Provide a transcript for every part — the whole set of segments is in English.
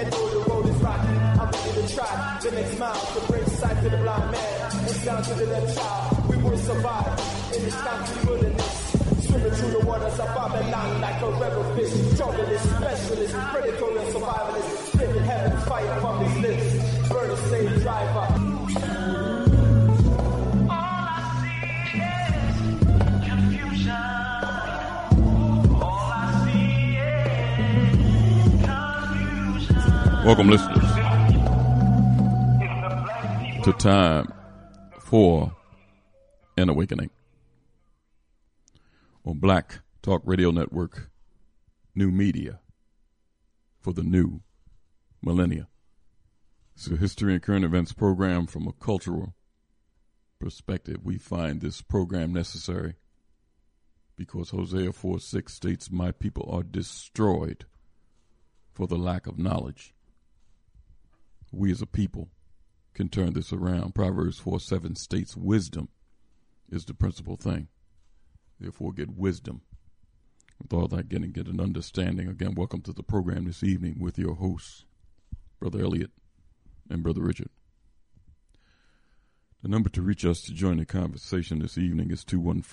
And though the road is rocky, I'm ready to try the next mile to bring sight to the blind man and sound to the deaf child. We will survive in this country wilderness. Swimming through the waters of Babylon like a rebel fish. Junglist, specialist, predator and survivalist. Spitting heaven fire from his lips. Burn a slave driver. Welcome, listeners, to Time for an Awakening on Black Talk Radio Network, new media for the new millennia. It's a history and current events program from a cultural perspective. We find this program necessary because Hosea 4:6 states, "My people are destroyed for the lack of knowledge." We as a people can turn this around. Proverbs 4:7 states wisdom is the principal thing. Therefore, get wisdom. With all that, get an understanding. Again, welcome to the program this evening with your hosts, Brother Elliot and Brother Richard. The number to reach us to join the conversation this evening is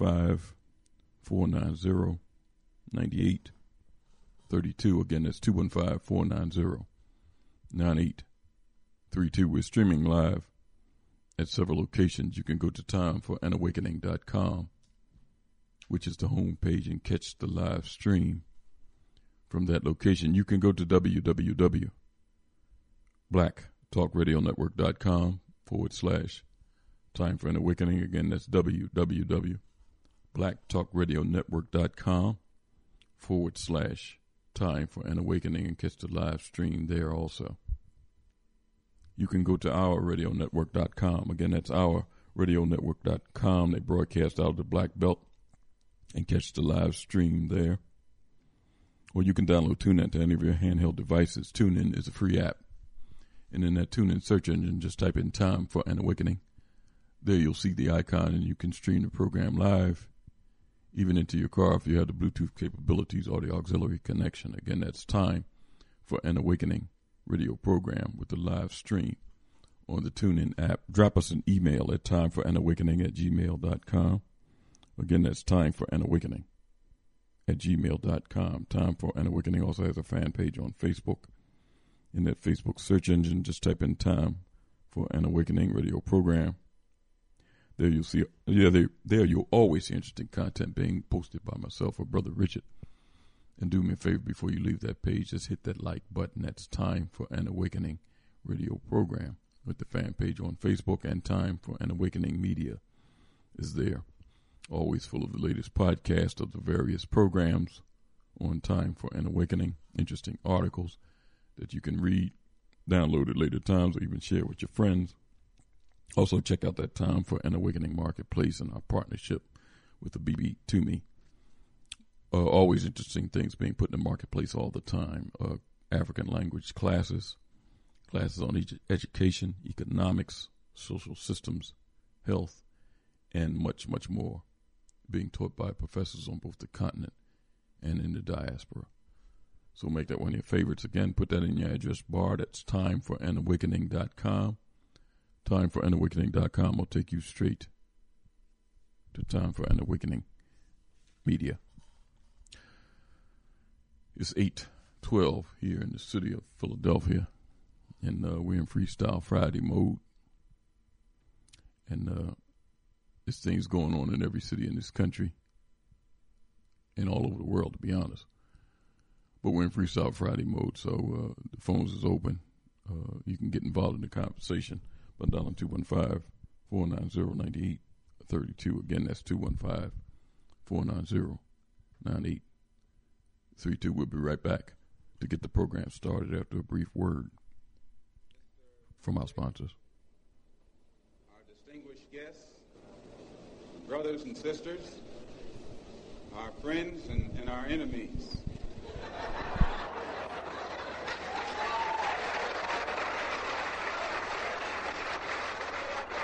215-490-9832. Again, that's 215-490-9832. We're streaming live at several locations. You can go to timeforanawakening.com, which is the home page, and catch the live stream from that location. You can go to www.blacktalkradionetwork.com/Time for an Awakening. Again, that's www.blacktalkradionetwork.com/Time for an Awakening, and catch the live stream there also. You can go to ourradionetwork.com. Again, that's ourradionetwork.com. They broadcast out of the Black Belt and catch the live stream there. Or you can download TuneIn to any of your handheld devices. TuneIn is a free app. And in that TuneIn search engine, just type in Time for an Awakening. There you'll see the icon, and you can stream the program live, even into your car if you have the Bluetooth capabilities or the auxiliary connection. Again, that's Time for an Awakening radio program with the live stream on the TuneIn app. Drop us an email at timeforanawakening@gmail.com. Again, that's timeforanawakening@gmail.com. Time for an Awakening also has a fan page on Facebook. In that Facebook search engine, just type in Time for an Awakening radio program. There you'll see, there you'll always see interesting content being posted by myself or Brother Richard. And do me a favor before you leave that page, just hit that like button. That's Time for an Awakening radio program with the fan page on Facebook, and Time for an Awakening media is there. Always full of the latest podcast of the various programs on Time for an Awakening. Interesting articles that you can read, download at later times, or even share with your friends. Also check out that Time for an Awakening marketplace and our partnership with the BB to Me. Always interesting things being put in the marketplace all the time. African language classes on education, economics, social systems, health, and much, much more being taught by professors on both the continent and in the diaspora. So make that one of your favorites. Again, put that in your address bar. That's timeforanawakening.com. Timeforanawakening.com will take you straight to Time for an Awakening media. It's 8:12 here in the city of Philadelphia, and we're in Freestyle Friday mode. And this thing's going on in every city in this country and all over the world, to be honest. But we're in Freestyle Friday mode, so the phones is open. You can get involved in the conversation by dialing 215-490-9832. Again, that's 215-490-9832. We'll be right back to get the program started after a brief word from our sponsors. Our distinguished guests, brothers and sisters, our friends and our enemies.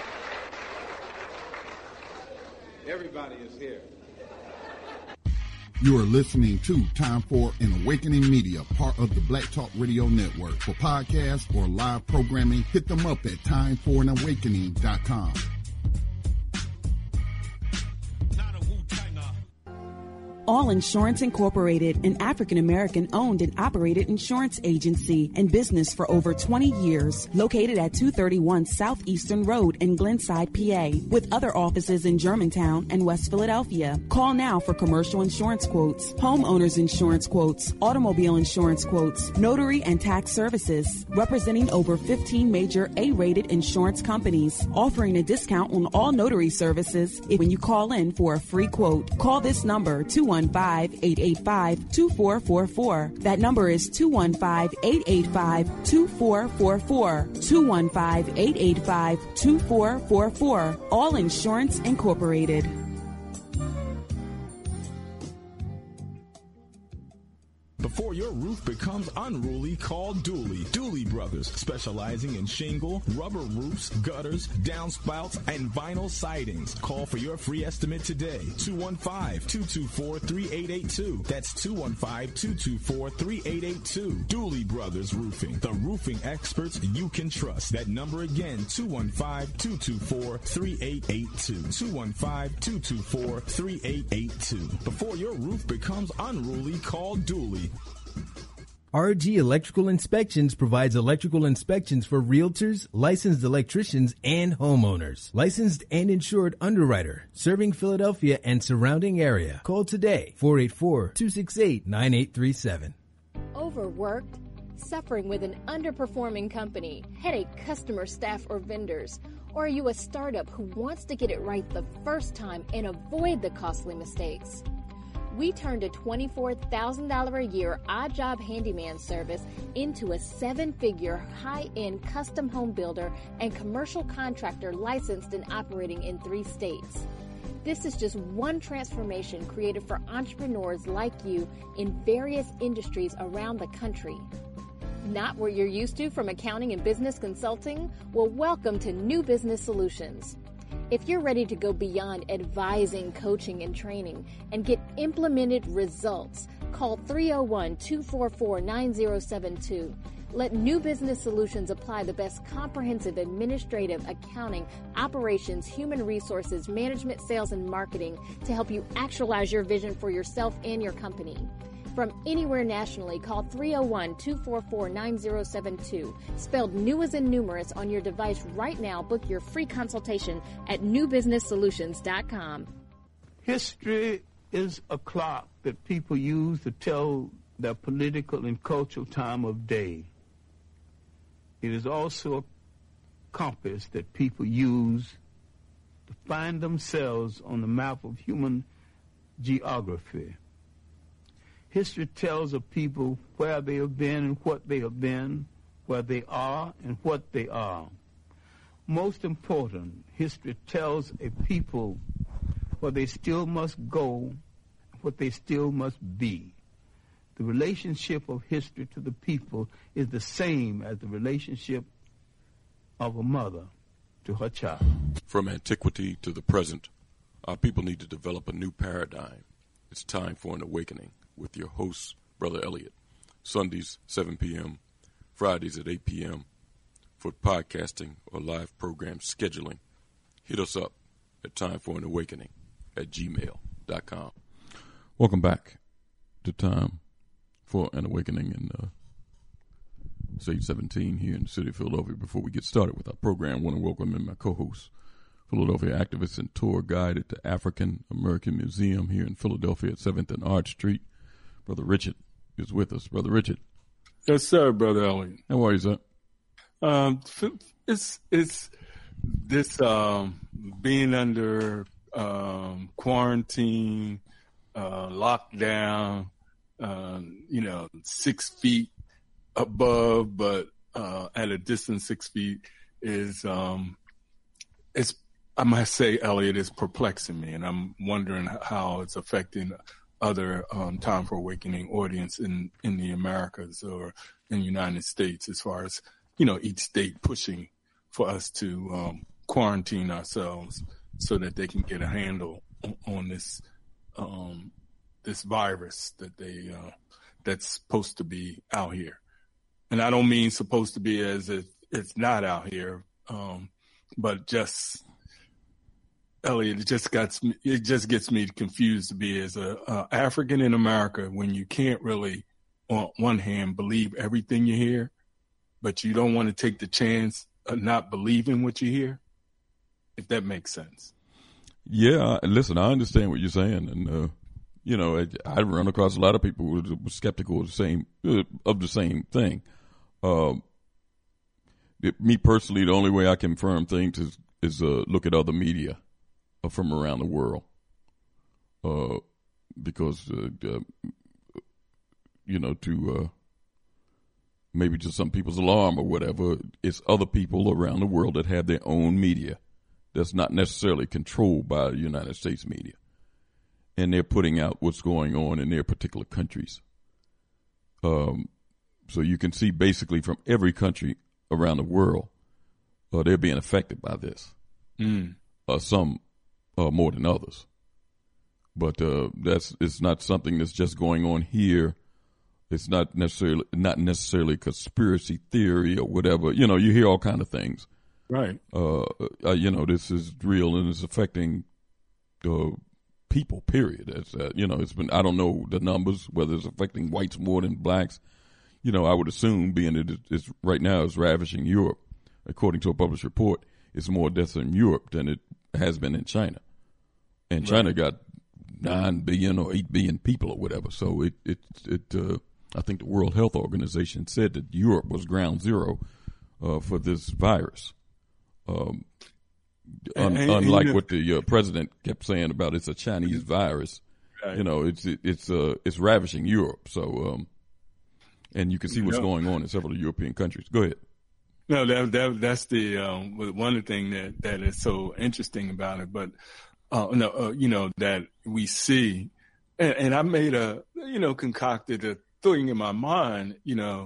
Everybody is here. You are listening to Time for an Awakening Media, part of the Black Talk Radio Network. For podcasts or live programming, hit them up at timeforanawakening.com. All Insurance Incorporated, an African-American owned and operated insurance agency in business for over 20 years, located at 231 Southeastern Road in Glenside, PA, with other offices in Germantown and West Philadelphia. Call now for commercial insurance quotes, homeowners insurance quotes, automobile insurance quotes, notary and tax services, representing over 15 major A-rated insurance companies, offering a discount on all notary services when you call in for a free quote. Call this number, 215-885-2444. That number is 215-885-2444. 215-885-2444. All Insurance Incorporated. Before your roof becomes unruly, call Dooley. Dooley Brothers, specializing in shingle, rubber roofs, gutters, downspouts, and vinyl sidings. Call for your free estimate today. 215-224-3882. That's 215-224-3882. Dooley Brothers Roofing, the roofing experts you can trust. That number again, 215-224-3882. 215-224-3882. Before your roof becomes unruly, call Dooley. RG Electrical Inspections provides electrical inspections for realtors, licensed electricians, and homeowners. Licensed and insured underwriter, serving Philadelphia and surrounding area. Call today, 484-268-9837. Overworked? Suffering with an underperforming company, headache customer, staff, or vendors? Or are you a startup who wants to get it right the first time and avoid the costly mistakes? We turned a $24,000 a year odd job handyman service into a 7-figure high-end custom home builder and commercial contractor licensed and operating in 3 states. This is just one transformation created for entrepreneurs like you in various industries around the country. Not what you're used to from accounting and business consulting? Well, welcome to New Business Solutions. If you're ready to go beyond advising, coaching, and training and get implemented results, call 301-244-9072. Let New Business Solutions apply the best comprehensive administrative, accounting, operations, human resources, management, sales, and marketing to help you actualize your vision for yourself and your company. From anywhere nationally, call 301-244-9072. Spelled new as in numerous on your device right now. Book your free consultation at newbusinesssolutions.com. History is a clock that people use to tell their political and cultural time of day. It is also a compass that people use to find themselves on the map of human geography. History tells of people where they have been and what they have been, where they are and what they are. Most important, history tells a people where they still must go, what they still must be. The relationship of history to the people is the same as the relationship of a mother to her child. From antiquity to the present, our people need to develop a new paradigm. It's time for an awakening with your host, Brother Elliott. Sundays, 7 p.m., Fridays at 8 p.m. For podcasting or live program scheduling, hit us up at timeforanawakening@gmail.com. Welcome back to Time for an Awakening in Stage 17 here in the city of Philadelphia. Before we get started with our program, I want to welcome in my co-host, Philadelphia activist and tour guide at the African American Museum here in Philadelphia at 7th and Arch Street. Brother Richard is with us. Brother Richard. Yes, sir, Brother Elliott. How are you, sir? It's this being under quarantine, lockdown, 6 feet above, but at a distance 6 feet is it's, I must say, Elliot, is perplexing me, and I'm wondering how it's affecting other Time for Awakening audience in the Americas or in the United States, as far as, each state pushing for us to quarantine ourselves so that they can get a handle on this this virus that that's supposed to be out here. And I don't mean supposed to be as if it's not out here, but just, Elliot, it just gets me confused to be as a African in America when you can't really, on one hand, believe everything you hear, but you don't want to take the chance of not believing what you hear, if that makes sense. Yeah, listen, I understand what you're saying, and I run across a lot of people who were skeptical of the same thing. Me personally, the only way I can confirm things is look at other media from around the world, because to maybe to some people's alarm or whatever, it's other people around the world that have their own media that's not necessarily controlled by the United States media, and they're putting out what's going on in their particular countries. So you can see basically from every country around the world, they're being affected by this. Some more than others, but it's not something that's just going on here. It's not necessarily conspiracy theory or whatever. You hear all kind of things. Right. This is real and it's affecting people. Period. It's been. I don't know the numbers whether it's affecting whites more than blacks. I would assume, being that it's right now is ravaging Europe, according to a published report, it's more deaths in Europe than it has been in China, and China got 9 billion or 8 billion people or whatever. So I think the World Health Organization said that Europe was ground zero for this virus. Unlike what the president kept saying about it's a Chinese virus, right. It's ravaging Europe. So, and you can see what's going on in several European countries. Go ahead. No, that's the one thing that is so interesting about it. But that we see, and I made concocted a thing in my mind,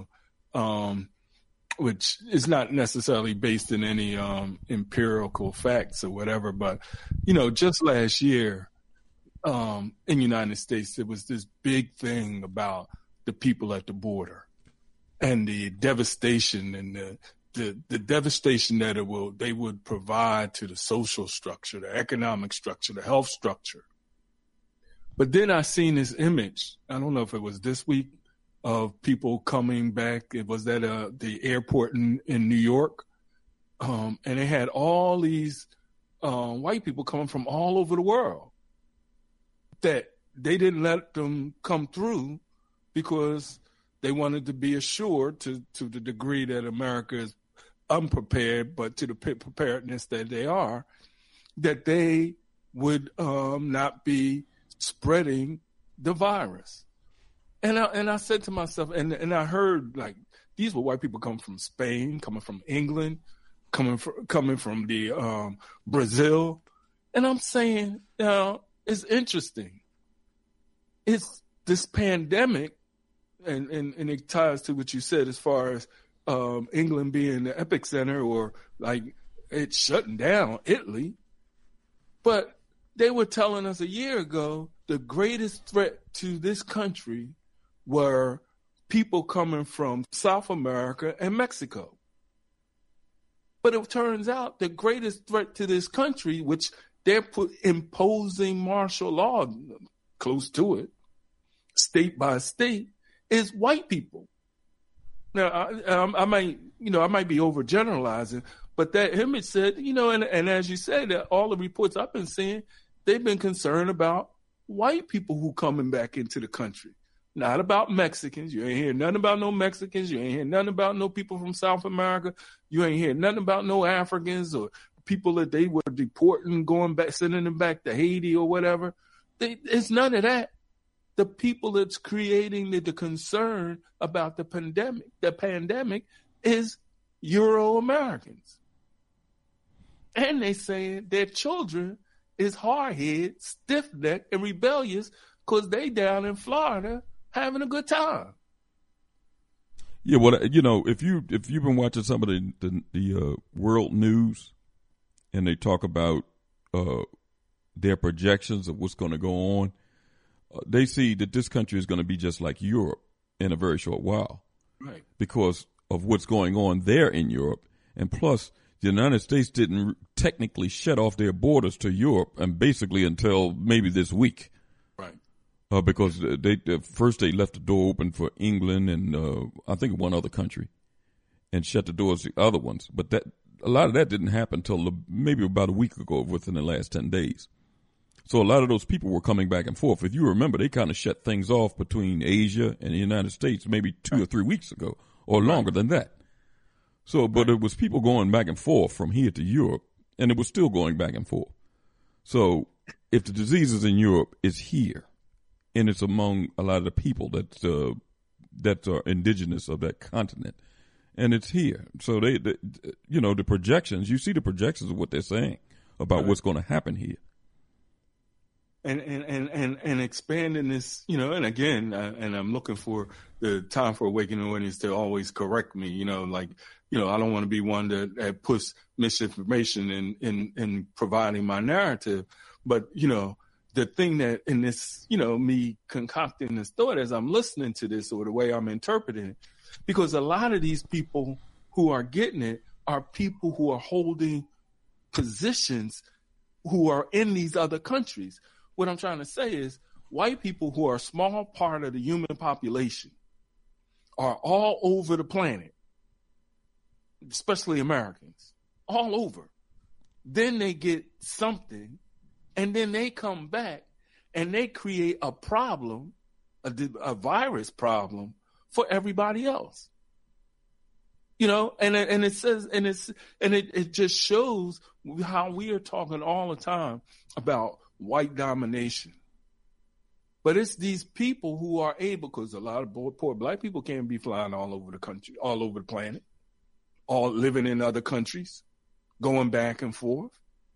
which is not necessarily based in any empirical facts or whatever, but just last year in the United States, there was this big thing about the people at the border and the devastation and the devastation that they would provide to the social structure, the economic structure, the health structure. But then I seen this image, I don't know if it was this week, of people coming back. It was at the airport in New York. And they had all these white people coming from all over the world that they didn't let them come through because they wanted to be assured to the degree that America is unprepared, but to the preparedness that they are, that they would not be spreading the virus. And I said to myself, and I heard, like, these were white people coming from Spain, coming from England, coming from the Brazil, and I'm saying, it's interesting. It's this pandemic, and it ties to what you said as far as England being the epicenter, or like it's shutting down Italy. But they were telling us a year ago the greatest threat to this country were people coming from South America and Mexico. But it turns out the greatest threat to this country, which they're imposing martial law close to it, state by state, is white people. Now, I might be overgeneralizing, but that image said, and as you said, that all the reports I've been seeing, they've been concerned about white people who coming back into the country. Not about Mexicans. You ain't hear nothing about no Mexicans. You ain't hear nothing about no people from South America. You ain't hear nothing about no Africans or people that they were deporting, going back, sending them back to Haiti or whatever. It's none of that. The people that's creating the concern about the pandemic is Euro-Americans. And they saying their children is hard-headed, stiff-necked, and rebellious because they down in Florida having a good time. Yeah, if you've been watching some of the world news, and they talk about their projections of what's going to go on, they see that this country is going to be just like Europe in a very short while. Right. Because of what's going on there in Europe. And plus, the United States didn't technically shut off their borders to Europe and basically until maybe this week. Right. Because first they left the door open for England and I think one other country and shut the doors to other ones. But a lot of that didn't happen until maybe about a week ago within the last 10 days. So a lot of those people were coming back and forth. If you remember, they kind of shut things off between Asia and the United States maybe 2 or 3 weeks ago or longer than that. So, but it was people going back and forth from here to Europe, and it was still going back and forth. So if the disease is in Europe, it's here, and it's among a lot of the people that are indigenous of that continent, and it's here. So the projections, you see the projections of what they're saying about what's going to happen here. And expanding this, and again, and I'm looking for the Time for Awakening audience to always correct me, I don't want to be one that puts misinformation in providing my narrative. But, the thing that in this, me concocting this thought as I'm listening to this or the way I'm interpreting it, because a lot of these people who are getting it are people who are holding positions who are in these other countries. What I'm trying to say is white people who are a small part of the human population are all over the planet, especially Americans, all over. Then they get something, and then they come back, and they create a problem, a virus problem for everybody else. And it says, and it just shows how we are talking all the time about white domination. But it's these people who are able, because a lot of poor black people can't be flying all over the country, all over the planet, all living in other countries, going back and forth.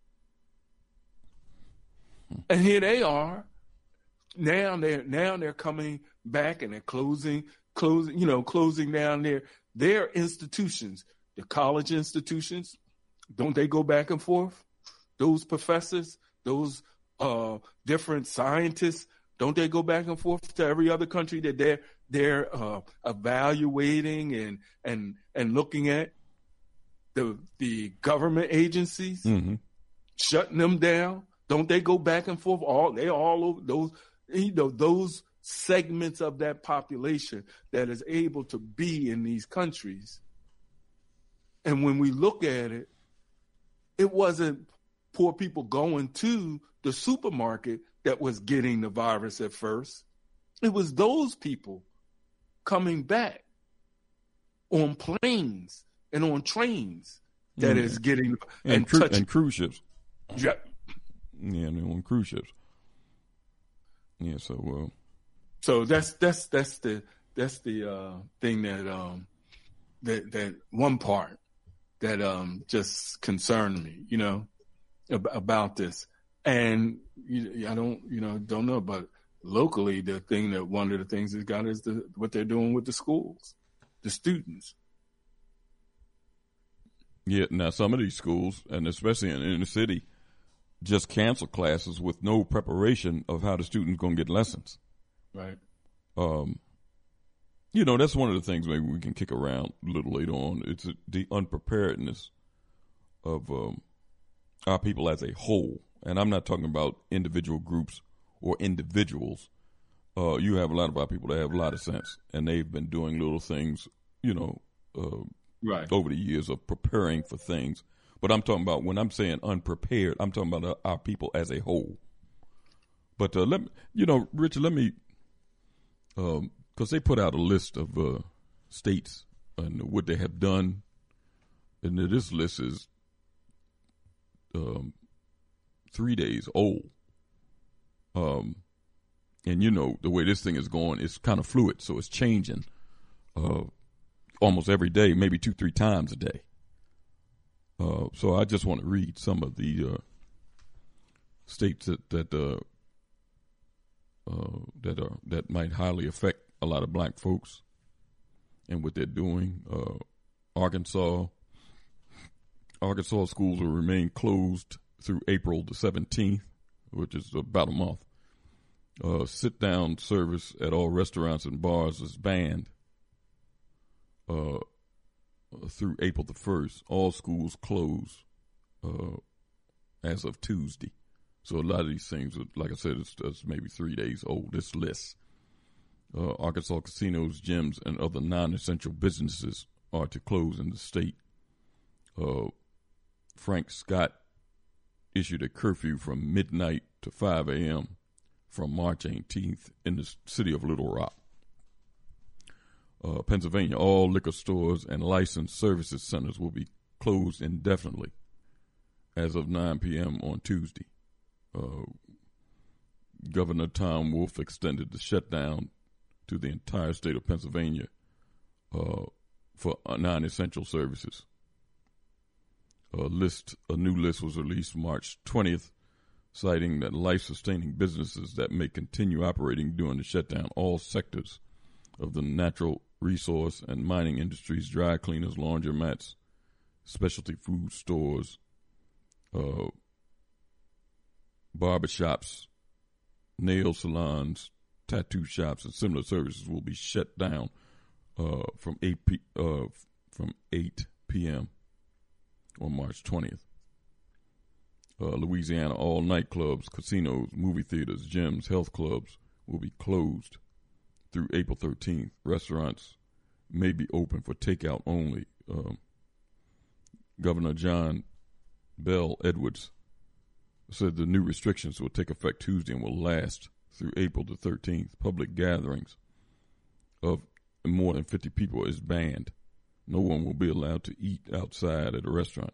And here they are. Now they're coming back and they're closing down their institutions, the college institutions. Don't they go back and forth? Those professors, those different scientists, don't they go back and forth to every other country that they're evaluating and looking at? The government agencies, shutting them down. Don't they go back and forth? They all over those segments of that population that is able to be in these countries. And when we look at it, it wasn't poor people going to the supermarket that was getting the virus at first. It was those people coming back on planes and on trains that is getting and cruise ships. Yeah. Yeah, and on cruise ships. Yeah, so that's the thing that one part that just concerned me, about this. And I don't know, but locally the thing that one of the things that's got is what they're doing with the schools, the students. Yeah, now some of these schools, and especially in the city, just cancel classes with no preparation of how the student's going to get lessons. Right. That's one of the things maybe we can kick around a little later on. It's the unpreparedness of our people as a whole. And I'm not talking about individual groups or individuals. You have a lot of our people that have a lot of sense, and they've been doing little things, right, over the years of preparing for things. But I'm talking about, when I'm saying unprepared, I'm talking about our people as a whole. But Richard, let me, because they put out a list of states and what they have done, and this list is 3 days old. And the way this thing is going, it's kind of fluid, so it's changing almost every day, maybe 2-3 times a day. So I just want to read some of the states that might highly affect a lot of black folks and what they're doing. Arkansas schools will remain closed through April the 17th, which is about a month. Sit-down service at all restaurants and bars is banned through April the 1st. All schools close as of Tuesday. So a lot of these things, like I said, it's maybe 3 days old, this list. Arkansas casinos, gyms, and other non-essential businesses are to close in the state. Frank Scott issued a curfew from midnight to 5 a.m. from March 18th in the city of Little Rock. Pennsylvania, all liquor stores and licensed services centers will be closed indefinitely as of 9 p.m. on Tuesday. Governor Tom Wolf extended the shutdown to the entire state of Pennsylvania for non-essential services. A new list was released March 20th, citing that life-sustaining businesses that may continue operating during the shutdown, all sectors of the natural resource and mining industries, dry cleaners, laundromats, specialty food stores, barbershops, nail salons, tattoo shops, and similar services will be shut down from 8 p.m. on March 20th. Louisiana, all nightclubs, casinos, movie theaters, gyms, health clubs will be closed through April 13th. Restaurants may be open for takeout only. Governor John Bell Edwards said the new restrictions will take effect Tuesday and will last through April the 13th. Public gatherings of more than 50 people is banned. No one will be allowed to eat outside at a restaurant.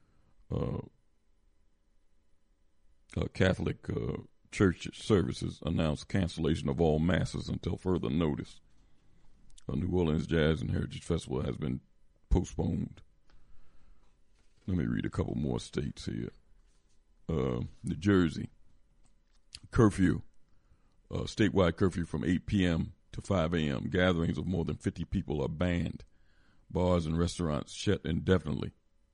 Catholic church services announced cancellation of all masses until further notice. New Orleans Jazz and Heritage Festival has been postponed. Let me read a couple more states here. New Jersey, curfew, statewide curfew from 8 p.m. to 5 a.m. Gatherings of more than 50 people are banned. Bars and restaurants shut indefinitely.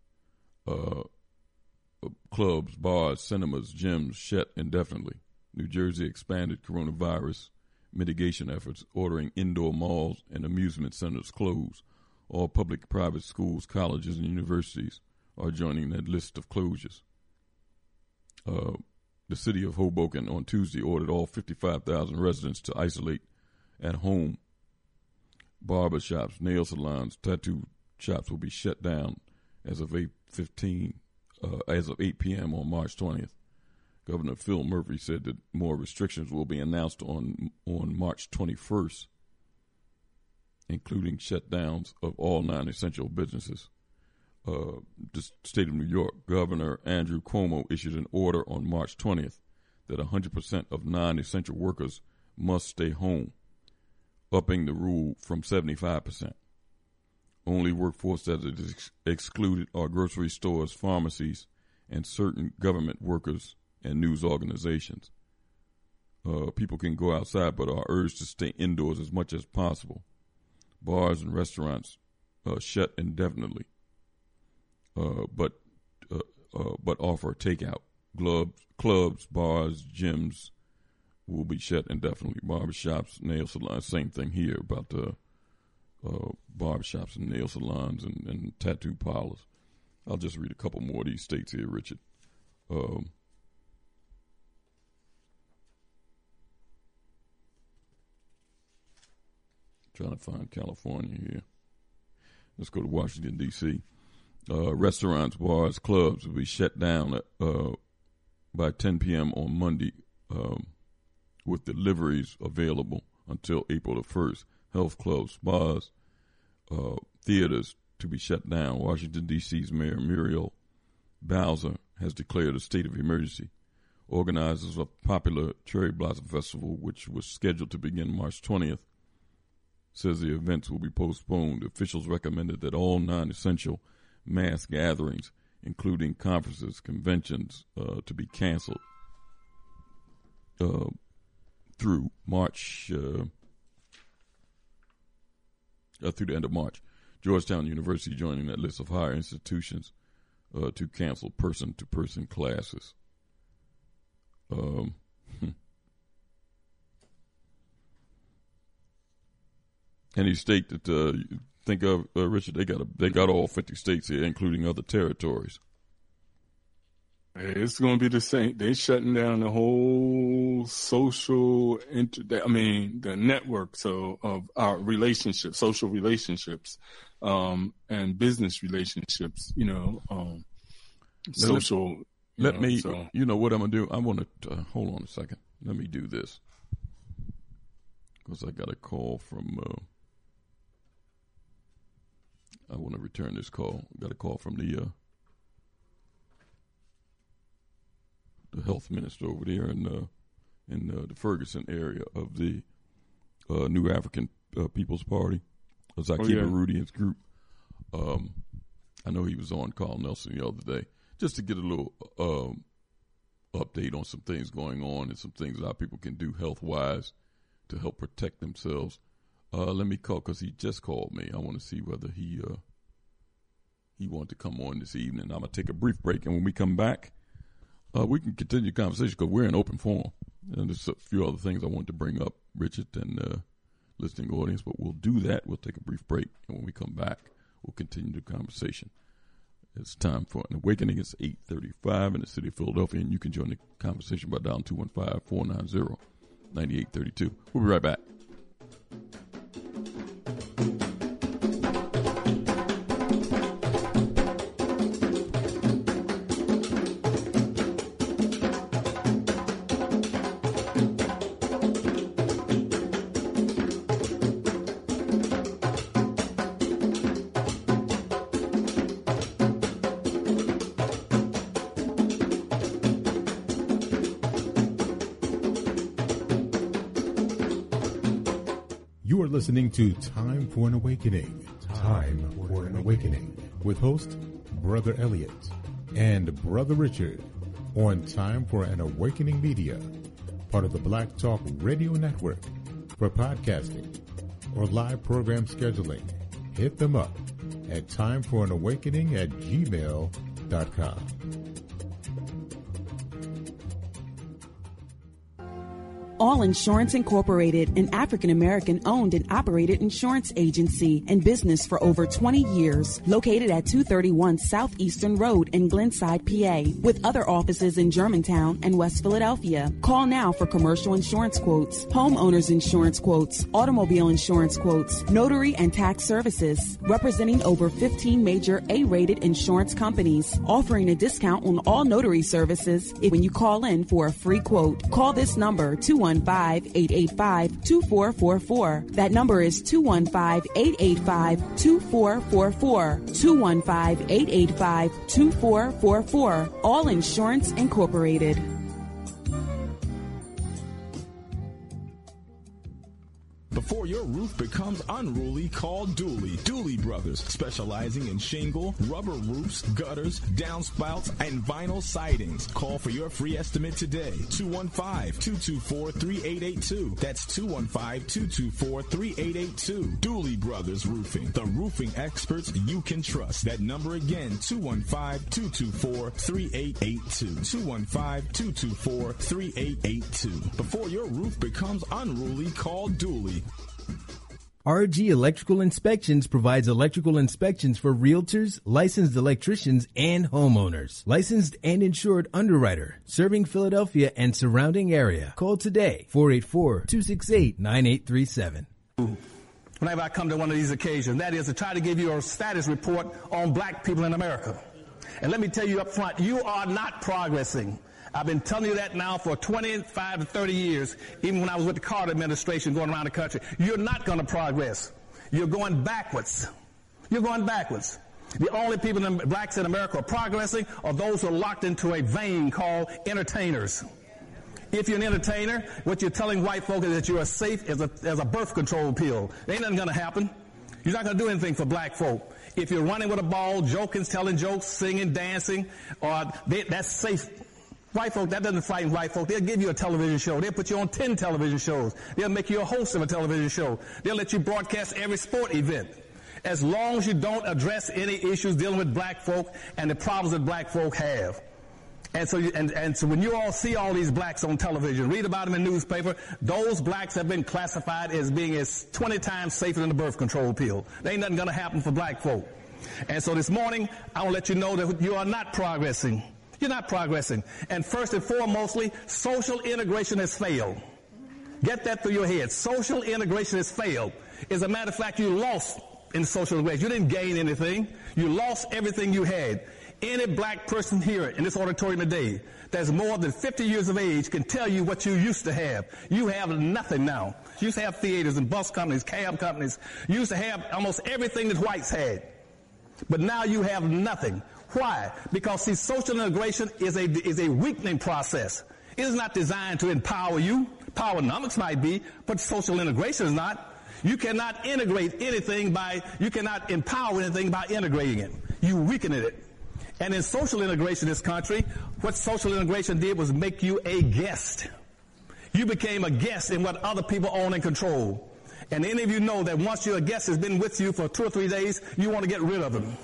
Clubs, bars, cinemas, gyms shut indefinitely. New Jersey expanded coronavirus mitigation efforts, ordering indoor malls and amusement centers closed. All public, private schools, colleges, and universities are joining that list of closures. The city of Hoboken on Tuesday ordered all 55,000 residents to isolate at home. Barber shops, nail salons, tattoo shops will be shut down as of 8 p.m. on March 20th. Governor Phil Murphy said that more restrictions will be announced on March 21st, including shutdowns of all non-essential businesses. The state of New York, Governor Andrew Cuomo issued an order on March 20th that 100% of non-essential workers must stay home, upping the rule from 75%. Only workforce that is excluded are grocery stores, pharmacies, and certain government workers and news organizations. People can go outside but are urged to stay indoors as much as possible. Bars and restaurants shut indefinitely, but offer takeout. Clubs, bars, gyms will be shut indefinitely. Barbershops, nail salons, same thing here about the barbershops and nail salons and tattoo parlors. I'll just read a couple more of these states here, Richard. Trying to find California here. Let's go to Washington, D.C. Restaurants, bars, clubs will be shut down by 10 p.m. on Monday, with deliveries available until April the 1st. Health clubs, spas, theaters to be shut down. Washington, D.C.'s Mayor Muriel Bowser has declared a state of emergency. Organizers of popular Cherry Blossom Festival, which was scheduled to begin March 20th, says the events will be postponed. Officials recommended that all non-essential mass gatherings, including conferences, conventions, to be canceled through March, through the end of March. Georgetown University joining that list of higher institutions to cancel person-to-person classes. Any state that you think of, Richard, they got all 50 states here, including other territories. It's going to be the same. They're shutting down the whole the networks of our relationships, social relationships, and business relationships, social. You know what I'm going to do? I want to, hold on a second. Let me do this. Because I got a call from, I want to return this call. I got a call from the health minister over there in the Ferguson area of the New African People's Party, Zakiba Rudian's group. I know he was on Carl Nelson the other day just to get a little update on some things going on and some things that people can do health-wise to help protect themselves. Let me call, because he just called me. I want to see whether he wanted to come on this evening. I'm going to take a brief break, and when we come back, we can continue the conversation because we're in open forum. And there's a few other things I want to bring up, Richard, and listening audience, but we'll do that. We'll take a brief break, and when we come back, we'll continue the conversation. It's time for an awakening. It's 8:35 in the city of Philadelphia, and you can join the conversation by dialing 215-490-9832. We'll be right back. You are listening to Time for an Awakening. Time for an Awakening with host Brother Elliot and Brother Richard on Time for an Awakening Media, part of the Black Talk Radio Network. For podcasting or live program scheduling, hit them up at timeforanawakening@gmail.com. All Insurance Incorporated, an African-American owned and operated insurance agency in business for over 20 years, located at 231 Southeastern Road in Glenside, PA, with other offices in Germantown and West Philadelphia. Call now for commercial insurance quotes, homeowners insurance quotes, automobile insurance quotes, notary and tax services, representing over 15 major A-rated insurance companies, offering a discount on all notary services when you call in for a free quote. Call this number, 215-885-2444. That number is 215-885-2444. 215-885-2444. All Insurance Incorporated. Before your roof becomes unruly, call Dooley. Dooley Brothers, specializing in shingle, rubber roofs, gutters, downspouts, and vinyl sidings. Call for your free estimate today. 215-224-3882. That's 215-224-3882. Dooley Brothers Roofing, the roofing experts you can trust. That number again, 215-224-3882. 215-224-3882. Before your roof becomes unruly, call Dooley. RG Electrical Inspections provides electrical inspections for realtors, licensed electricians, and homeowners. Licensed and insured underwriter, serving Philadelphia and surrounding area. Call today, 484-268-9837. Whenever I come to one of these occasions, that is to try to give you a status report on black people in America. And let me tell you up front, you are not progressing. I've been telling you that now for 25 to 30 years, even when I was with the Carter administration going around the country. You're not going to progress. You're going backwards. You're going backwards. The only people, blacks in America, are progressing are those who are locked into a vein called entertainers. If you're an entertainer, what you're telling white folk is that you are safe as a birth control pill. There ain't nothing going to happen. You're not going to do anything for black folk. If you're running with a ball, joking, telling jokes, singing, dancing, that's safe. White folk, that doesn't frighten white folk. They'll give you a television show. They'll put you on 10 television shows. They'll make you a host of a television show. They'll let you broadcast every sport event. As long as you don't address any issues dealing with black folk and the problems that black folk have. And so when you all see all these blacks on television, read about them in the newspaper, those blacks have been classified as being as 20 times safer than the birth control pill. There ain't nothing going to happen for black folk. And so this morning, I want to let you know that you are not progressing. You're not progressing. And first and foremostly, social integration has failed. Get that through your head. Social integration has failed. As a matter of fact, you lost in social integration. You didn't gain anything. You lost everything you had. Any black person here in this auditorium today that's more than 50 years of age can tell you what you used to have. You have nothing now. You used to have theaters and bus companies, cab companies. You used to have almost everything that whites had. But now you have nothing. Why? Because, see, social integration is a weakening process. It is not designed to empower you. Powernomics might be, but social integration is not. You cannot integrate anything you cannot empower anything by integrating it. You weaken it. And in social integration in this country, what social integration did was make you a guest. You became a guest in what other people own and control. And any of you know that once your guest has been with you for 2 or 3 days, you want to get rid of him.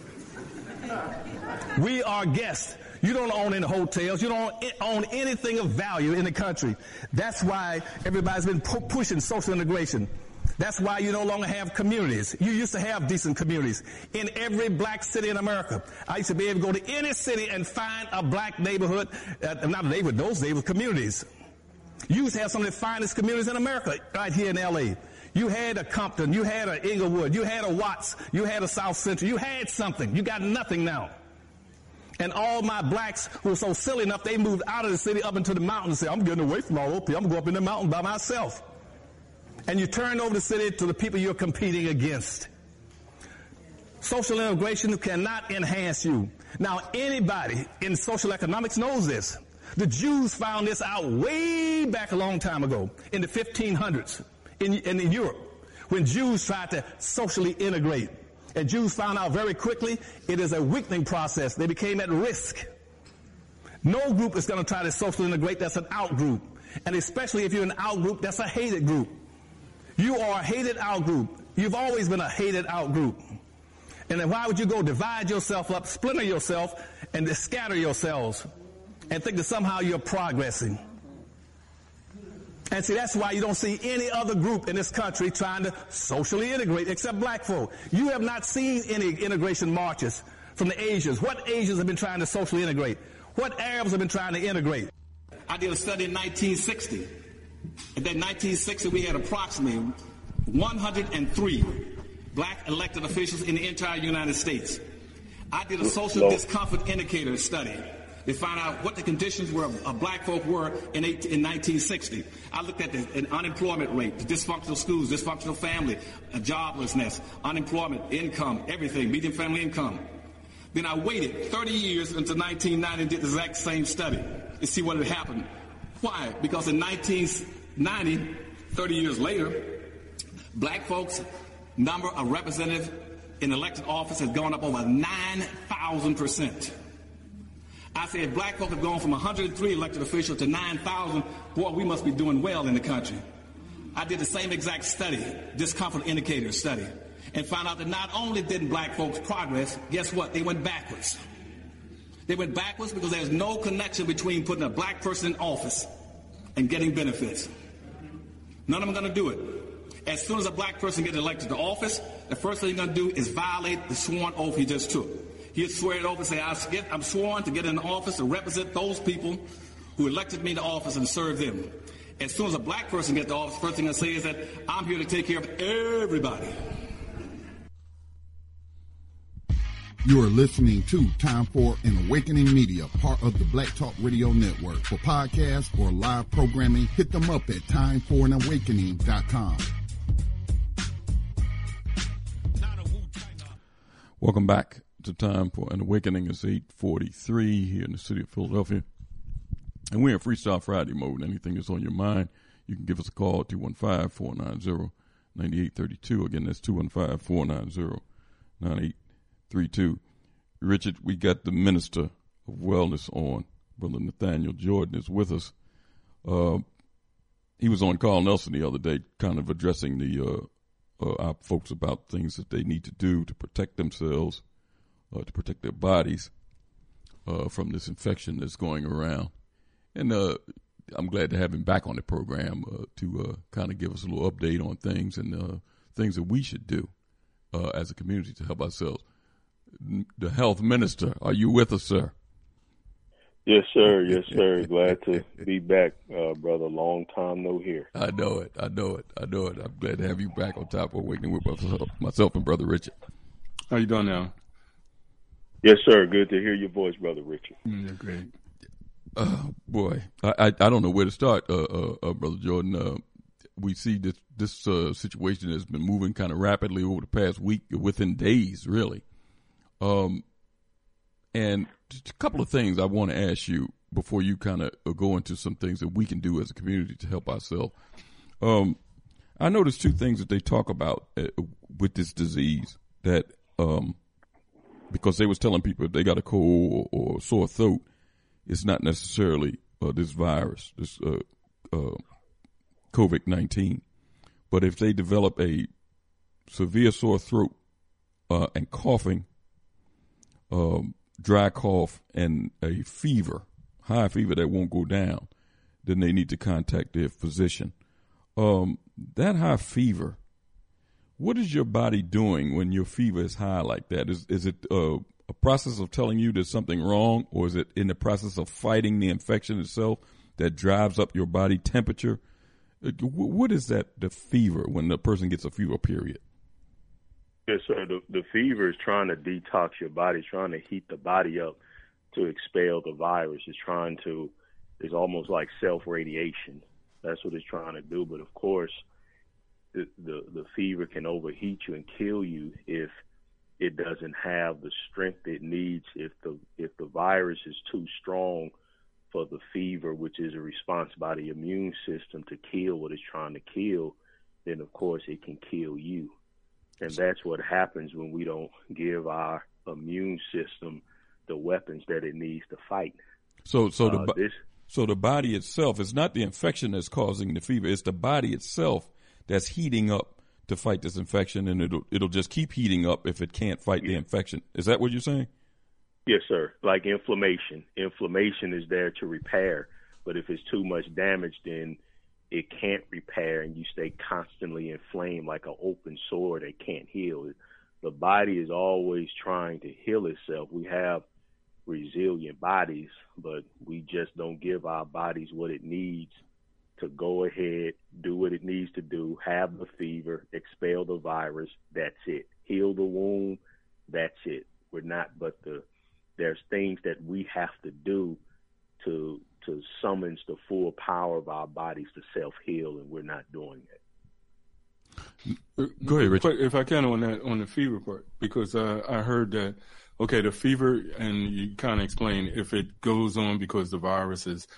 We are guests. You don't own any hotels. You don't own anything of value in the country. That's why everybody's been pushing social integration. That's why you no longer have communities. You used to have decent communities. In every black city in America, I used to be able to go to any city and find a black neighborhood, not a neighborhood, those days, communities. You used to have some of the finest communities in America right here in L.A. You had a Compton, you had a Inglewood, you had a Watts, you had a South Central. You had something. You got nothing now. And all my blacks who were so silly enough, they moved out of the city up into the mountains and said, I'm getting away from all those people. I'm going to go up in the mountain by myself. And you turn over the city to the people you're competing against. Social integration cannot enhance you. Now, anybody in social economics knows this. The Jews found this out way back a long time ago, in the 1500s, in Europe, when Jews tried to socially integrate. And Jews found out very quickly it is a weakening process. They became at risk. No group is going to try to socially integrate that's an out group. And especially if you're an out group, that's a hated group. You are a hated out group. You've always been a hated out group. And then why would you go divide yourself up, splinter yourself, and scatter yourselves and think that somehow you're progressing? And see, that's why you don't see any other group in this country trying to socially integrate except black folk. You have not seen any integration marches from the Asians. What Asians have been trying to socially integrate? What Arabs have been trying to integrate? I did a study in 1960. In that 1960, we had approximately 103 black elected officials in the entire United States. I did a social discomfort indicator study to find out what the conditions were of black folk were in 1960. I looked at the unemployment rate, the dysfunctional schools, dysfunctional family, joblessness, unemployment, income, everything, median family income. Then I waited 30 years until 1990 and did the exact same study to see what had happened. Why? Because in 1990, 30 years later, black folks' number of representatives in elected office has gone up over 9,000%. I said, if black folk have gone from 103 elected officials to 9,000, boy, we must be doing well in the country. I did the same exact study, discomfort indicator study, and found out that not only didn't black folks progress, guess what? They went backwards. They went backwards because there's no connection between putting a black person in office and getting benefits. None of them are going to do it. As soon as a black person gets elected to office, the first thing he's going to do is violate the sworn oath he just took. He'll swear it over and say, I'm sworn to get in office to represent those people who elected me to office and serve them. As soon as a black person gets to office, the first thing I say is that I'm here to take care of everybody. You are listening to Time for an Awakening Media, part of the Black Talk Radio Network. For podcasts or live programming, hit them up at timeforanawakening.com. Welcome back to Time for an Awakening. It's 8:43 here in the city of Philadelphia. And we're in Freestyle Friday mode. Anything that's on your mind, you can give us a call, 215-490-9832. Again, that's 215-490-9832. Richard, we got the Minister of Wellness on. Brother Nathaniel Jordan is with us. He was on Carl Nelson the other day, kind of addressing our folks about things that they need to do to protect themselves, to protect their bodies. from this infection that's going around. And I'm glad to have him back on the program to kind of give us a little update on things and things that we should do as a community to help ourselves. The health minister, are you with us, sir? Yes, sir. Yes, sir. Glad to be back, brother. Long time no hear. I know it. I'm glad to have you back on Top of Awakening with myself and Brother Richard. How you doing now? Yes, sir. Good to hear your voice, Brother Richard. You're great. Boy, I don't know where to start, Brother Jordan. We see this situation has been moving kind of rapidly over the past week, within days, really. And just a couple of things I want to ask you before you kind of go into some things that we can do as a community to help ourselves. I noticed two things that they talk about with this disease that, because they was telling people if they got a cold or sore throat, it's not necessarily this virus, this COVID-19. But if they develop a severe sore throat and coughing, dry cough, and a fever, high fever that won't go down, then they need to contact their physician. That high fever, what is your body doing when your fever is high like that? Is it a process of telling you there's something wrong, or is it in the process of fighting the infection itself that drives up your body temperature? What is that, the fever, when the person gets a fever period? Yes, sir. The fever is trying to detox your body, trying to heat the body up to expel the virus. It's almost like self-radiation. That's what it's trying to do. But, of course, the fever can overheat you and kill you if it doesn't have the strength it needs. If the virus is too strong for the fever, which is a response by the immune system to kill what it's trying to kill, then, of course, it can kill you. And that's what happens when we don't give our immune system the weapons that it needs to fight. So the body itself, it's not the infection that's causing the fever. It's the body itself that's heating up to fight this infection, and it'll just keep heating up if it can't fight the infection. Is that what you're saying? Yes, sir. Like inflammation. Inflammation is there to repair, but if it's too much damage, then it can't repair, and you stay constantly inflamed like an open sore that can't heal. The body is always trying to heal itself. We have resilient bodies, but we just don't give our bodies what it needs to go ahead, do what it needs to do, have the fever, expel the virus. That's it. Heal the wound. That's it. There's things that we have to do to summons the full power of our bodies to self-heal, and we're not doing it. Go ahead, Richard. If I can, on the fever part, because I heard that, okay, the fever, and you kind of explain if it goes on because the virus is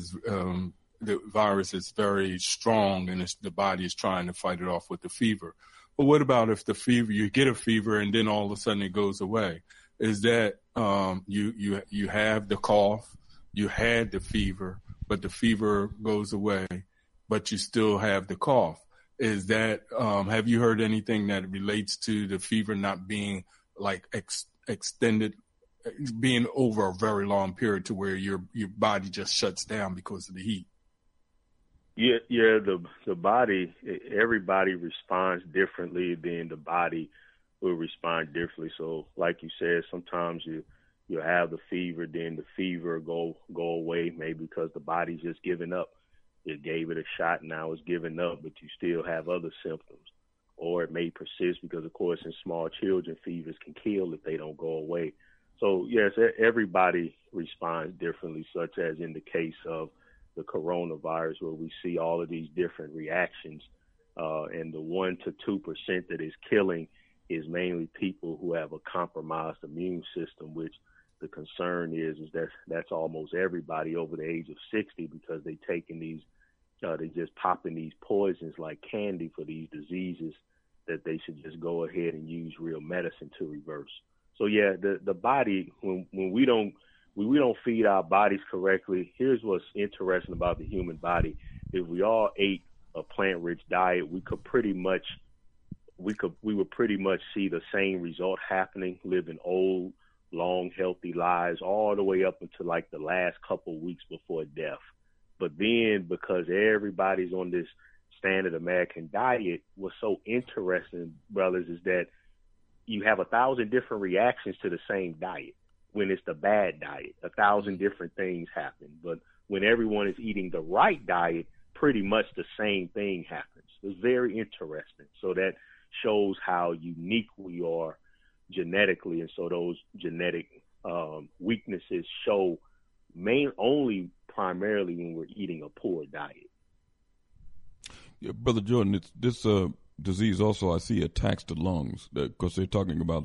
very strong and the body is trying to fight it off with the fever. But what about if the fever, you get a fever and then all of a sudden it goes away? Is that you have the cough, you had the fever, but the fever goes away, but you still have the cough? Is that, have you heard anything that relates to the fever not being like extended, being over a very long period to where your body just shuts down because of the heat? Yeah. The body, everybody responds differently. Then the body will respond differently. So, like you said, sometimes you have the fever, then the fever go away, maybe because the body's just giving up. It gave it a shot, now it's giving up, but you still have other symptoms. Or it may persist because, of course, in small children, fevers can kill if they don't go away. So, yes, everybody responds differently, such as in the case of the coronavirus, where we see all of these different reactions. And the 1% to 2% that is killing is mainly people who have a compromised immune system, which the concern is that that's almost everybody over the age of 60, because they taking these, they just popping these poisons like candy for these diseases that they should just go ahead and use real medicine to reverse. So yeah, the body, when we don't feed our bodies correctly, here's what's interesting about the human body. If we all ate a plant-rich diet, we would pretty much see the same result happening, living old, long, healthy lives all the way up until like the last couple weeks before death. But then because everybody's on this standard American diet, what's so interesting, brothers, is that you have 1,000 different reactions to the same diet. When it's the bad diet, 1,000 different things happen. But when everyone is eating the right diet, pretty much the same thing happens. It's very interesting. So that shows how unique we are genetically. And so those genetic weaknesses show only primarily when we're eating a poor diet. Yeah, Brother Jordan, this disease also I see attacks the lungs, because they're talking about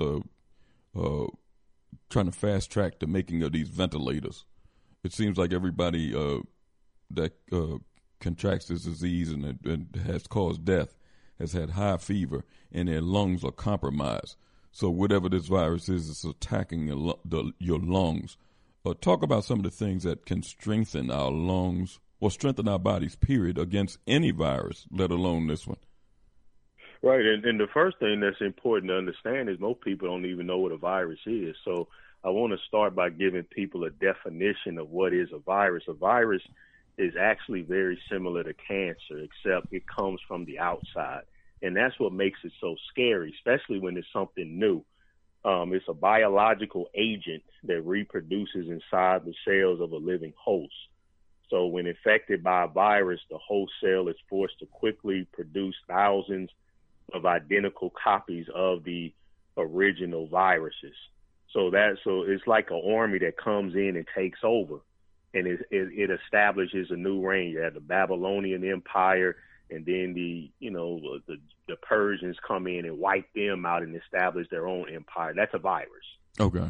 trying to fast track the making of these ventilators. It seems like everybody that contracts this disease and has caused death has had high fever and their lungs are compromised. So whatever this virus is, it's attacking your lungs. Talk about some of the things that can strengthen our lungs or strengthen our bodies, period, against any virus, let alone this one. Right, and the first thing that's important to understand is most people don't even know what a virus is. So I want to start by giving people a definition of what is a virus. A virus is actually very similar to cancer, except it comes from the outside. And that's what makes it so scary, especially when it's something new. It's a biological agent that reproduces inside the cells of a living host. So when infected by a virus, the host cell is forced to quickly produce thousands of identical copies of the original viruses. So it's like an army that comes in and takes over, and it establishes a new reign. You have the Babylonian Empire, and then the Persians come in and wipe them out and establish their own empire. That's a virus. Okay.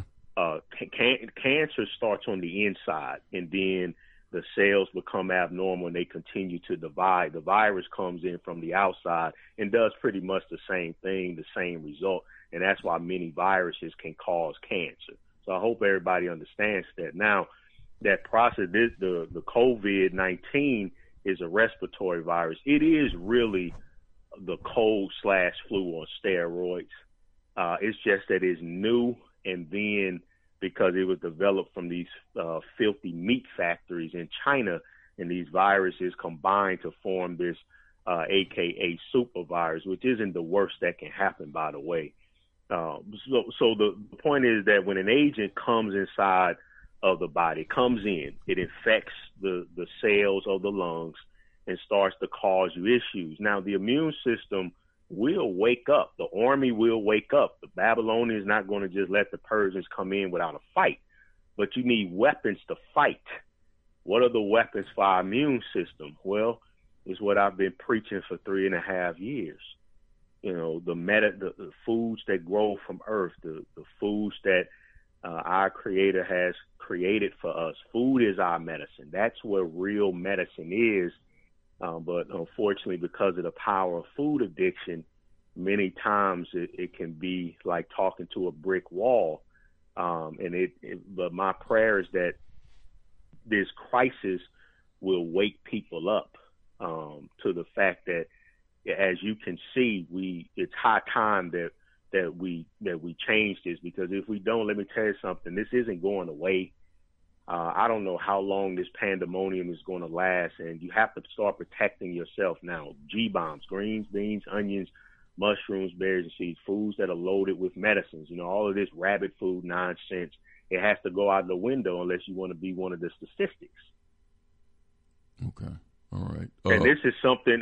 Cancer starts on the inside, and then the cells become abnormal and they continue to divide. The virus comes in from the outside and does pretty much the same thing, the same result. And that's why many viruses can cause cancer. So I hope everybody understands that. Now, that process, the COVID-19 is a respiratory virus. It is really the cold/flu on steroids. It's just that it's new, and then because it was developed from these filthy meat factories in China, and these viruses combined to form this AKA super virus, which isn't the worst that can happen, by the way. So the point is that when an agent comes inside of the body, comes in, it infects the cells of the lungs and starts to cause you issues. Now, the immune system will wake up. The army will wake up. The Babylonians not going to just let the Persians come in without a fight. But you need weapons to fight. What are the weapons for our immune system? Well, it's what I've been preaching for 3.5 years. You know, the foods that grow from earth, the foods that our Creator has created for us. Food is our medicine. That's where real medicine is. But unfortunately, because of the power of food addiction, many times it can be like talking to a brick wall. But my prayer is that this crisis will wake people up to the fact that, as you can see, it's high time that we change this, because if we don't, let me tell you something, this isn't going away. I don't know how long this pandemonium is going to last, and you have to start protecting yourself now. G-bombs, greens, beans, onions, mushrooms, berries, and seeds, foods that are loaded with medicines. You know, all of this rabbit food nonsense, it has to go out the window unless you want to be one of the statistics. Okay. All right. And this is something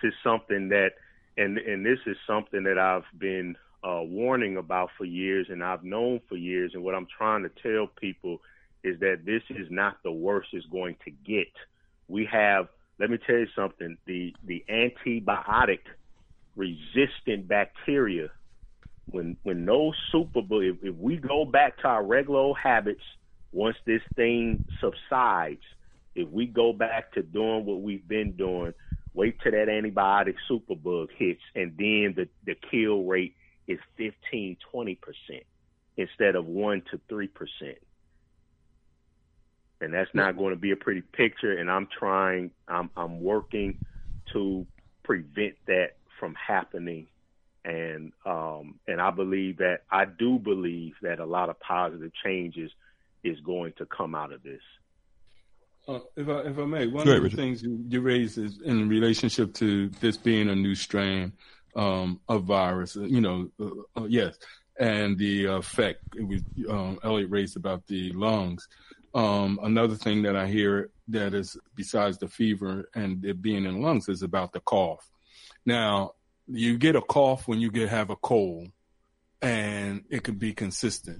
that I've been warning about for years, and I've known for years. And what I'm trying to tell people is that this is not the worst it's going to get. We have, let me tell you something, the antibiotic resistant bacteria, when those if we go back to our regular old habits, once this thing subsides, if we go back to doing what we've been doing, wait till that antibiotic superbug hits, and then the kill rate is 15-20% instead of 1 to 3%. And that's not going to be a pretty picture, and I'm working to prevent that from happening And I do believe that a lot of positive changes is going to come out of this. If I may, one of the things you raised is in relationship to this being a new strain of virus, yes, and the effect Elliot raised about the lungs. Another thing that I hear that is besides the fever and it being in lungs is about the cough. Now, you get a cough when you have a cold, and it can be consistent.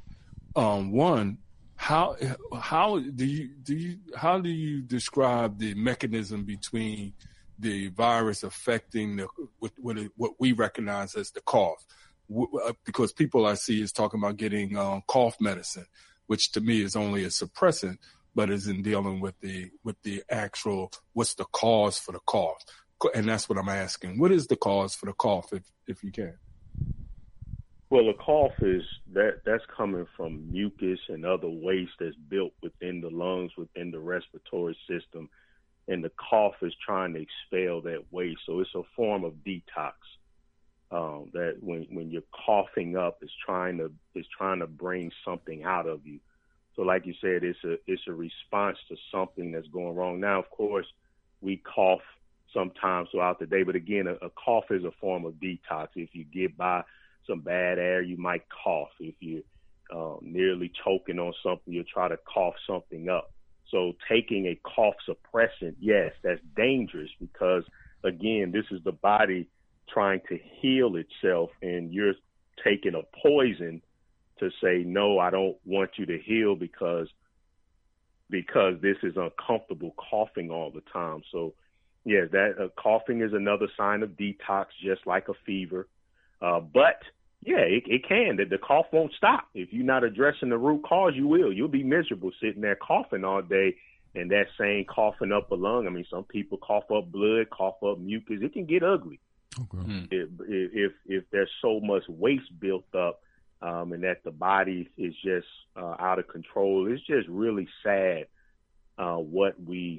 How do you describe the mechanism between the virus affecting what we recognize as the cough? Because people I see is talking about getting cough medicine, which to me is only a suppressant, but isn't dealing with the actual what's the cause for the cough, and that's what I'm asking. What is the cause for the cough, if you can? Well, the cough that's coming from mucus and other waste that's built within the lungs, within the respiratory system, and the cough is trying to expel that waste. So it's a form of detox. That when you're coughing up, it's trying to bring something out of you. So, like you said, it's a response to something that's going wrong. Now, of course, we cough sometimes throughout the day, but again, a cough is a form of detox. If you get by some bad air, you might cough. If you're nearly choking on something, you'll try to cough something up. So taking a cough suppressant, yes, that's dangerous because, again, this is the body trying to heal itself, and you're taking a poison to say, no, I don't want you to heal because this is uncomfortable coughing all the time. So, yes, that coughing is another sign of detox, just like a fever. But yeah, it can. The cough won't stop. If you're not addressing the root cause, you will. You'll be miserable sitting there coughing all day, and that same coughing up a lung. I mean, some people cough up blood, cough up mucus. It can get ugly. Okay. If there's so much waste built up, and that the body is just out of control. It's just really sad what we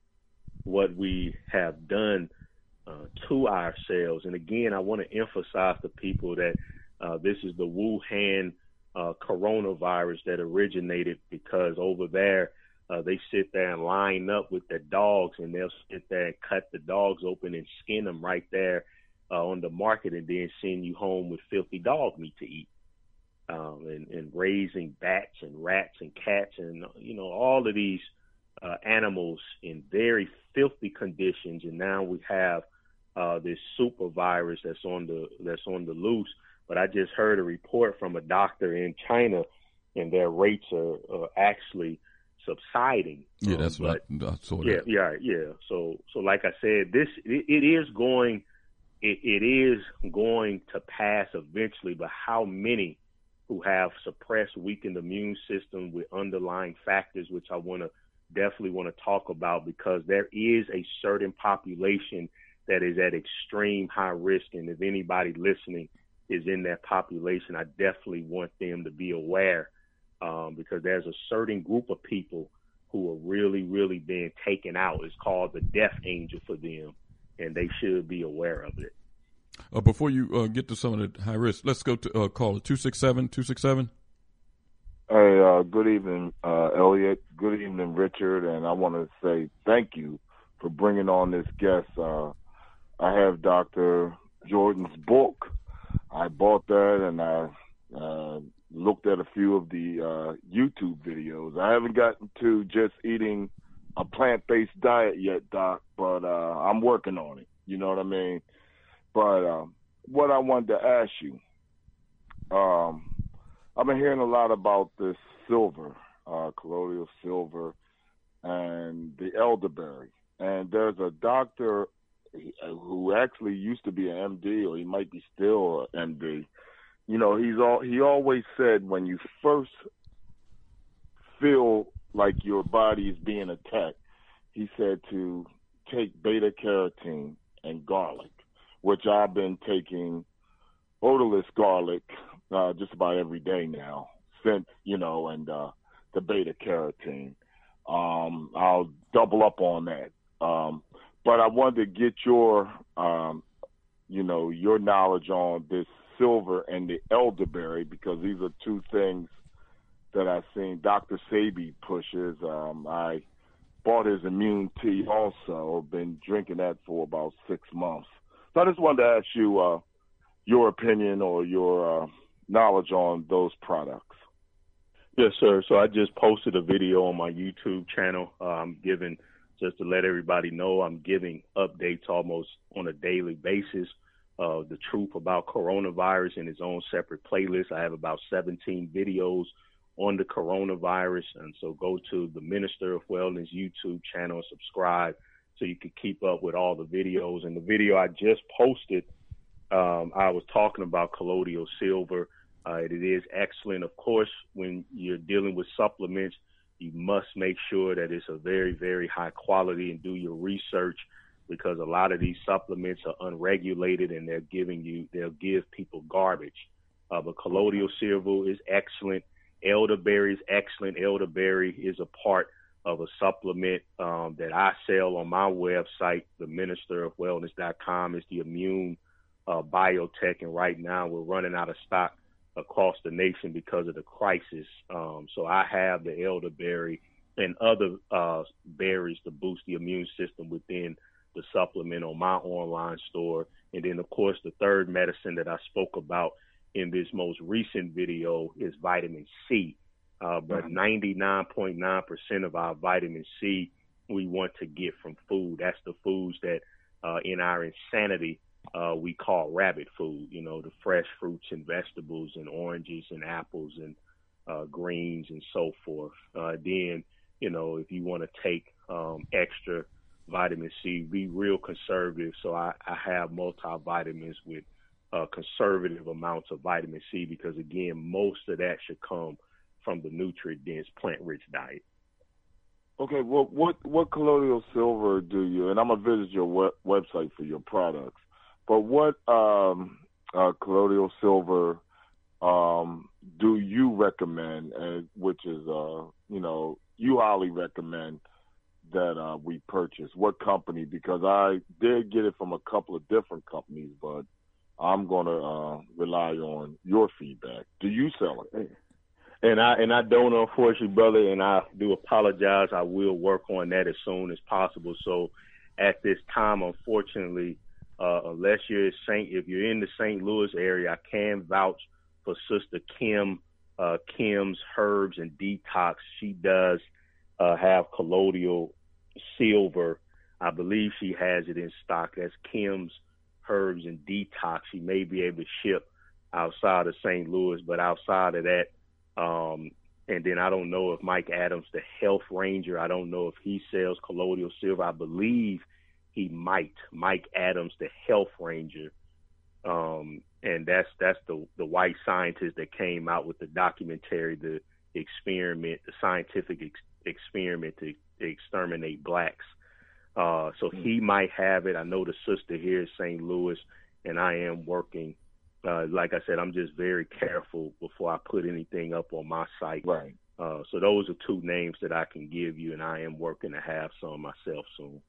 have done to ourselves. And again, I want to emphasize to people that this is the Wuhan coronavirus that originated because over there they sit there and line up with their dogs, and they'll sit there and cut the dogs open and skin them right there on the market, and then send you home with filthy dog meat to eat. And raising bats and rats and cats and all of these animals in very filthy conditions, and now we have this super virus that's on the loose. But I just heard a report from a doctor in China, and their rates are actually subsiding. Yeah, that's what I saw. Yeah. So like I said, it is going to pass eventually. But how many who have suppressed, weakened immune system with underlying factors, which I definitely want to talk about, because there is a certain population that is at extreme high risk. And if anybody listening is in that population, I definitely want them to be aware, because there's a certain group of people who are really, really being taken out. It's called the death angel for them, and they should be aware of it. Before you get to some of the high risk, let's go to caller 267. Hey, good evening, Elliot. Good evening, Richard. And I want to say thank you for bringing on this guest. I have Dr. Jordan's book. I bought that, and I looked at a few of the YouTube videos. I haven't gotten to just eating a plant-based diet yet, Doc, but I'm working on it. You know what I mean? But what I wanted to ask you, I've been hearing a lot about this silver, colloidal silver, and the elderberry. And there's a doctor who actually used to be an MD, or he might be still an MD. You know, he always said when you first feel like your body is being attacked, he said to take beta carotene and garlic, which I've been taking odorless garlic just about every day now since, and the beta carotene. I'll double up on that. But I wanted to get your your knowledge on this silver and the elderberry, because these are two things that I've seen Dr. Sebi pushes. I bought his immune tea also, been drinking that for about 6 months. So I just wanted to ask you your opinion or your knowledge on those products. Yes, sir. So I just posted a video on my YouTube channel. Just to let everybody know, I'm giving updates almost on a daily basis. The truth about coronavirus in its own separate playlist. I have about 17 videos on the coronavirus. And so go to the Minister of Wellness YouTube channel and subscribe so you can keep up with all the videos. And the video I just posted, I was talking about colloidal silver. It is excellent. Of course, when you're dealing with supplements, you must make sure that it's a very, very high quality and do your research, because a lot of these supplements are unregulated and they'll give people garbage. But colloidal silver is excellent. Elderberry is excellent. Elderberry is a part of a supplement that I sell on my website, theministerofwellness.com. It's the immune biotech, and right now we're running out of stock across the nation because of the crisis. So I have the elderberry and other berries to boost the immune system within the supplement on my online store. And then, of course, the third medicine that I spoke about in this most recent video is vitamin C. But 99.9% of our vitamin C we want to get from food. That's the foods that in our insanity we call rabbit food, the fresh fruits and vegetables and oranges and apples and greens and so forth. Then, if you want to take extra vitamin C, be real conservative. So I have multivitamins with conservative amounts of vitamin C, because, again, most of that should come from the nutrient-dense, plant-rich diet. Okay, well, what colloidal silver do you, and I'm going to visit your website for your products, but what colloidal silver do you recommend, which is, you highly recommend that we purchase? What company? Because I did get it from a couple of different companies, but I'm going to rely on your feedback. Do you sell it? And I don't, unfortunately, brother, and I do apologize. I will work on that as soon as possible. So at this time, unfortunately, unless if you're in the St. Louis area, I can vouch for Sister Kim's Herbs and Detox. She does have colloidal silver. I believe she has it in stock. That's Kim's Herbs and Detox. She may be able to ship outside of St. Louis, but outside of that, and then I don't know if Mike Adams, the Health Ranger, I don't know if he sells colloidal silver. I believe he might. Mike Adams, the Health Ranger, and that's the white scientist that came out with the documentary, the scientific experiment to exterminate blacks. So he might have it. I know the sister here in St. Louis, and I am working. Like I said, I'm just very careful before I put anything up on my site. Right. So those are two names that I can give you, and I am working to have some myself soon.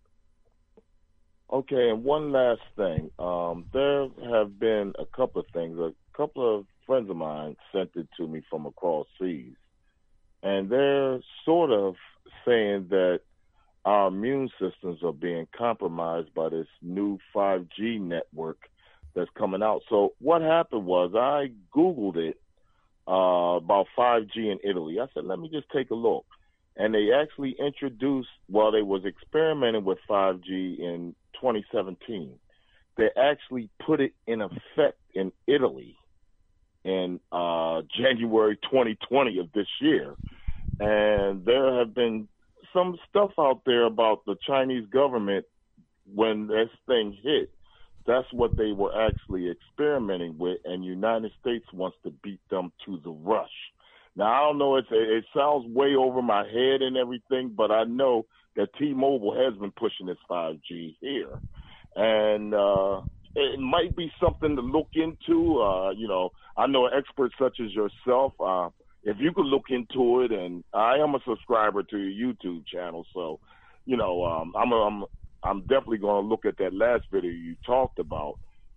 Okay, and one last thing. There have been a couple of things. A couple of friends of mine sent it to me from across seas, and they're sort of saying that our immune systems are being compromised by this new 5G network that's coming out. So what happened was I Googled it about 5G in Italy. I said, let me just take a look. And they actually introduced, while they was experimenting with 5G in 2017, they actually put it in effect in Italy in January 2020 of this year. And there have been some stuff out there about the Chinese government when this thing hit. That's what they were actually experimenting with, and United States wants to beat them to the rush. Now, I don't know, it sounds way over my head and everything, but I know that T-Mobile has been pushing this 5G here. And it might be something to look into. I know experts such as yourself, if you could look into it, and I am a subscriber to your YouTube channel, so, I'm definitely going to look at that last video you talked about.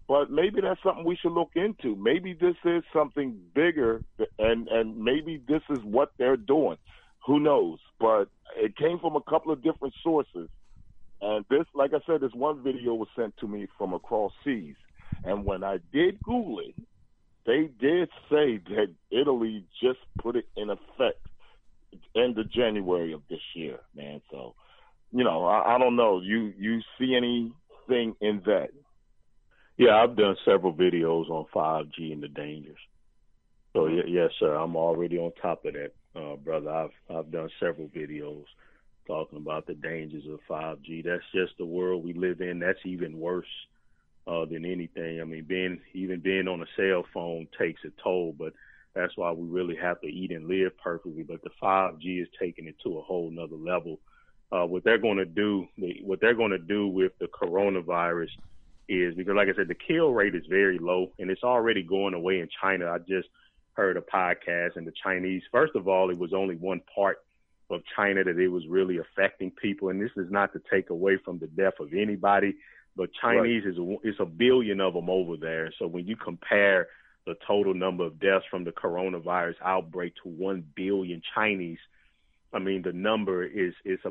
but maybe that's something we should look into. Maybe this is something bigger, and maybe this is what they're doing. Who knows? But it came from a couple of different sources. And this, like I said, this one video was sent to me from across seas. And when I did Google it, they did say that Italy just put it in effect end of January of this year, man. So, I don't know. You see anything in that? Yeah, I've done several videos on 5G and the dangers. So yes, sir, I'm already on top of that, brother. I've done several videos talking about the dangers of 5G. That's just the world we live in. That's even worse than anything. I mean, being on a cell phone takes a toll, but that's why we really have to eat and live perfectly. But the 5G is taking it to a whole nother level. What they're going to do with the coronavirus is, because like I said, the kill rate is very low and it's already going away in China. I just heard a podcast, and the Chinese, first of all, it was only one part of China that it was really affecting people. And this is not to take away from the death of anybody, but Chinese is a billion of them over there. So when you compare the total number of deaths from the coronavirus outbreak to 1 billion Chinese, I mean, the number is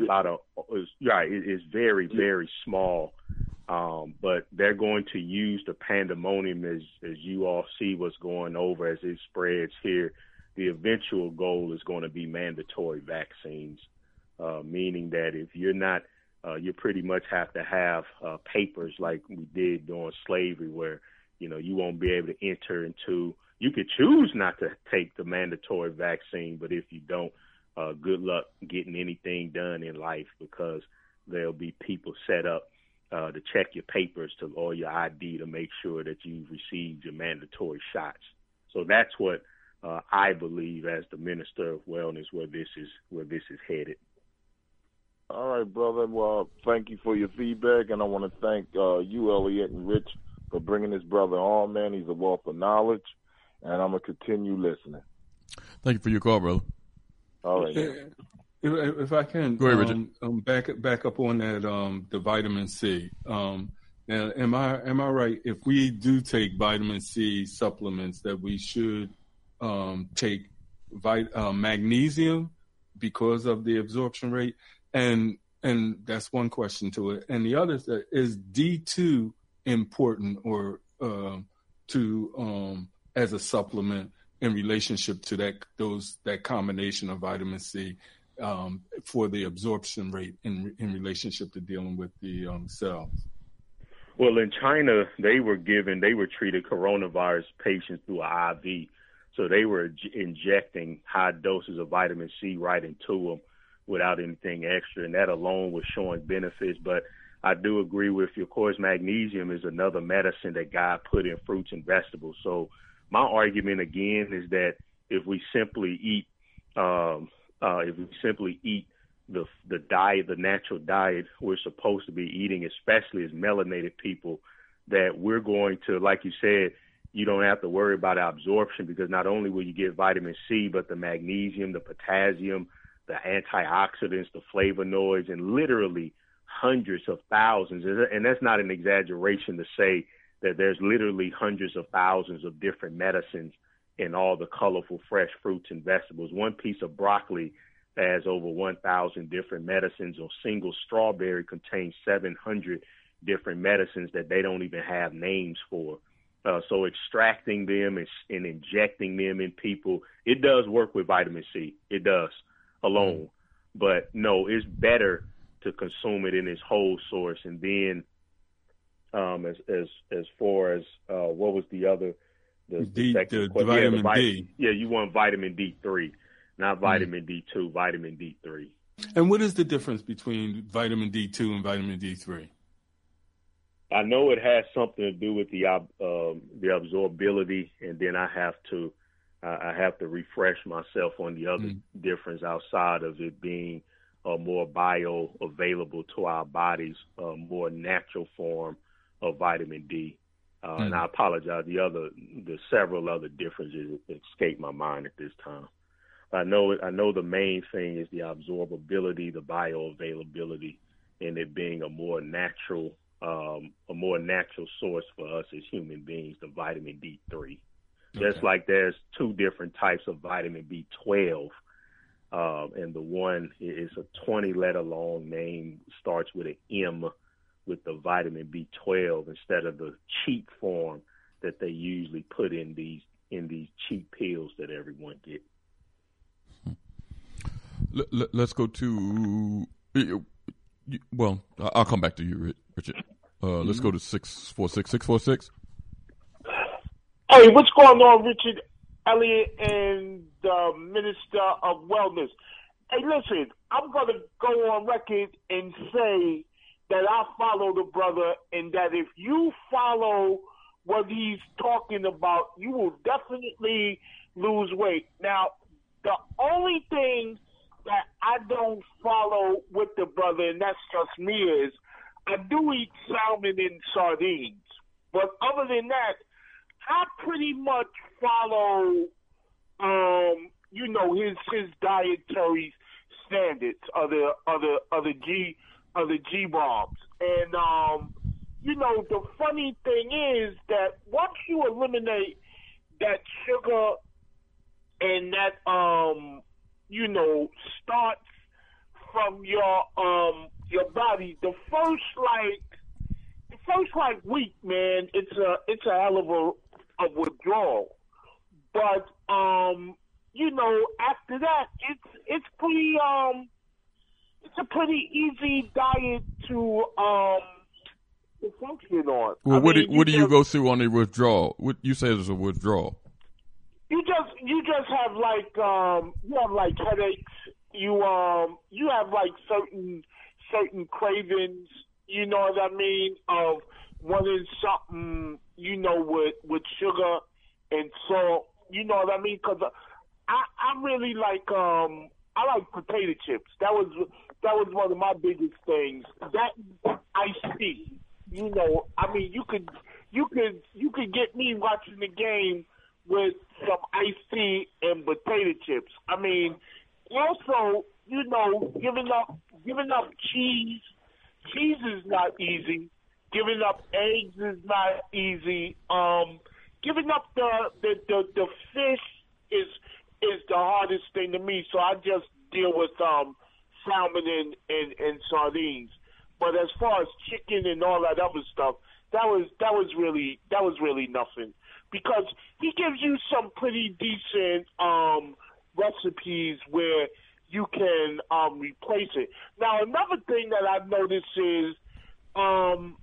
very, very small. But they're going to use the pandemonium as you all see what's going over as it spreads here. The eventual goal is going to be mandatory vaccines, meaning that if you're not, you pretty much have to have papers like we did during slavery, where, you won't be able to enter into, you could choose not to take the mandatory vaccine, but if you don't, good luck getting anything done in life, because there'll be people set up to check your papers or your ID to make sure that you've received your mandatory shots. So that's what I believe, as the Minister of Wellness, where this is headed. All right, brother. Well, thank you for your feedback, and I want to thank you, Elliot, and Rich for bringing this brother on, man. He's a wealth of knowledge, and I'm going to continue listening. Thank you for your call, brother. All right. If I can, go ahead, Richard. Back up on that, the vitamin C. Now, am I right? If we do take vitamin C supplements, that we should take magnesium because of the absorption rate, and that's one question to it. And the other is D2 important or as a supplement in relationship to that combination of vitamin C for the absorption rate in relationship to dealing with the cells? Well, in China, they were treated coronavirus patients through an IV. So they were injecting high doses of vitamin C right into them without anything extra, and that alone was showing benefits. But I do agree with you. Of course, magnesium is another medicine that God put in fruits and vegetables. So my argument again is that if we simply eat the diet, the natural diet we're supposed to be eating, especially as melanated people, that we're going to, like you said, you don't have to worry about absorption, because not only will you get vitamin C, but the magnesium, the potassium, the antioxidants, the flavonoids, and literally hundreds of thousands. And that's not an exaggeration to say that there's literally hundreds of thousands of different medicines in all the colorful, fresh fruits and vegetables. One piece of broccoli has over 1,000 different medicines. A single strawberry contains 700 different medicines that they don't even have names for. So extracting them and injecting them in people, it does work with vitamin C. It does alone. But no, it's better to consume it in its whole source. And then as far as what was the other? The vitamin D. Yeah, you want vitamin D3, not vitamin D2, vitamin D3. And what is the difference between vitamin D2 and vitamin D3? I know it has something to do with the absorbability, and then I have to refresh myself on the other difference outside of it being a more bioavailable to our bodies, a more natural form of vitamin D. And I apologize. The several other differences escape my mind at this time. I know the main thing is the absorbability, the bioavailability, and it being a more natural a more natural source for us as human beings, the vitamin D3. Just like there's two different types of vitamin B12, and the one is a 20-letter long name, starts with an M, with the vitamin B12 instead of the cheap form that they usually put in these cheap pills that everyone gets. Let's go to. Well, I'll come back to you, Richard. Let's go to 646. Hey, what's going on, Richard Elliott and the Minister of Wellness? Hey, listen, I'm going to go on record and say that I follow the brother, and that if you follow what he's talking about, you will definitely lose weight. Now, the only thing that I don't follow with the brother, and that's just me, is I do eat salmon and sardines. But other than that, I pretty much follow, his dietary standards, other G-bombs. And, the funny thing is that once you eliminate that sugar and that, starts from your body, the first week, man, it's a hell of a withdrawal. But after that, it's a pretty easy diet to function on. Well, what do you go through on the withdrawal? What you say is a withdrawal? You just have you have like headaches. You have like certain cravings. You know what I mean? Of wanting something, with sugar and salt. You know what I mean? Because I really like I like potato chips. That was one of my biggest things. That iced tea. I mean, you could get me watching the game with some iced tea and potato chips. I mean, also, giving up cheese. Cheese is not easy. Giving up eggs is not easy. Giving up the fish is the hardest thing to me. So I just deal with salmon and sardines. But as far as chicken and all that other stuff, that was really nothing, because he gives you some pretty decent recipes where you can replace it. Now, another thing that I've noticed is having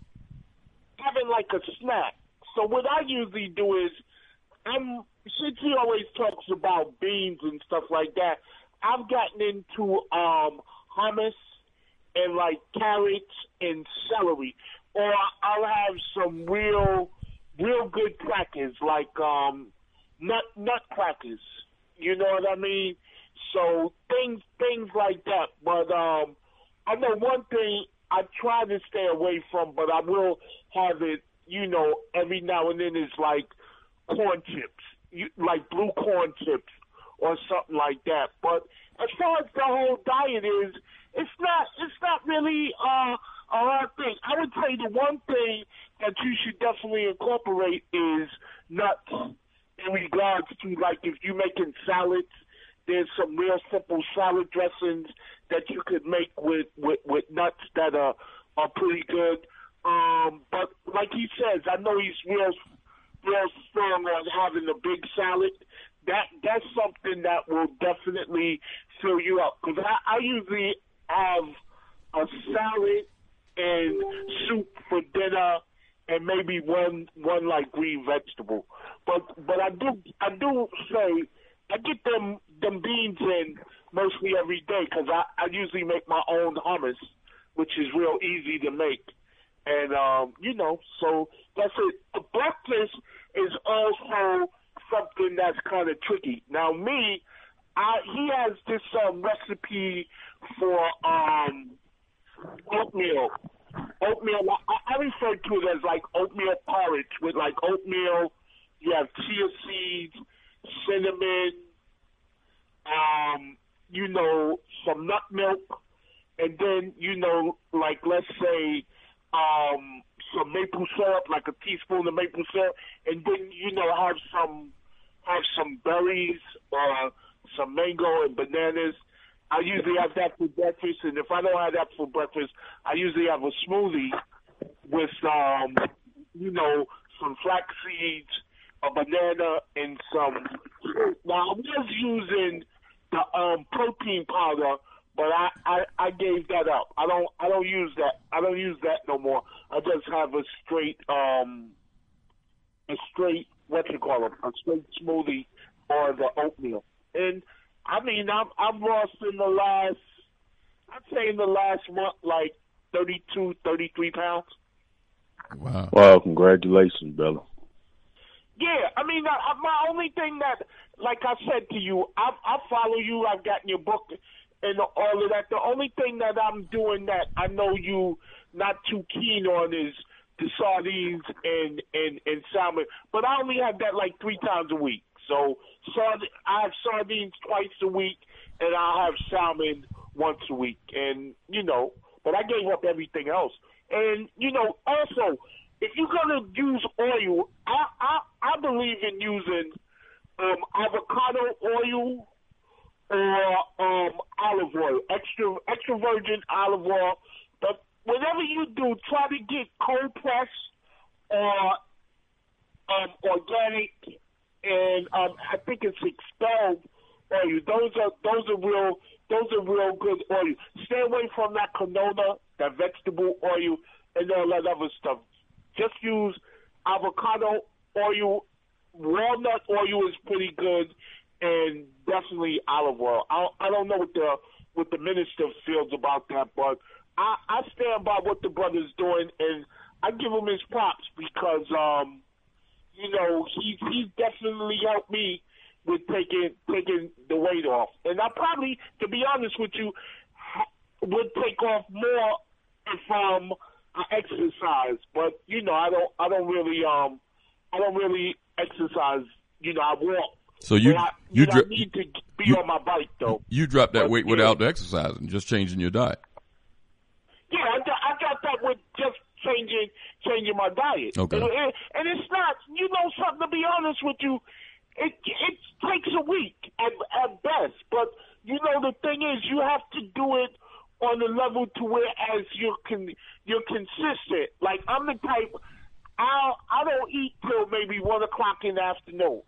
like a snack. So what I usually do is, since he always talks about beans and stuff like that, I've gotten into hummus and like carrots and celery, or I'll have some real good crackers, like nut crackers. You know what I mean? So things like that. But I know one thing I try to stay away from, but I will have it, every now and then, is like corn chips, like blue corn chips or something like that. But as far as the whole diet is, it's not really a hard thing. I would say the one thing that you should definitely incorporate is nuts, in regards to, like, if you're making salads, there's some real simple salad dressings that you could make with nuts that are pretty good. But like he says, I know he's real strong on having a big salad. That's something that will definitely fill you up. Because I usually have a salad and soup for dinner, and maybe one like green vegetable. But I do say I get them beans in mostly every day, because I usually make my own hummus, which is real easy to make. And, so that's it. The breakfast is also something that's kind of tricky. Now, he has this recipe for oatmeal. I refer to it as like oatmeal porridge, with like oatmeal. You have chia seeds, cinnamon, some nut milk, and then, like, let's say some maple syrup, like a teaspoon of maple syrup, and then have some berries or some mango and bananas. I usually have that for breakfast, and if I don't have that for breakfast, I usually have a smoothie with some flax seeds, a banana, and some. Now I was using the protein powder, but I gave that up. I don't use that. I don't use that no more. I just have a straight a straight smoothie or the oatmeal. And I mean, I've lost in the last month like 32, 33 pounds. Wow. Wow, congratulations, brother. Yeah, I mean, my only thing that, like I said to you, I follow you. I've gotten your book and all of that. The only thing that I'm doing that I know you not too keen on is the sardines and salmon. But I only have that like 3 times a week. So I have sardines twice a week, and I'll have salmon once a week. And, but I gave up everything else. And, also, if you're going to use oil, I believe in using avocado oil or olive oil, extra virgin olive oil. But whatever you do, try to get cold pressed or organic, and I think it's expelled oil. Those are real good oil. Stay away from that canola, that vegetable oil, and all that other stuff. Just use avocado oil. Walnut oil is pretty good, and definitely olive oil. I don't know what the minister feels about that, but I stand by what the brother's doing, and I give him his props because he's definitely helped me with taking the weight off. And I probably, to be honest with you, would take off more if I exercise. But I don't really exercise. I walk. So you need to be on my bike though. You dropped that weight without exercising, just changing your diet. Yeah, I got that with just changing my diet. Okay. And it's not, something, to be honest with you, it takes a week at best. But, the thing is, you have to do it on a level to where as you're consistent. Like, I'm the type, I don't eat till maybe 1 o'clock in the afternoon.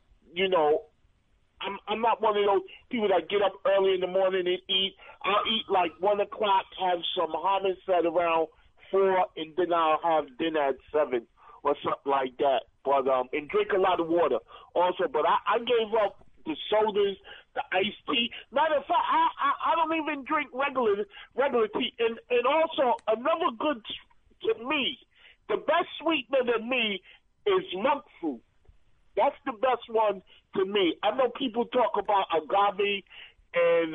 I'm not one of those people that get up early in the morning and eat. I'll eat like 1 o'clock, have some hummus at around 4, and then I'll have dinner at 7 or something like that. But and drink a lot of water also. But I gave up the sodas, the iced tea. Matter of fact, I don't even drink regular tea. And also another good to me, the best sweetener to me is monk fruit. That's the best one to me. I know people talk about agave and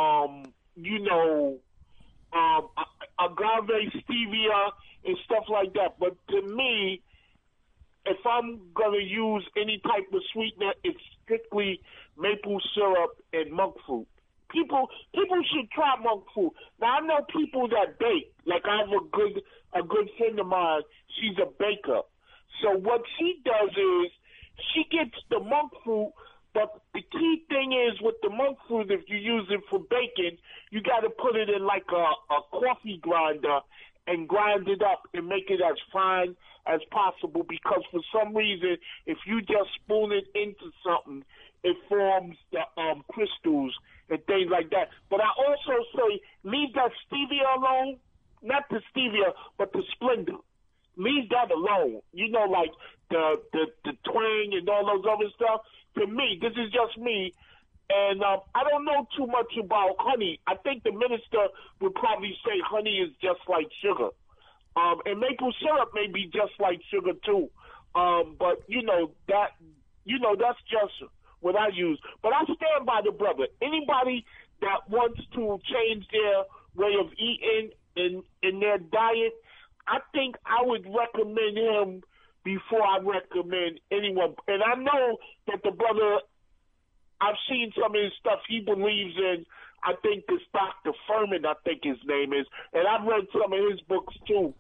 agave, stevia, and stuff like that. But to me, if I'm gonna use any type of sweetener, it's strictly maple syrup and monk fruit. People should try monk fruit. Now I know people that bake. Like I have a good friend of mine. She's a baker. So what she does is she gets the monk fruit, but the key thing is with the monk fruit, if you use it for baking, you got to put it in like a coffee grinder and grind it up and make it as fine as possible, because for some reason, if you just spoon it into something, it forms the crystals and things like that. But I also say leave that stevia alone, not the stevia, but the Splenda. Leave that alone. Like the twang and all those other stuff. To me, this is just me, and I don't know too much about honey. I think the minister would probably say honey is just like sugar, and maple syrup may be just like sugar too. But that's just what I use. But I stand by the brother. Anybody that wants to change their way of eating in their diet, I think I would recommend him before I recommend anyone. And I know that the brother, I've seen some of his stuff he believes in. I think it's Dr. Furman, I think his name is. And I've read some of his books too.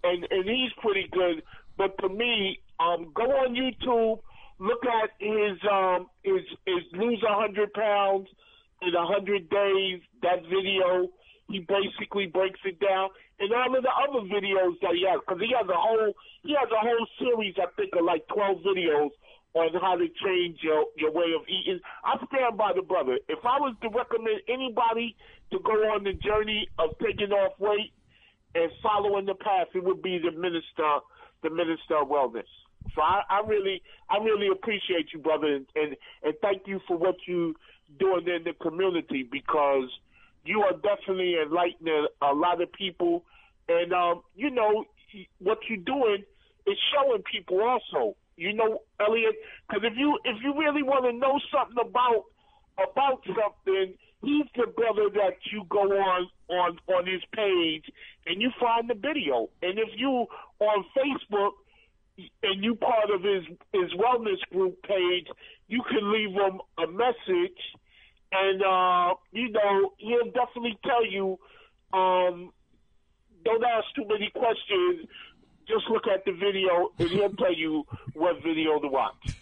and he's pretty good. But to me, go on YouTube, look at his lose 100 pounds in 100 days. That video, he basically breaks it down, and all of the other videos that he has, because he has a whole series, I think, of like 12 videos on how to change your way of eating. I stand by the brother. If I was to recommend anybody to go on the journey of taking off weight and following the path, it would be the minister of wellness. So I really appreciate you, brother, and thank you for what you doing in the community, because you are definitely enlightening a lot of people, and you know what you're doing is showing people also. You know, Elliot, because if you really want to know something about something, he's the brother that you go on his page and you find the video. And if you on Facebook and you part of his wellness group page, you can leave him a message, and you know, he'll definitely tell you. Don't ask too many questions. Just look at the video, and he'll tell you what video to watch.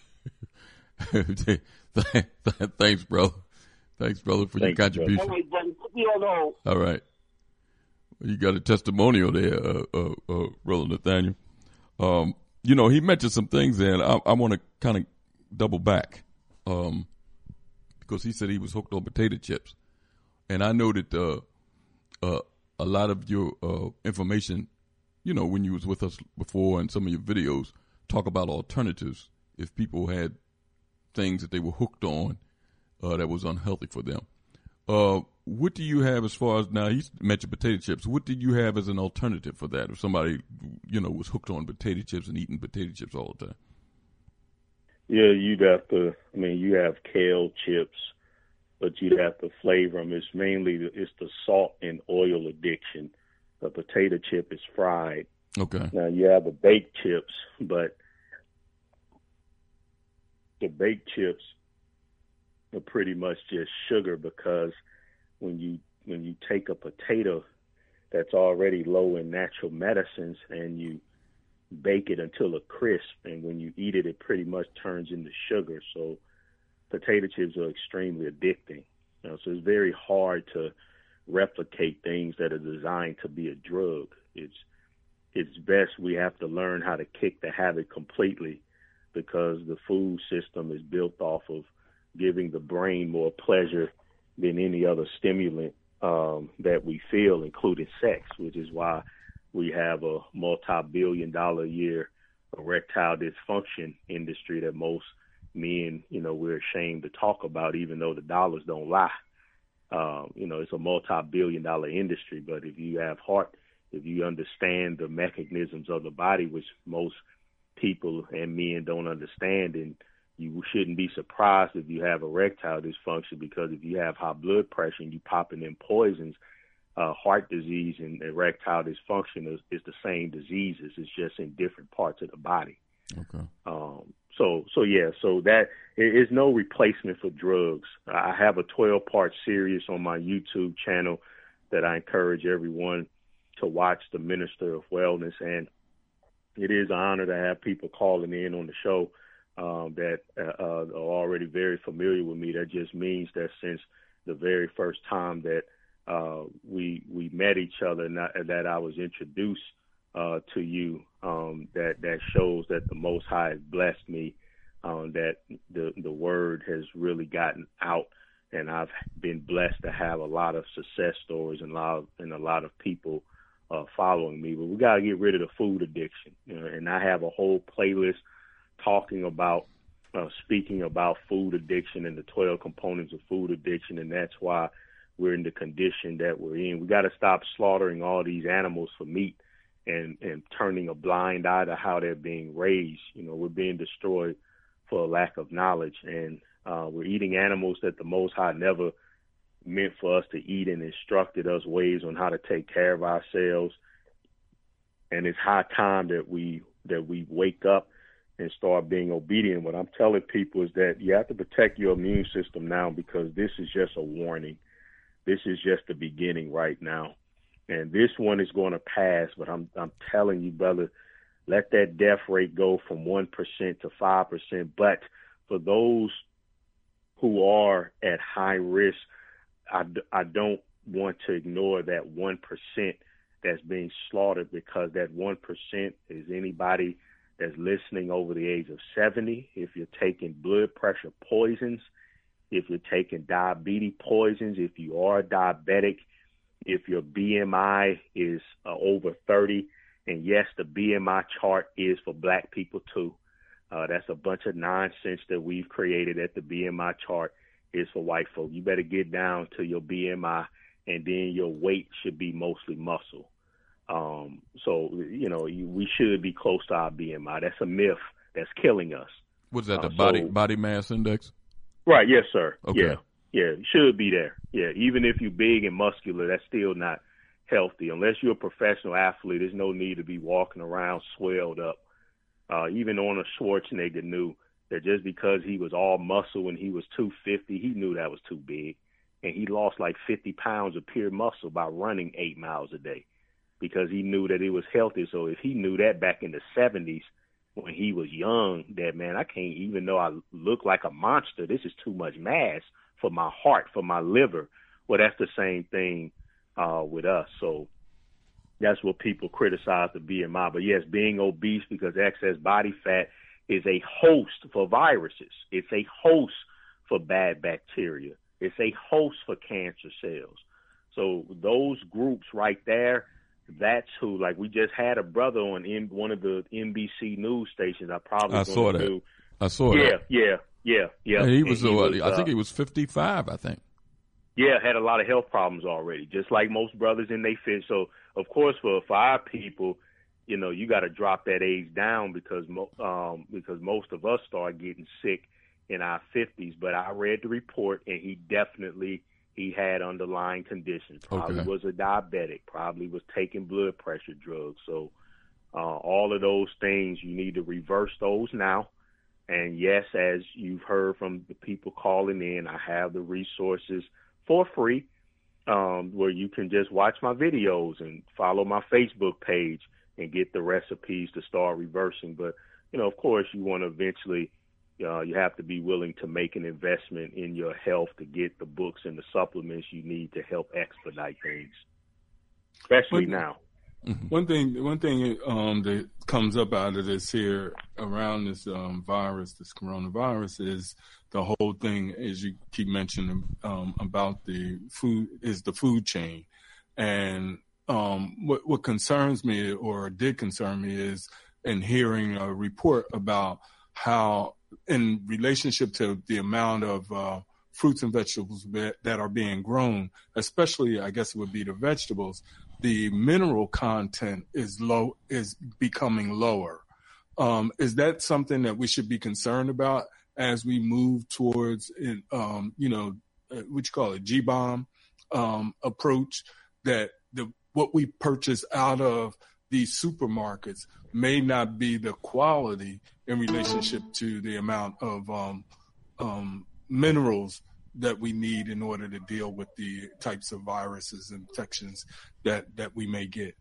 Thanks, brother. Thanks, brother, for your contribution. All right, brother. Put me on hold. All right. You got a testimonial there, Brother Nathaniel. You know, he mentioned some things there, and I want to kind of double back because he said he was hooked on potato chips. And I know that a lot of your information, you know, when you was with us before and some of your videos talk about alternatives if people had things that they were hooked on that was unhealthy for them. What do you have as far as, now he mentioned potato chips, what did you have as an alternative for that if somebody, you know, was hooked on potato chips and eating potato chips all the time? Yeah, you'd have to, I mean, you have kale chips, but you'd have to flavor them. It's the salt and oil addiction. The potato chip is fried. Okay. Now you have the baked chips, but the baked chips are pretty much just sugar, because when you take a potato that's already low in natural medicines and you bake it until a crisp, and when you eat it, it pretty much turns into sugar. So potato chips are extremely addicting. You know, so it's very hard to replicate things that are designed to be a drug. It's best we have to learn how to kick the habit completely, because the food system is built off of giving the brain more pleasure than any other stimulant that we feel, including sex, which is why we have a multi-billion-dollar a year erectile dysfunction industry that most men, you know, we're ashamed to talk about, even though the dollars don't lie. You know, it's a multi-billion-dollar industry, but if you understand the mechanisms of the body, which most people and men don't understand, and you shouldn't be surprised if you have erectile dysfunction, because if you have high blood pressure and you popping in poisons, heart disease and erectile dysfunction is the same diseases. It's just in different parts of the body. Okay. So that is no replacement for drugs. I have a 12-part series on my YouTube channel that I encourage everyone to watch, The Minister of Wellness, and it is an honor to have people calling in on the show that are already very familiar with me. That just means that since the very first time that we met each other, and that I was introduced to you, that shows that the Most High has blessed me, that the word has really gotten out, and I've been blessed to have a lot of success stories and a lot of people following me. But we got to get rid of the food addiction, you know, and I have a whole playlist talking about speaking about food addiction and the 12 components of food addiction, and that's why we're in the condition that we're in. We got to stop slaughtering all these animals for meat and turning a blind eye to how they're being raised. You know, we're being destroyed for a lack of knowledge, and we're eating animals that the Most High never meant for us to eat, and instructed us ways on how to take care of ourselves. And it's high time that we wake up and start being obedient. What I'm telling people is that you have to protect your immune system now, because this is just a warning. This is just the beginning right now. And this one is going to pass, but I'm telling you, brother, let that death rate go from 1% to 5%. But for those who are at high risk, I don't want to ignore that 1% that's being slaughtered, because that 1% is anybody that's listening over the age of 70. If you're taking blood pressure poisons, if you're taking diabetes poisons, if you are diabetic, if your BMI is over 30, and yes, the BMI chart is for black people too. That's a bunch of nonsense that we've created, that the BMI chart is for white folk. You better get down to your BMI, and then your weight should be mostly muscle. So, we should be close to our BMI. That's a myth that's killing us. What's that, the body mass index? Right, yes, sir. Okay. Yeah, it should be there. Yeah, even if you're big and muscular, that's still not healthy. Unless you're a professional athlete, there's no need to be walking around swelled up. Even Arnold Schwarzenegger knew that just because he was all muscle when he was 250, he knew that was too big. And he lost like 50 pounds of pure muscle by running 8 miles a day, because he knew that it was healthy. So if he knew that back in the 70s when he was young, that, man, I can't, even though I look like a monster, this is too much mass for my heart, for my liver. Well, that's the same thing with us. So that's what people criticize the BMI. But yes, being obese because excess body fat is a host for viruses. It's a host for bad bacteria. It's a host for cancer cells. So those groups right there, that's who, like, we just had a brother on one of the NBC news stations. I saw that. Yeah. He was, I think he was 55, I think. Yeah, had a lot of health problems already, just like most brothers in their 50s. So, of course, for our people, you got to drop that age down, because most of us start getting sick in our 50s. But I read the report, and he had underlying conditions. Probably was a diabetic, probably was taking blood pressure drugs. So all of those things, you need to reverse those now. And yes, as you've heard from the people calling in, I have the resources for free, where you can just watch my videos and follow my Facebook page and get the recipes to start reversing. But, of course, you want to eventually, you have to be willing to make an investment in your health to get the books and the supplements you need to help expedite things, especially now. Mm-hmm. One thing that comes up out of this here around this virus, this coronavirus, is the whole thing, as you keep mentioning, about the food chain. And what concerns me, or did concern me, is in hearing a report about how, in relationship to the amount of fruits and vegetables that are being grown, especially, I guess it would be the vegetables, the mineral content is becoming lower. Is that something that we should be concerned about as we move towards, what you call it, G-bomb approach, that what we purchase out of these supermarkets may not be the quality in relationship to the amount of minerals that we need in order to deal with the types of viruses and infections that we may get?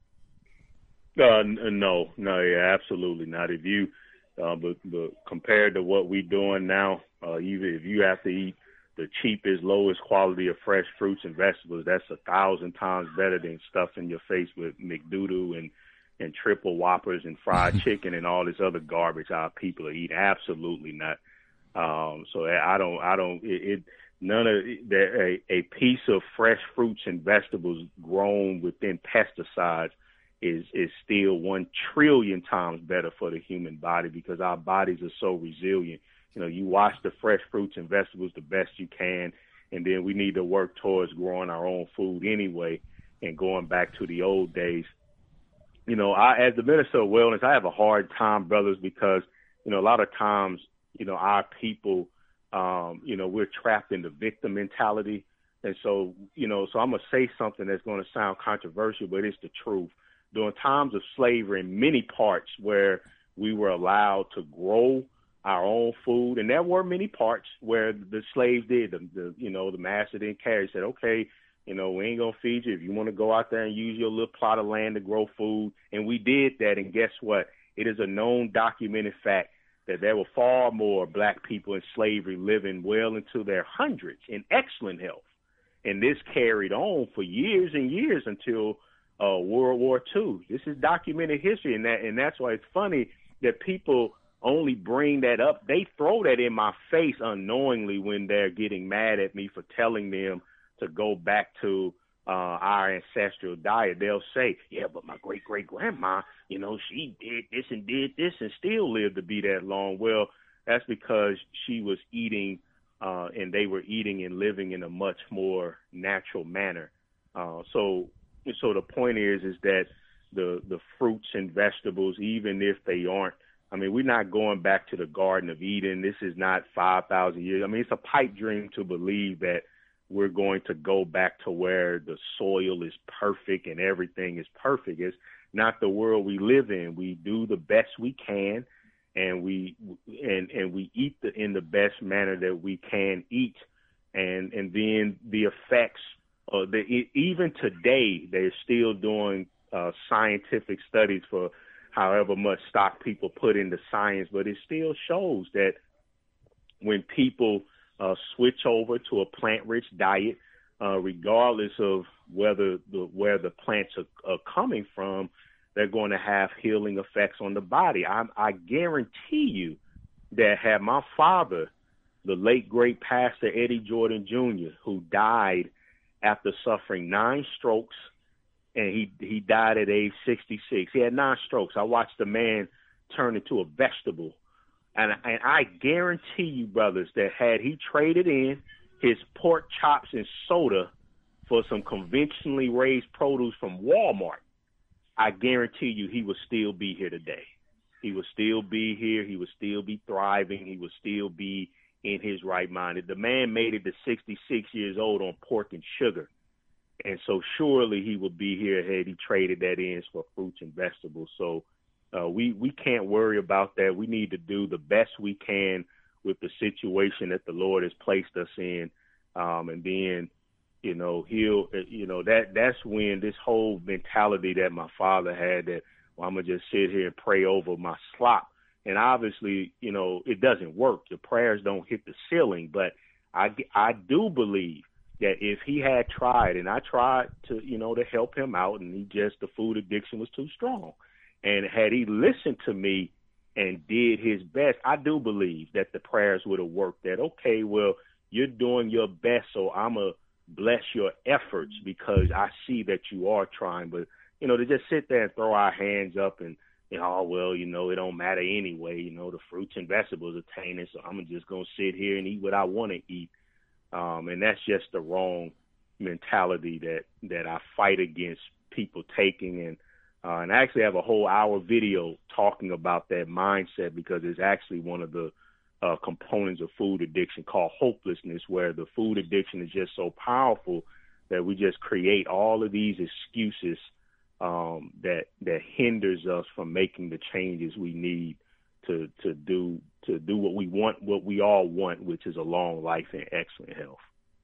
No, yeah, absolutely not. If you, but compared to what we're doing now, even if you have to eat the cheapest, lowest quality of fresh fruits and vegetables, that's 1,000 times better than stuffing your face with McDoodle and triple whoppers and fried chicken and all this other garbage our people are eating. Absolutely not. So none of a piece of fresh fruits and vegetables grown within pesticides is still 1 trillion times better for the human body, because our bodies are so resilient. You wash the fresh fruits and vegetables the best you can, and then we need to work towards growing our own food anyway and going back to the old days. As the Minister of Wellness, I have a hard time, brothers, because, a lot of times, our people, we're trapped in the victim mentality. And so, so I'm going to say something that's going to sound controversial, but it's the truth. During times of slavery, in many parts where we were allowed to grow our own food, and there were many parts where the slaves did, the master didn't care. He said, okay, You know, we ain't going to feed you. If you want to go out there and use your little plot of land to grow food. And we did that. And guess what? It is a known documented fact that there were far more black people in slavery living well into their hundreds in excellent health. And this carried on for years and years until World War II. This is documented history, and that's why it's funny that people only bring that up. They throw that in my face unknowingly when they're getting mad at me for telling them to go back to our ancestral diet. They'll say, yeah, but my great-great-grandma, you know, she did this and still lived to be that long. Well, that's because she was eating and they were eating and living in a much more natural manner. So the point is that the fruits and vegetables, even if they aren't, I mean, we're not going back to the Garden of Eden. This is not 5,000 years. I mean, it's a pipe dream to believe that we're going to go back to where the soil is perfect and everything is perfect. It's not the world we live in. We do the best we can, and we eat in the best manner that we can eat, and then the effects. Even today, they're still doing scientific studies for however much stock people put into science, but it still shows that when people switch over to a plant-rich diet, regardless of where the plants are coming from, they're going to have healing effects on the body. I guarantee you that had my father, the late great pastor Eddie Jordan Jr., who died after suffering 9 strokes, and he died at age 66. He had 9 strokes. I watched the man turn into a vegetable. And I guarantee you, brothers, that had he traded in his pork chops and soda for some conventionally raised produce from Walmart, I guarantee you he would still be here today. He would still be here. He would still be thriving. He would still be in his right mind. The man made it to 66 years old on pork and sugar. And so surely he would be here had he traded that in for fruits and vegetables. So we can't worry about that. We need to do the best we can with the situation that the Lord has placed us in. And then, you know, that's when this whole mentality that my father had that, well, I'm going to just sit here and pray over my slop. And obviously, you know, it doesn't work. The prayers don't hit the ceiling. But I do believe that if he had tried, and I tried to, you know, to help him out, and the food addiction was too strong. And had he listened to me and did his best, I do believe that the prayers would have worked. That, okay, well, you're doing your best, so I'm going to bless your efforts because I see that you are trying. But, you know, to just sit there and throw our hands up and, you know, oh, well, you know, it don't matter anyway. You know, the fruits and vegetables are tainted, so I'm just going to sit here and eat what I want to eat. And that's just the wrong mentality that I fight against people taking. And I actually have a whole hour video talking about that mindset because it's actually one of the components of food addiction called hopelessness, where the food addiction is just so powerful that we just create all of these excuses that hinders us from making the changes we need to do what we want, what we all want, which is a long life and excellent health.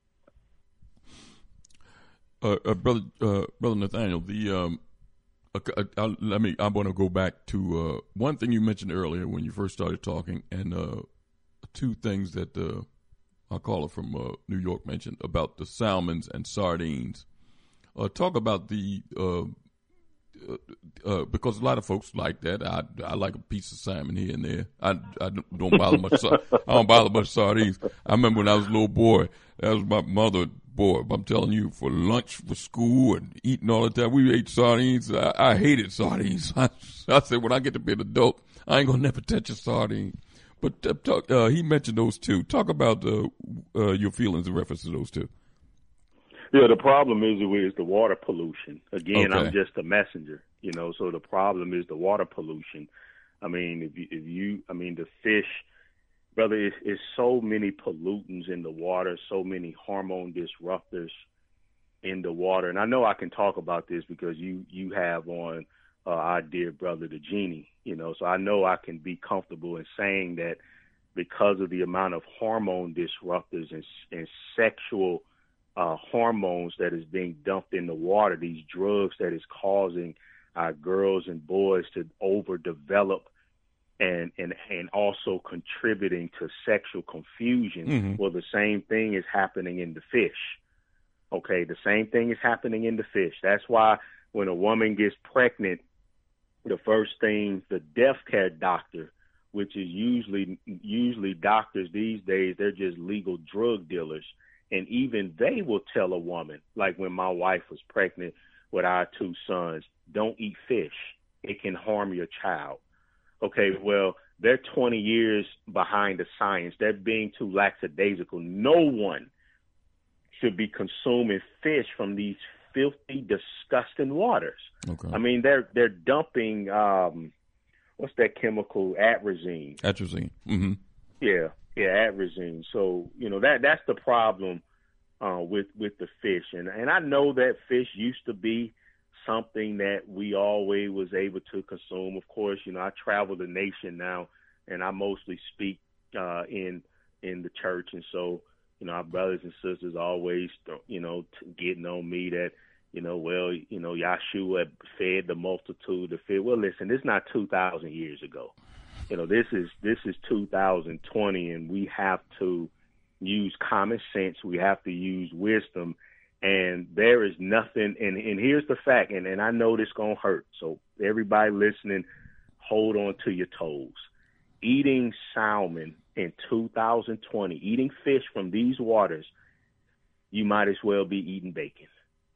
Brother Nathaniel, I want to go back to one thing you mentioned earlier when you first started talking, and 2 things that our caller from New York mentioned about the salmons and sardines. Talk about the because a lot of folks like that. I like a piece of salmon here and there. I don't bother much. I don't bother much sardines. I remember when I was a little boy. That was my mother. Boy, I'm telling you, for lunch, for school, and eating all the time, we ate sardines. I hated sardines. I said, when I get to be an adult, I ain't gonna never touch a sardine. But he mentioned those 2. Talk about your feelings in reference to those 2. Yeah, the problem is the water pollution. Again, okay. I'm just a messenger, you know. So the problem is the water pollution. I mean, the fish, brother, it's so many pollutants in the water, so many hormone disruptors in the water. And I know I can talk about this because you have on our dear brother, the Genie, you know. So I know I can be comfortable in saying that because of the amount of hormone disruptors and sexual hormones that is being dumped in the water, these drugs that is causing our girls and boys to overdevelop and also contributing to sexual confusion. Mm-hmm. Well, the same thing is happening in the fish. Okay, the same thing is happening in the fish. That's why when a woman gets pregnant, the first thing the death care doctor, which is usually doctors these days, they're just legal drug dealers. And even they will tell a woman, like when my wife was pregnant with our 2 sons, don't eat fish. It can harm your child. Okay, well, they're 20 years behind the science. They're being too lackadaisical. No one should be consuming fish from these filthy, disgusting waters. Okay. I mean, they're dumping, what's that chemical? Atrazine. Atrazine. Mm-hmm. Yeah, atrazine. So, that's the problem with the fish. And I know that fish used to be something that we always was able to consume. Of course, I travel the nation now, and I mostly speak in the church. And so, our brothers and sisters always, getting on me that, Yahshua fed the multitude of fish. Well, listen, this is not 2,000 years ago. This is 2020, and we have to use common sense. We have to use wisdom. And there is nothing, and here's the fact, and I know this going to hurt. So everybody listening, hold on to your toes. Eating salmon in 2020, eating fish from these waters, you might as well be eating bacon.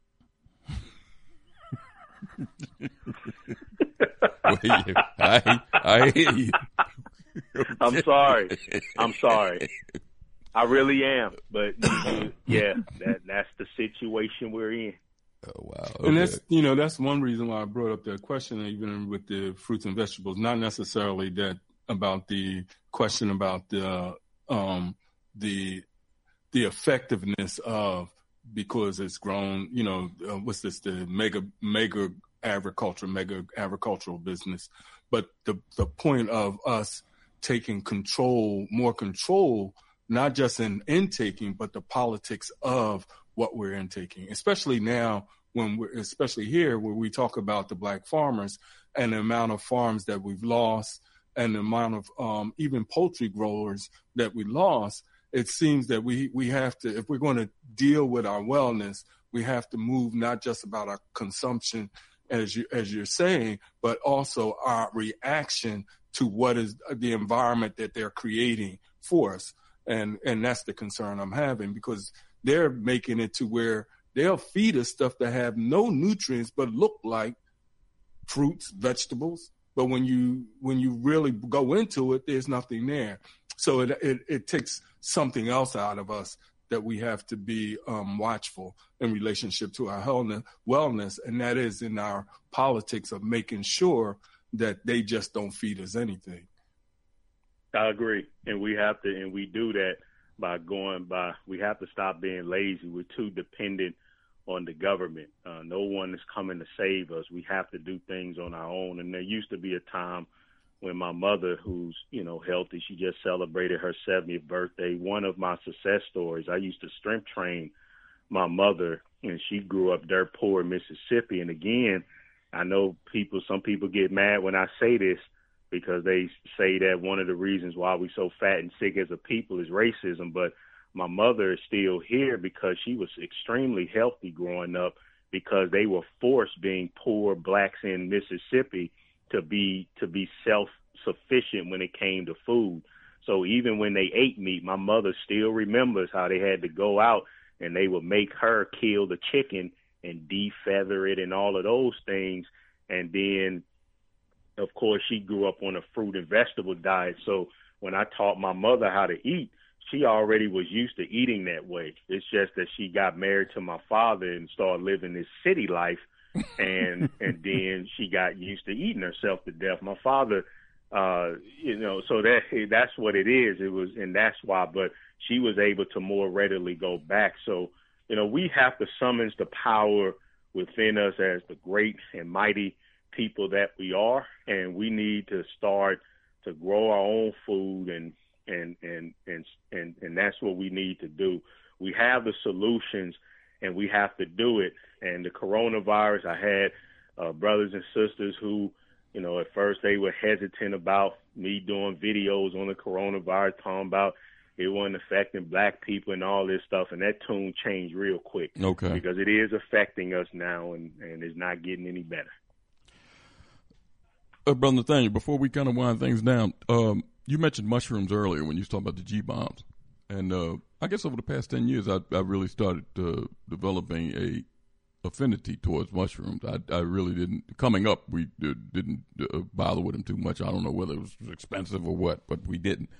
I hear you. I'm sorry. I really am, but that's the situation we're in. Oh wow! Okay. And that's one reason why I brought up that question, even with the fruits and vegetables. Not necessarily that about the question about the effectiveness of, because it's grown. What's this? The mega agricultural business, but the point of us taking more control. Not just in intaking, but the politics of what we're intaking, especially now especially here where we talk about the black farmers and the amount of farms that we've lost and the amount of even poultry growers that we lost. It seems that we have to, if we're going to deal with our wellness, we have to move not just about our consumption, as you're saying, but also our reaction to what is the environment that they're creating for us. And that's the concern I'm having, because they're making it to where they'll feed us stuff that have no nutrients but look like fruits, vegetables. But when you really go into it, there's nothing there. So it takes something else out of us that we have to be watchful in relationship to our wellness, and that is in our politics of making sure that they just don't feed us anything. I agree. And we have to, and we do that we have to stop being lazy. We're too dependent on the government. No one is coming to save us. We have to do things on our own. And there used to be a time when my mother, who's, healthy, she just celebrated her 70th birthday. One of my success stories, I used to strength train my mother, and she grew up dirt poor in Mississippi. And again, I know some people get mad when I say this, because they say that one of the reasons why we're so fat and sick as a people is racism. But my mother is still here because she was extremely healthy growing up, because they were forced, being poor blacks in Mississippi, to be self-sufficient when it came to food. So even when they ate meat, my mother still remembers how they had to go out and they would make her kill the chicken and defeather it and all of those things. And then, of course, she grew up on a fruit and vegetable diet. So when I taught my mother how to eat, she already was used to eating that way. It's just that she got married to my father and started living this city life, and then she got used to eating herself to death. My father, so that's what it is. It was, and that's why. But she was able to more readily go back. So, we have to summon the power within us as the great and mighty people that we are, and we need to start to grow our own food, and that's what we need to do. We have the solutions, and we have to do it. And the coronavirus, I had brothers and sisters who, you know, at first they were hesitant about me doing videos on the coronavirus, talking about it wasn't affecting black people and all this stuff, and that tune changed real quick. Okay. Because it is affecting us now, and it's not getting any better. Brother Nathaniel, before we kind of wind things down, you mentioned mushrooms earlier when you was talking about the G-bombs. And I guess over the past 10 years, I really started developing a affinity towards mushrooms. I really didn't, coming up, we didn't bother with them too much. I don't know whether it was expensive or what, but we didn't.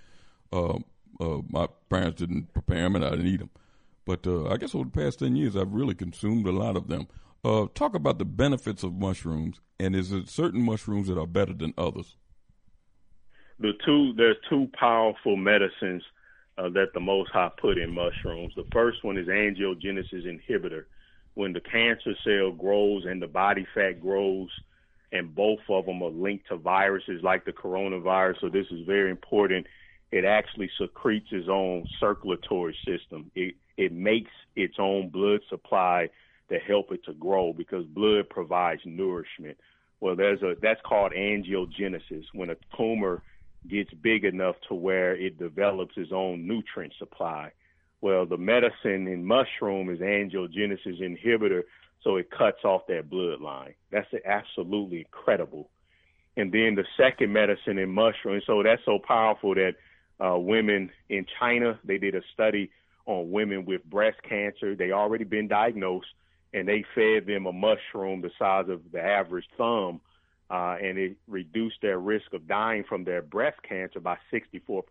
My parents didn't prepare them, and I didn't eat them. But I guess over the past 10 years, I've really consumed a lot of them. Talk about the benefits of mushrooms, and is it certain mushrooms that are better than others? There's two powerful medicines that the Most High put in mushrooms. The first one is angiogenesis inhibitor. When the cancer cell grows and the body fat grows, and both of them are linked to viruses like the coronavirus, so this is very important. It actually secretes its own circulatory system. It makes its own blood supply to help it to grow, because blood provides nourishment. Well, that's called angiogenesis, when a tumor gets big enough to where it develops its own nutrient supply. Well, the medicine in mushroom is angiogenesis inhibitor, so it cuts off that bloodline. That's absolutely incredible. And then the second medicine in mushroom, so that's so powerful that women in China, they did a study on women with breast cancer. They already been diagnosed, and they fed them a mushroom the size of the average thumb, and it reduced their risk of dying from their breast cancer by 64%.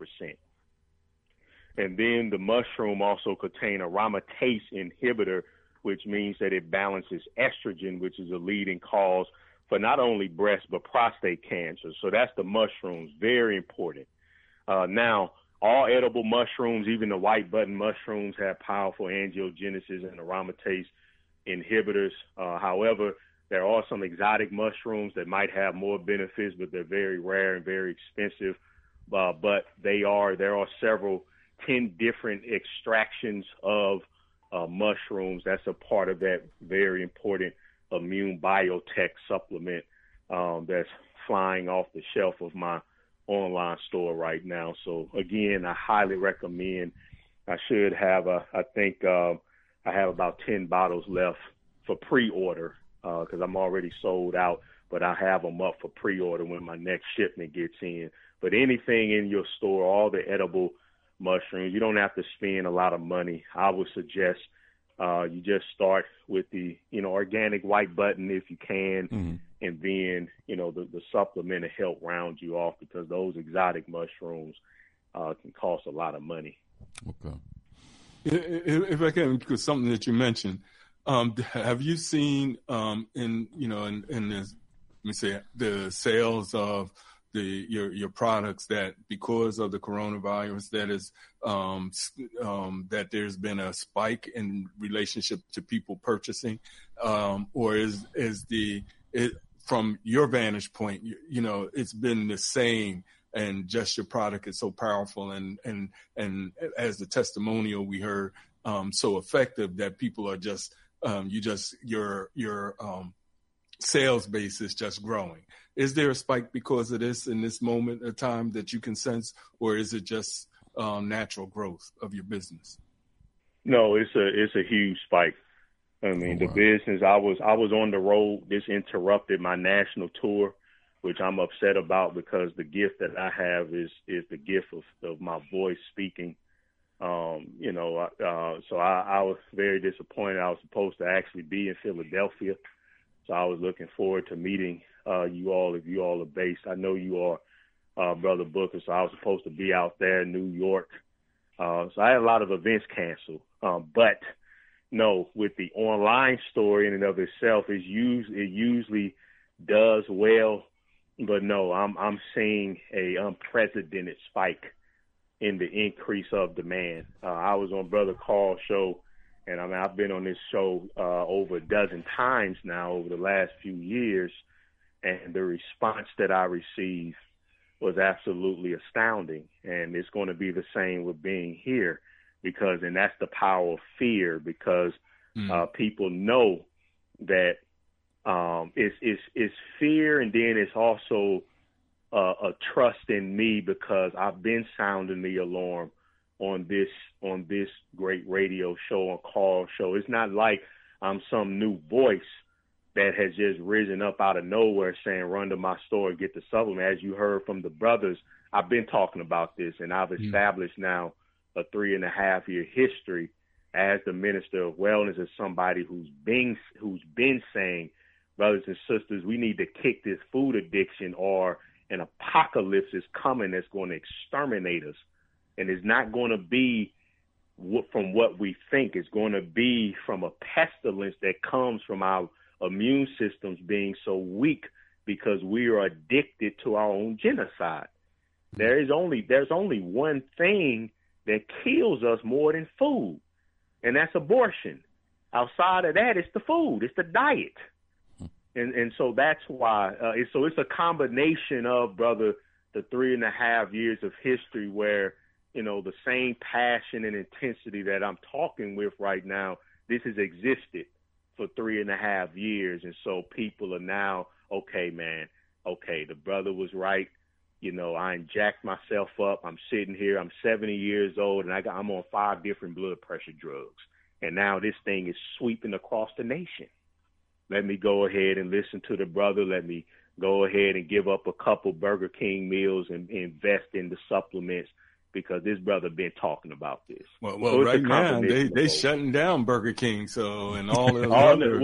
And then the mushroom also contains aromatase inhibitor, which means that it balances estrogen, which is a leading cause for not only breast but prostate cancer. So that's the mushrooms, very important. Now, all edible mushrooms, even the white button mushrooms, have powerful angiogenesis and aromatase inhibitors. However, there are some exotic mushrooms that might have more benefits, but they're very rare and very expensive. But there are several 10 different extractions of mushrooms. That's a part of that very important immune biotech supplement that's flying off the shelf of my online store right now. So again, I highly recommend. I should have I have about 10 bottles left for pre-order because I'm already sold out, but I have them up for pre-order when my next shipment gets in. But anything in your store, all the edible mushrooms, you don't have to spend a lot of money. I would suggest you just start with the organic white button if you can, and then the supplement to help round you off, because those exotic mushrooms can cost a lot of money. Okay. If I can, because something that you mentioned, have you seen in this, let me say, the sales of your products, that because of the coronavirus that there's been a spike in relationship to people purchasing, or is it from your vantage point, it's been the same, and just your product is so powerful and as the testimonial we heard, so effective that people are just your sales base is just growing. Is there a spike because of this in this moment of time that you can sense, or is it just natural growth of your business? No, it's a huge spike. I mean, the business, I was on the road. This interrupted my national tour, which I'm upset about, because the gift that I have is the gift of my voice speaking. So I was very disappointed. I was supposed to actually be in Philadelphia. So I was looking forward to meeting you all, if you all are based. I know you are, Brother Booker, so I was supposed to be out there in New York. So I had a lot of events canceled. But no, with the online store in and of itself, it usually does well. But no, I'm seeing a unprecedented spike in the increase of demand. I was on Brother Carl's show, and I've been on this show over a dozen times now over the last few years, and the response that I received was absolutely astounding. And it's going to be the same with being here, and that's the power of fear, because People know that it's fear, and then it's also a trust in me because I've been sounding the alarm on this great radio show, on Call Show. It's not like I'm some new voice that has just risen up out of nowhere saying, run to my store and get the supplement. As you heard from the brothers, I've been talking about this, and I've established now a 3.5-year history as the Minister of Wellness, as somebody who's been saying, brothers and sisters, we need to kick this food addiction, or an apocalypse is coming that's going to exterminate us. And it's not going to be from what we think. It's going to be from a pestilence that comes from our immune systems being so weak because we are addicted to our own genocide. There's only one thing that kills us more than food, and that's abortion. Outside of that, it's the food, it's the diet. And so that's why, it's a combination of, brother, the 3.5 years of history where, the same passion and intensity that I'm talking with right now, this has existed for 3.5 years. And so people are now, okay, man, the brother was right. I jacked myself up. I'm sitting here. I'm 70 years old, and I'm on 5 different blood pressure drugs. And now this thing is sweeping across the nation. Let me go ahead and listen to the brother. Let me go ahead and give up a couple Burger King meals and invest in the supplements because this brother been talking about this. Well, so right now they shutting down Burger King, so and all the other.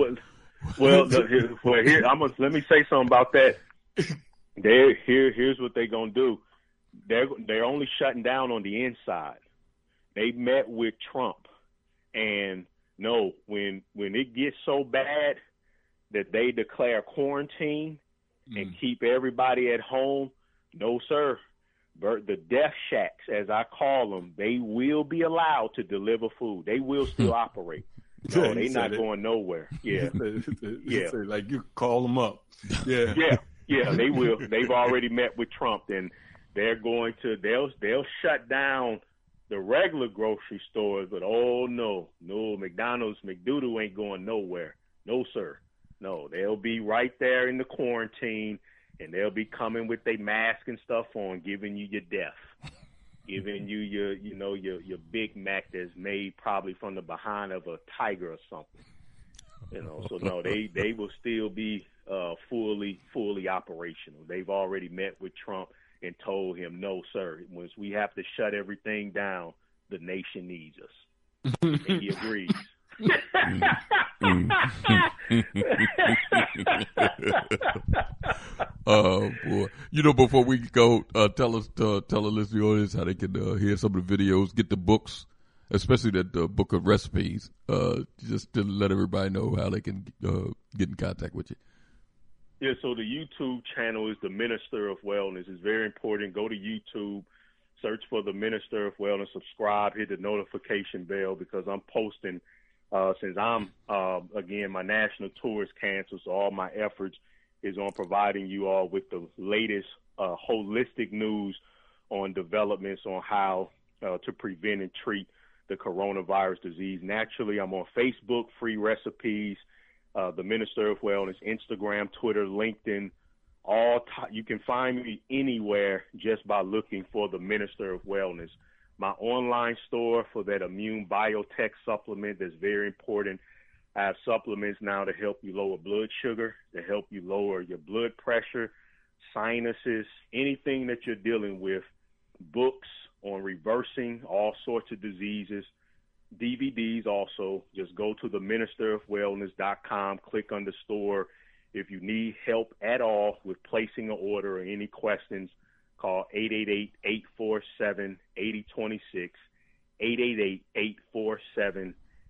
Let me say something about that. Here's what they're gonna do. They're only shutting down on the inside. They met with Trump, and no, when it gets so bad that they declare quarantine and keep everybody at home, no, sir. The death shacks, as I call them, they will be allowed to deliver food. They will still operate. No, they're not going nowhere. Yeah. Yeah. Like you call them up. Yeah. Yeah, they will. They've already met with Trump, and they're going to, they'll shut down the regular grocery stores, but no, McDonald's, McDoodle ain't going nowhere. No, sir. No, they'll be right there in the quarantine, and they'll be coming with their mask and stuff on, giving you your death, giving you your Big Mac that's made probably from the behind of a tiger or something. So no, they will still be fully operational. They've already met with Trump and told him, no, sir, once we have to shut everything down, the nation needs us. And he agrees. Oh boy! Before we go, tell the listening audience how they can hear some of the videos, get the books, especially that book of recipes. Just to let everybody know how they can get in contact with you. Yeah, so the YouTube channel is the Minister of Wellness. It's very important. Go to YouTube, search for the Minister of Wellness, subscribe, hit the notification bell because I'm posting. Since I'm, again, my national tour is canceled, so all my efforts is on providing you all with the latest holistic news on developments on how to prevent and treat the coronavirus disease. Naturally, I'm on Facebook, free recipes, the Minister of Wellness, Instagram, Twitter, LinkedIn. You can find me anywhere just by looking for the Minister of Wellness. My online store for that immune biotech supplement that's very important. I have supplements now to help you lower blood sugar, to help you lower your blood pressure, sinuses, anything that you're dealing with, books on reversing all sorts of diseases, DVDs also. Just go to theministerofwellness.com, click on the store. If you need help at all with placing an order or any questions, call 888-847-8026, 888-847-8026,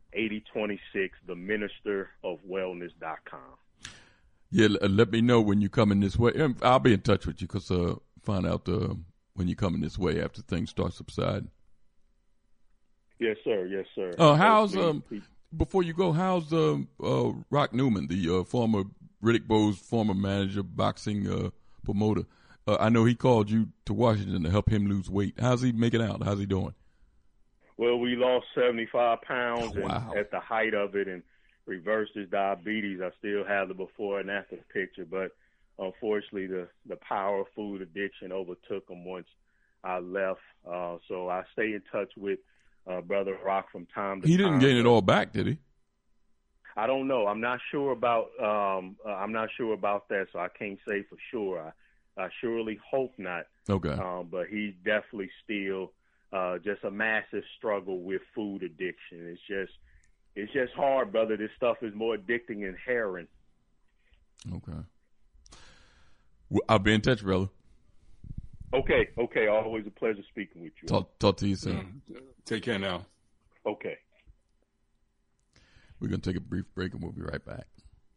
theministerofwellness.com. Yeah, let me know when you're coming this way. I'll be in touch with you because find out when you're coming this way after things start subsiding. Yes, sir. Yes, sir. How's before you go? How's Rock Newman, the former Riddick Bowe's former manager, boxing promoter? I know he called you to Washington to help him lose weight. How's he making out? How's he doing? Well, we lost 75 pounds wow. at the height of it, and reverse this diabetes. I still have the before and after picture, but unfortunately the power of food addiction overtook him once I left. So I stay in touch with Brother Rock from time to time. He didn't gain it all back, did he? I don't know. I'm not sure about that, so I can't say for sure. I surely hope not. Okay. But he's definitely still just a massive struggle with food addiction. It's just hard, brother. This stuff is more addicting than heroin. Okay. Well, I'll be in touch, brother. Okay. Always a pleasure speaking with you. Talk to you soon. Take care now. Okay. We're going to take a brief break and we'll be right back.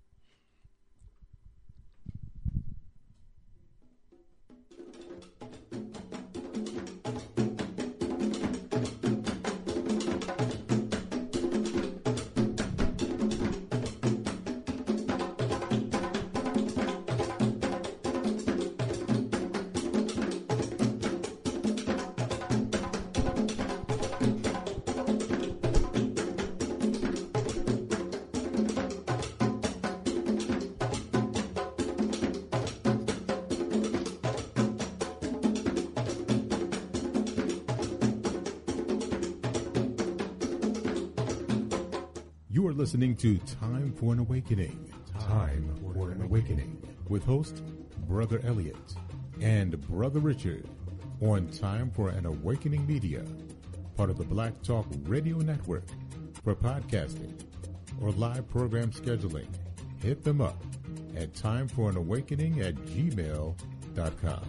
You are listening to Time for an Awakening. Time for an Awakening with host Brother Elliot and Brother Richard on Time for an Awakening Media, part of the Black Talk Radio Network. For podcasting or live program scheduling, hit them up at timeforanawakening@gmail.com.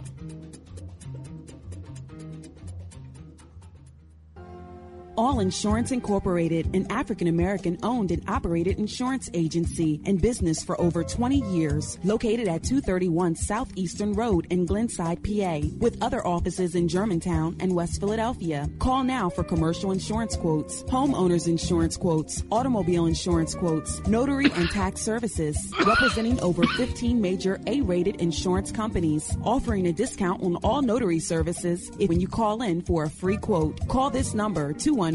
All Insurance Incorporated, an African-American owned and operated insurance agency in business for over 20 years, located at 231 Southeastern Road in Glenside, PA, with other offices in Germantown and West Philadelphia. Call now for commercial insurance quotes, homeowners insurance quotes, automobile insurance quotes, notary and tax services, representing over 15 major A-rated insurance companies, offering a discount on all notary services when you call in for a free quote. Call this number,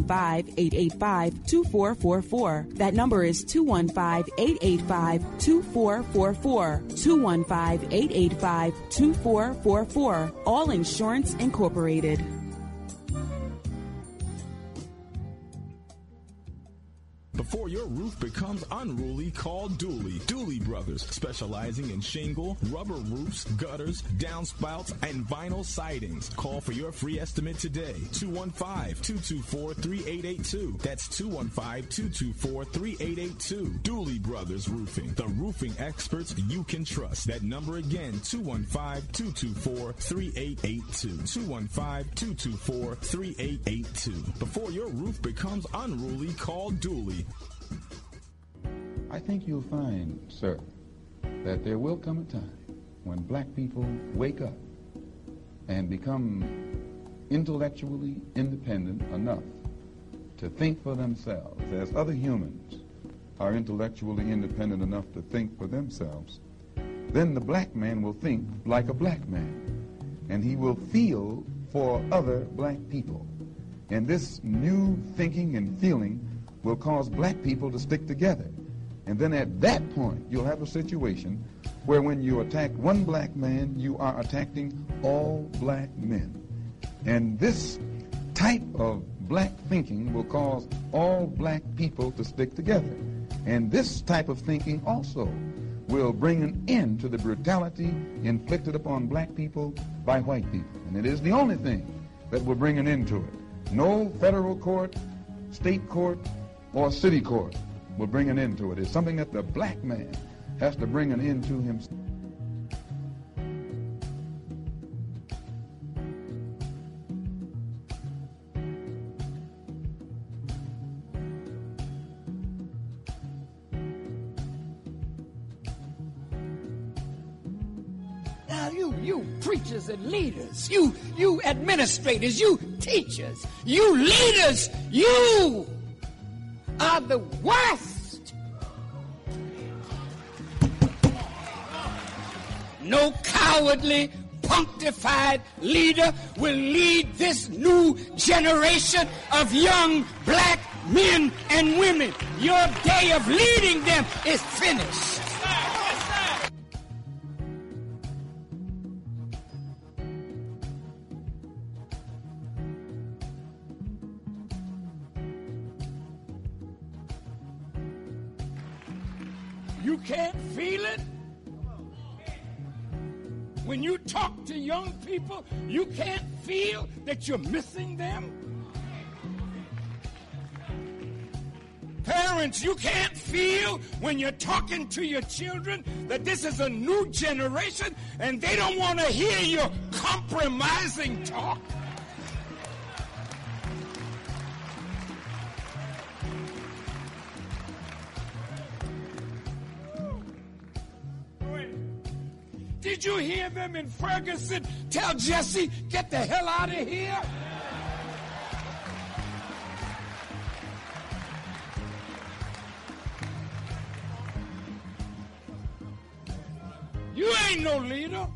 215-885-2444. That number is 215-885-2444. 215-885-2444. All Insurance Incorporated. Before your roof becomes unruly, call Dooley. Dooley Brothers, specializing in shingle, rubber roofs, gutters, downspouts, and vinyl sidings. Call for your free estimate today. 215-224-3882. That's 215-224-3882. Dooley Brothers Roofing, the roofing experts you can trust. That number again, 215-224-3882. 215-224-3882. Before your roof becomes unruly, call Dooley. I think you'll find, sir, that there will come a time when black people wake up and become intellectually independent enough to think for themselves, as other humans are intellectually independent enough to think for themselves. Then the black man will think like a black man, and he will feel for other black people. And this new thinking and feeling will cause black people to stick together. And then at that point, you'll have a situation where when you attack one black man, you are attacking all black men. And this type of black thinking will cause all black people to stick together. And this type of thinking also will bring an end to the brutality inflicted upon black people by white people. And it is the only thing that will bring an end to it. No federal court, state court, or city court will bring an end to it. It's something that the black man has to bring an end to himself. Now you preachers and leaders, you administrators, you teachers, you leaders, you are the worst. No cowardly, punctified leader will lead this new generation of young black men and women. Your day of leading them is finished. You can't feel it? When you talk to young people, you can't feel that you're missing them? Parents, you can't feel when you're talking to your children that this is a new generation and they don't want to hear your compromising talk? Did you hear them in Ferguson tell Jesse, get the hell out of here? You ain't no leader.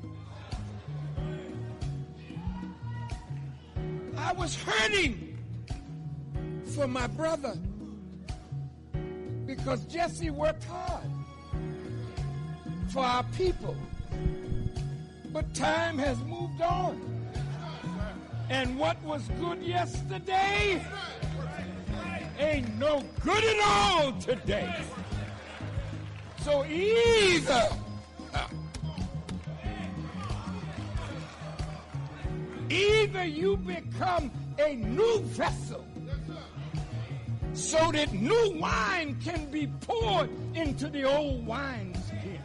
I was hurting for my brother because Jesse worked hard for our people. But time has moved on. And what was good yesterday ain't no good at all today. So either you become a new vessel so that new wine can be poured into the old wineskin,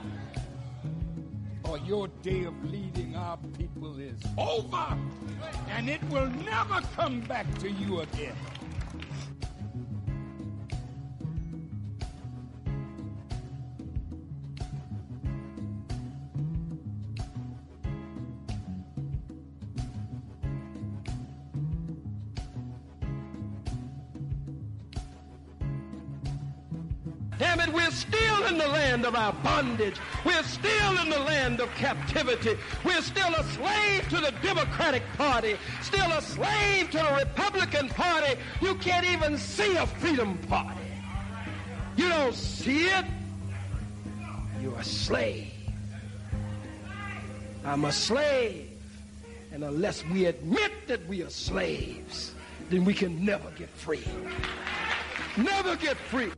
or your day of leading our people is over and it will never come back to you again. Damn it, we're still in the land of our bondage. We're still in the land of captivity. We're still a slave to the Democratic Party, still a slave to the Republican Party. You can't even see a Freedom Party. You don't see it. You're a slave. I'm a slave. And unless we admit that we are slaves, then we can never get free. Never get free.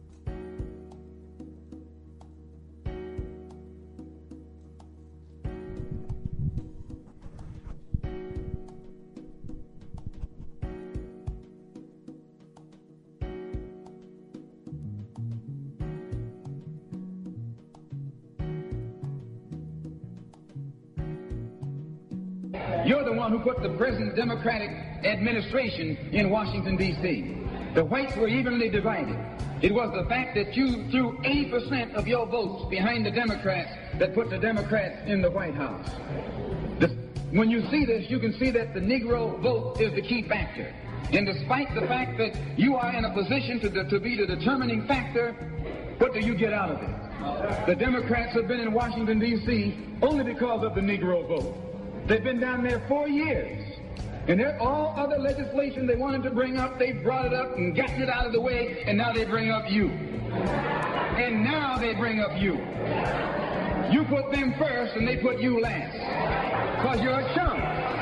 You're the one who put the present Democratic administration in Washington, D.C. The whites were evenly divided. It was the fact that you threw 80% of your votes behind the Democrats that put the Democrats in the White House. When you see this, you can see that the Negro vote is the key factor. And despite the fact that you are in a position to be the determining factor, what do you get out of it? The Democrats have been in Washington, D.C. only because of the Negro vote. They've been down there 4 years. And all other legislation they wanted to bring up, they brought it up and gotten it out of the way, and now they bring up you. And now they bring up you. You put them first and they put you last. Because you're a chump.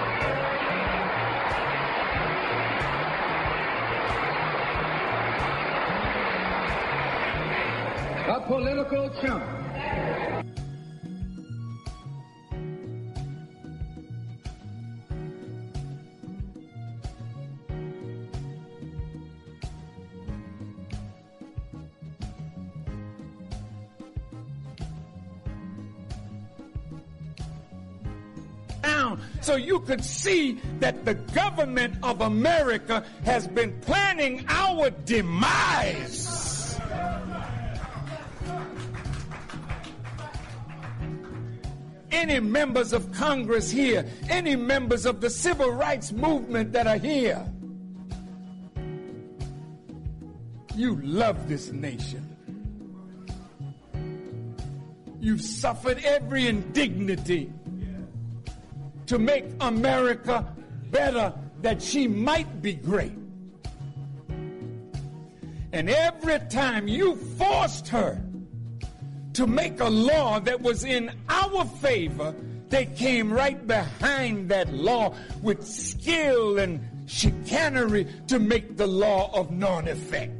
A political chump. So you could see that the government of America has been planning our demise. Any members of Congress here, any members of the civil rights movement that are here, you love this nation. You've suffered every indignity to make America better, that she might be great. And every time you forced her to make a law that was in our favor, they came right behind that law with skill and chicanery to make the law of non-effect.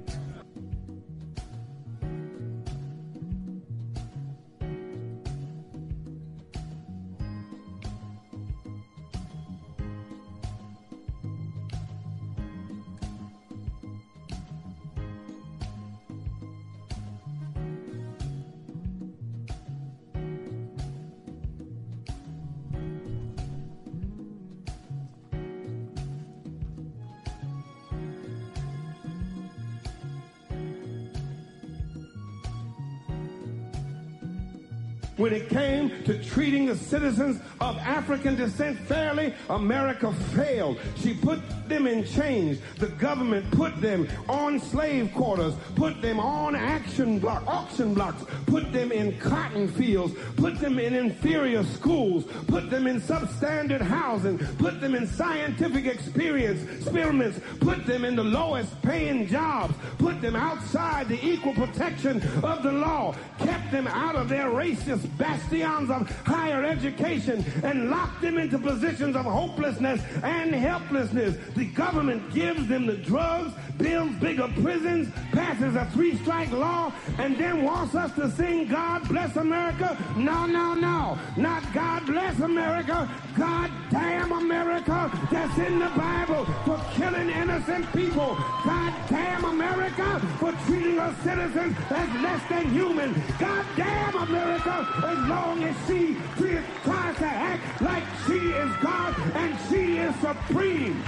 When it came to treating the citizens of African descent fairly, America failed. She put them in chains. The government put them on slave quarters, put them on auction blocks, put them in cotton fields, put them in inferior schools, put them in substandard housing, put them in scientific experiments, put them in the lowest paying jobs, put them outside the equal protection of the law, kept them out of their racist bastions of higher education, and locked them into positions of hopelessness and helplessness. The government gives them the drugs, builds bigger prisons, passes a 3-strike law, and then wants us to sing God Bless America? No, no, no. Not God Bless America. God damn America that's in the Bible for killing innocent people. God damn America for treating our citizens as less than human. God damn America as long as she tries to act like she is God and she is supreme.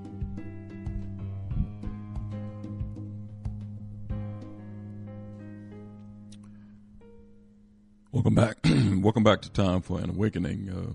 Welcome back. Welcome back to Time for an Awakening.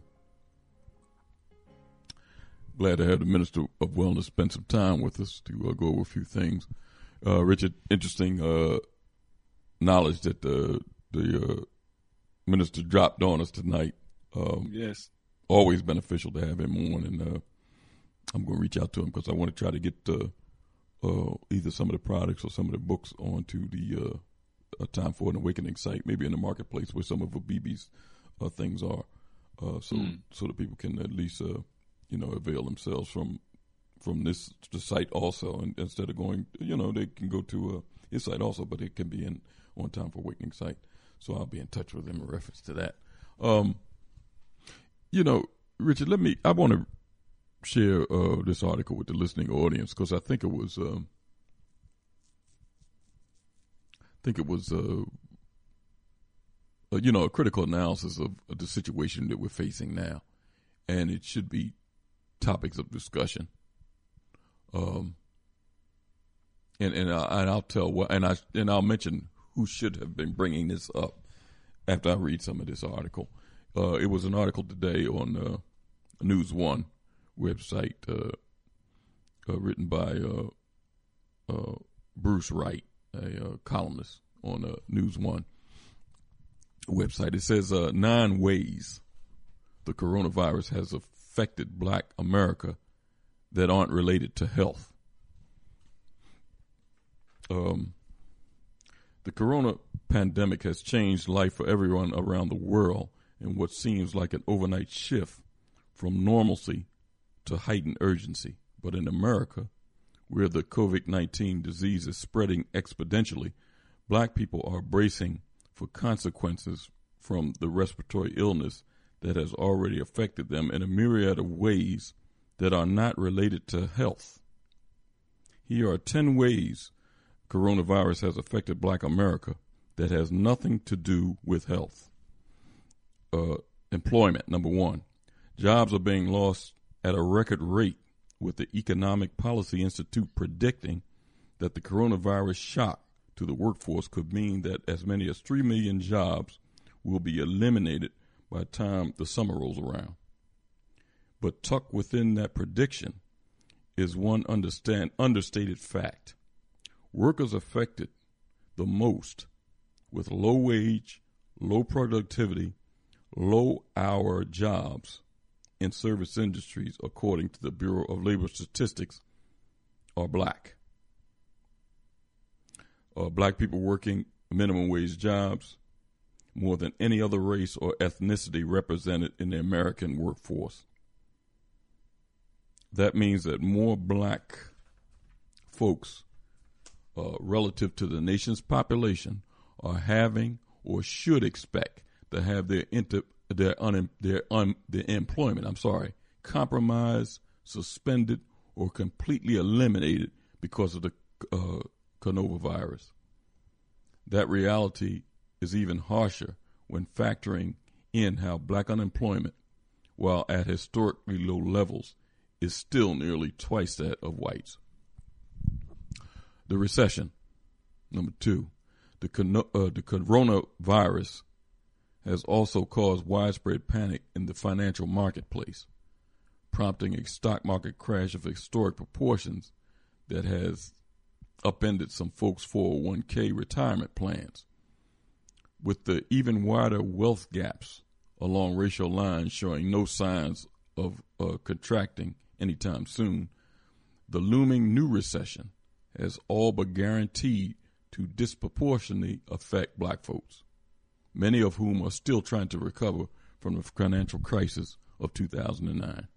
Glad to have the Minister of Wellness spend some time with us to go over a few things. Richard, interesting knowledge that the minister dropped on us tonight. Yes. Always beneficial to have him on, and I'm going to reach out to him because I want to try to get either some of the products or some of the books onto the Time for an Awakening site, maybe in the marketplace where some of Abibi's things are, so that people can at least avail themselves from the site also, and instead of going, they can go to his site also, but it can be on Time for Awakening site. So I'll be in touch with him in reference to that. Richard, I want to share this article with the listening audience because I think it was a critical analysis of the situation that we're facing now, and it should be topics of discussion. And I'll mention who should have been bringing this up after I read some of this article. It was an article today on News One website, written by Bruce Wright, a columnist on News One website. It says 9 ways the coronavirus has affected Black America that aren't related to health. The corona pandemic has changed life for everyone around the world in what seems like an overnight shift from normalcy to heightened urgency. But in America, where the COVID-19 disease is spreading exponentially, Black people are bracing for consequences from the respiratory illness that has already affected them in a myriad of ways that are not related to health. Here are 10 ways coronavirus has affected Black America that has nothing to do with health. Employment, number 1. Jobs are being lost at a record rate, with the Economic Policy Institute predicting that the coronavirus shock to the workforce could mean that as many as 3 million jobs will be eliminated by the time the summer rolls around. But tucked within that prediction is one understated fact. Workers affected the most with low wage, low productivity, low hour jobs in service industries, according to the Bureau of Labor Statistics, are Black. black people working minimum wage jobs more than any other race or ethnicity represented in the American workforce. That means that more black folks relative to the nation's population are having or should expect to have their employment compromised, suspended, or completely eliminated because of the coronavirus. That reality is even harsher when factoring in how black unemployment, while at historically low levels, is still nearly twice that of whites. The recession. Number 2, the coronavirus has also caused widespread panic in the financial marketplace, prompting a stock market crash of historic proportions that has upended some folks' 401k retirement plans. With the even wider wealth gaps along racial lines showing no signs of contracting anytime soon, the looming new recession has all but guaranteed to disproportionately affect black folks, many of whom are still trying to recover from the financial crisis of 2009.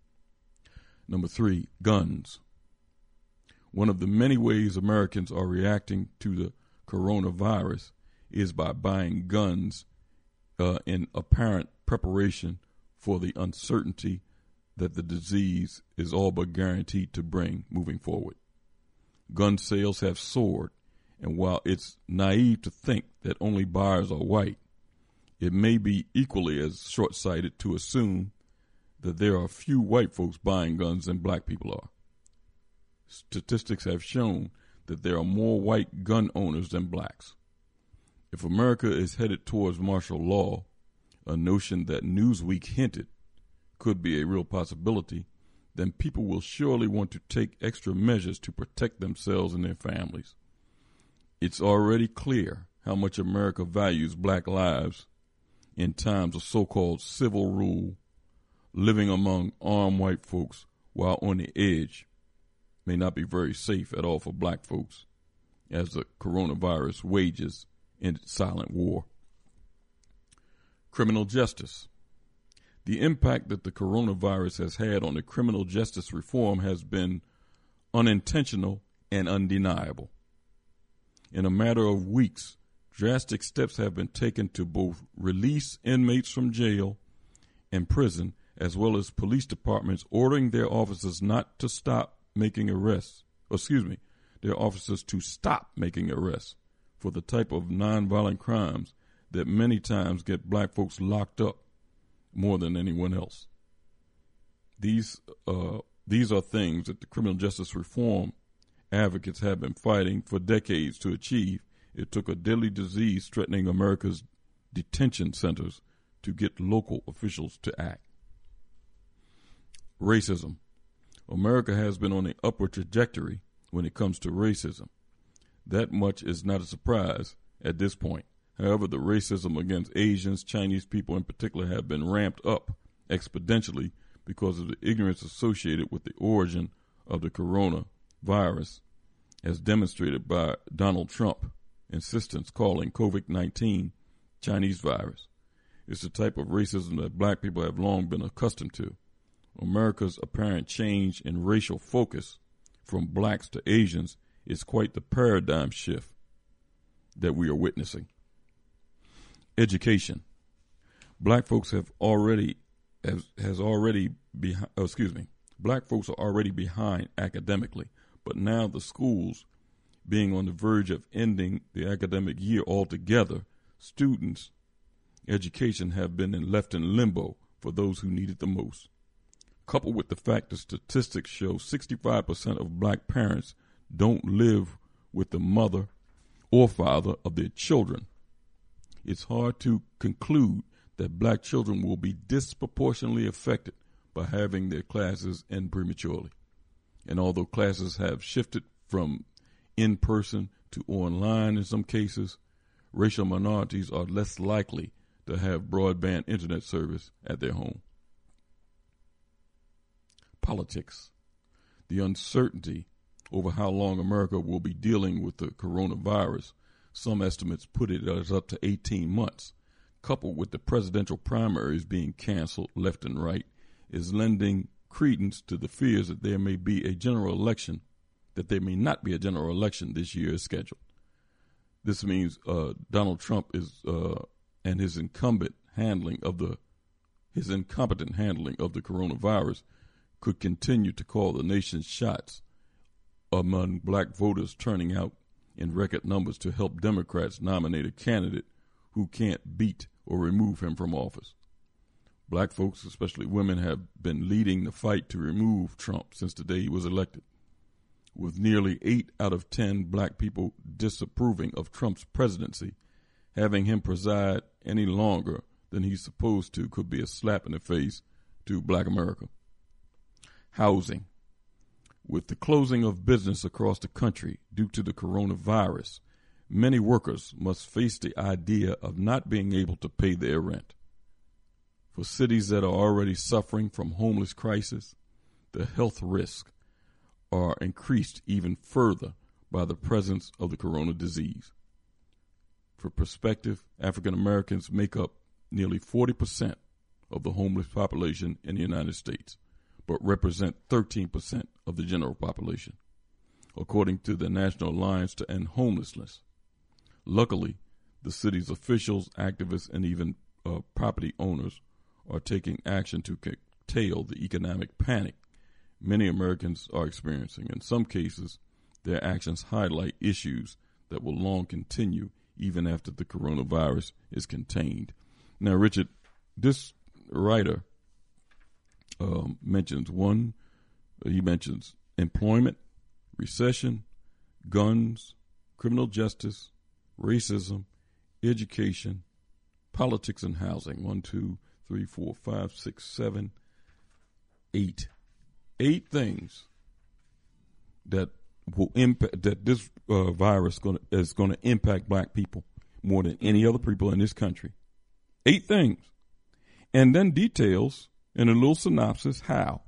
Number 3, guns. One of the many ways Americans are reacting to the coronavirus is by buying guns in apparent preparation for the uncertainty that the disease is all but guaranteed to bring moving forward. Gun sales have soared, and while it's naive to think that only buyers are white, it may be equally as short-sighted to assume that there are few white folks buying guns than black people are. Statistics have shown that there are more white gun owners than blacks. If America is headed towards martial law, a notion that Newsweek hinted could be a real possibility, then people will surely want to take extra measures to protect themselves and their families. It's already clear how much America values black lives in times of so-called civil rule, living among armed white folks while on the edge may not be very safe at all for black folks as the coronavirus wages in silent war. Criminal justice. The impact that the coronavirus has had on the criminal justice reform has been unintentional and undeniable. In a matter of weeks, drastic steps have been taken to both release inmates from jail and prison, as well as police departments ordering their officers not to stop making arrests, their officers to stop making arrests for the type of nonviolent crimes that many times get black folks locked up more than anyone else. These are things that the criminal justice reform advocates have been fighting for decades to achieve. It took a deadly disease threatening America's detention centers to get local officials to act. Racism. America has been on an upward trajectory when it comes to racism. That much is not a surprise at this point. However, the racism against Asians, Chinese people in particular, have been ramped up exponentially because of the ignorance associated with the origin of the coronavirus, as demonstrated by Donald Trump's insistence calling COVID-19 Chinese virus. It's the type of racism that black people have long been accustomed to. America's apparent change in racial focus from blacks to Asians is quite the paradigm shift that we are witnessing. Education. Black folks black folks are already behind academically, but now the schools being on the verge of ending the academic year altogether, students' education have been left in limbo for those who need it the most. Coupled with the fact that statistics show 65% of black parents don't live with the mother or father of their children, it's hard to conclude that black children will be disproportionately affected by having their classes end prematurely. And although classes have shifted from in-person to online in some cases, racial minorities are less likely to have broadband internet service at their home. Politics. The uncertainty over how long America will be dealing with the coronavirus. Some estimates put it as up to 18 months, coupled with the presidential primaries being canceled left and right, is lending credence to the fears that there may be a general election, that there may not be a general election this year as scheduled. This means Donald Trump is and his incompetent handling of the coronavirus could continue to call the nation's shots among black voters turning out in record numbers to help Democrats nominate a candidate who can't beat or remove him from office. Black folks, especially women, have been leading the fight to remove Trump since the day he was elected, with nearly 8 out of 10 black people disapproving of Trump's presidency. Having him preside any longer than he's supposed to could be a slap in the face to black America. Housing. With the closing of business across the country due to the coronavirus, many workers must face the idea of not being able to pay their rent. For cities that are already suffering from homeless crisis, the health risks are increased even further by the presence of the corona disease. For perspective, African Americans make up nearly 40% of the homeless population in the United States, but represent 13% of the general population, according to the National Alliance to End Homelessness. Luckily, the city's officials, activists, and even property owners are taking action to curtail the economic panic many Americans are experiencing. In some cases, their actions highlight issues that will long continue even after the coronavirus is contained. Now, Richard, this writer mentions employment, recession, guns, criminal justice, racism, education, politics, and housing. 1, 2, 3, 4, 5, 6, 7, 8. 8 things that will impact, that this virus is going to impact black people more than any other people in this country. 8 things. And then details in a little synopsis how.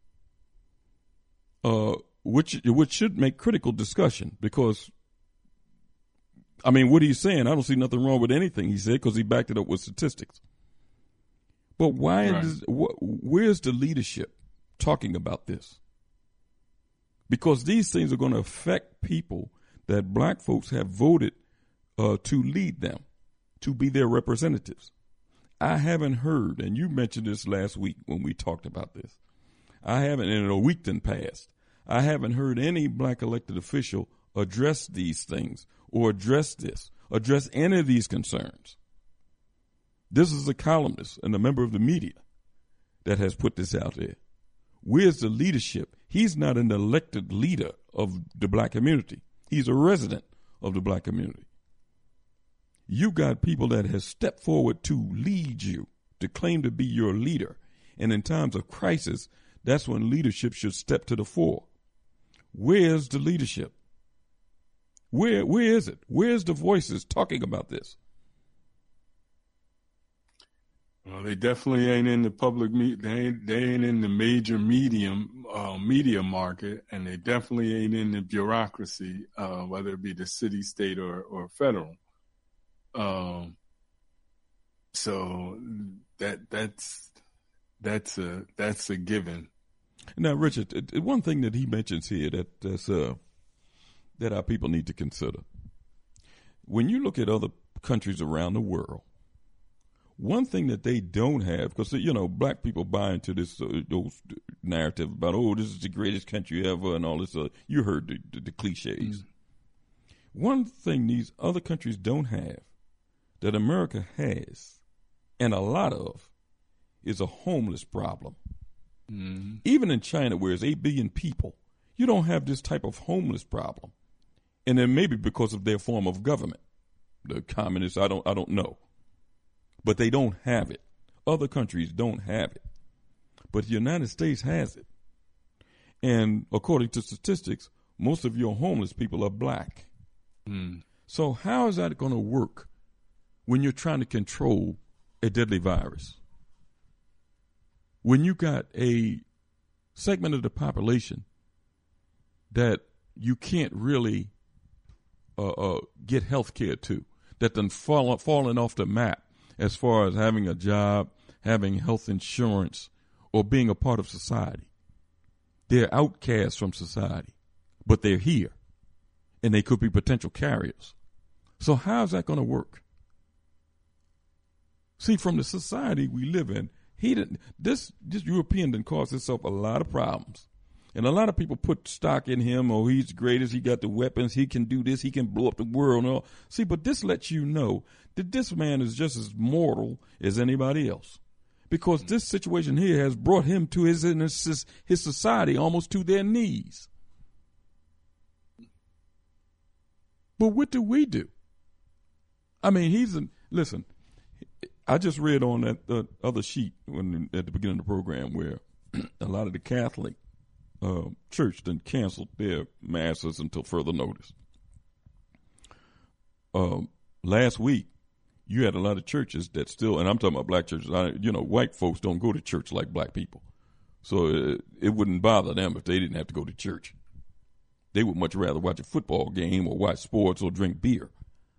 Which should make critical discussion, because, I mean, what he's saying, I don't see nothing wrong with anything he said, because he backed it up with statistics. But where's the leadership talking about this? Because these things are going to affect people that black folks have voted to lead them, to be their representatives. I haven't heard, and you mentioned this last week when we talked about this, I haven't, in a week then passed, I haven't heard any black elected official address these things or address any of these concerns. This is a columnist and a member of the media that has put this out there. Where's the leadership? He's not an elected leader of the black community. He's a resident of the black community. You got people that have stepped forward to lead you, to claim to be your leader. And in times of crisis, that's when leadership should step to the fore. Where's the leadership? Where is it? Where's the voices talking about this? Well, they definitely ain't in the public. They ain't in the major media market, and they definitely ain't in the bureaucracy, whether it be the city, state, or federal. So that's a given. Now, Richard, one thing that he mentions here that our people need to consider. When you look at other countries around the world, one thing that they don't have, because, you know, black people buy into this those narrative about, oh, this is the greatest country ever and all this. You heard the cliches. One thing these other countries don't have that America has, and a lot of, is a homeless problem. Mm-hmm. Even in China, where it's 8 billion people, you don't have this type of homeless problem. And then maybe because of their form of government, the communists, I don't know. But they don't have it. Other countries don't have it. But the United States has it. And according to statistics, most of your homeless people are black. Mm. So how is that going to work when you're trying to control a deadly virus? When you got a segment of the population that you can't really get health care to, that done fallen off the map as far as having a job, having health insurance, or being a part of society. They're outcasts from society, but they're here, and they could be potential carriers. So how's that going to work? See, from the society we live in, this European done caused himself a lot of problems. And a lot of people put stock in him. Oh, he's the greatest. He got the weapons. He can do this. He can blow up the world. And all. See, but this lets you know that this man is just as mortal as anybody else. Because this situation here has brought him to his society almost to their knees. But what do we do? I mean, listen, I just read on that other sheet at the beginning of the program where a lot of the Catholic church then canceled their masses until further notice. Last week, you had a lot of churches that still, and I'm talking about black churches, white folks don't go to church like black people. So it wouldn't bother them if they didn't have to go to church. They would much rather watch a football game or watch sports or drink beer.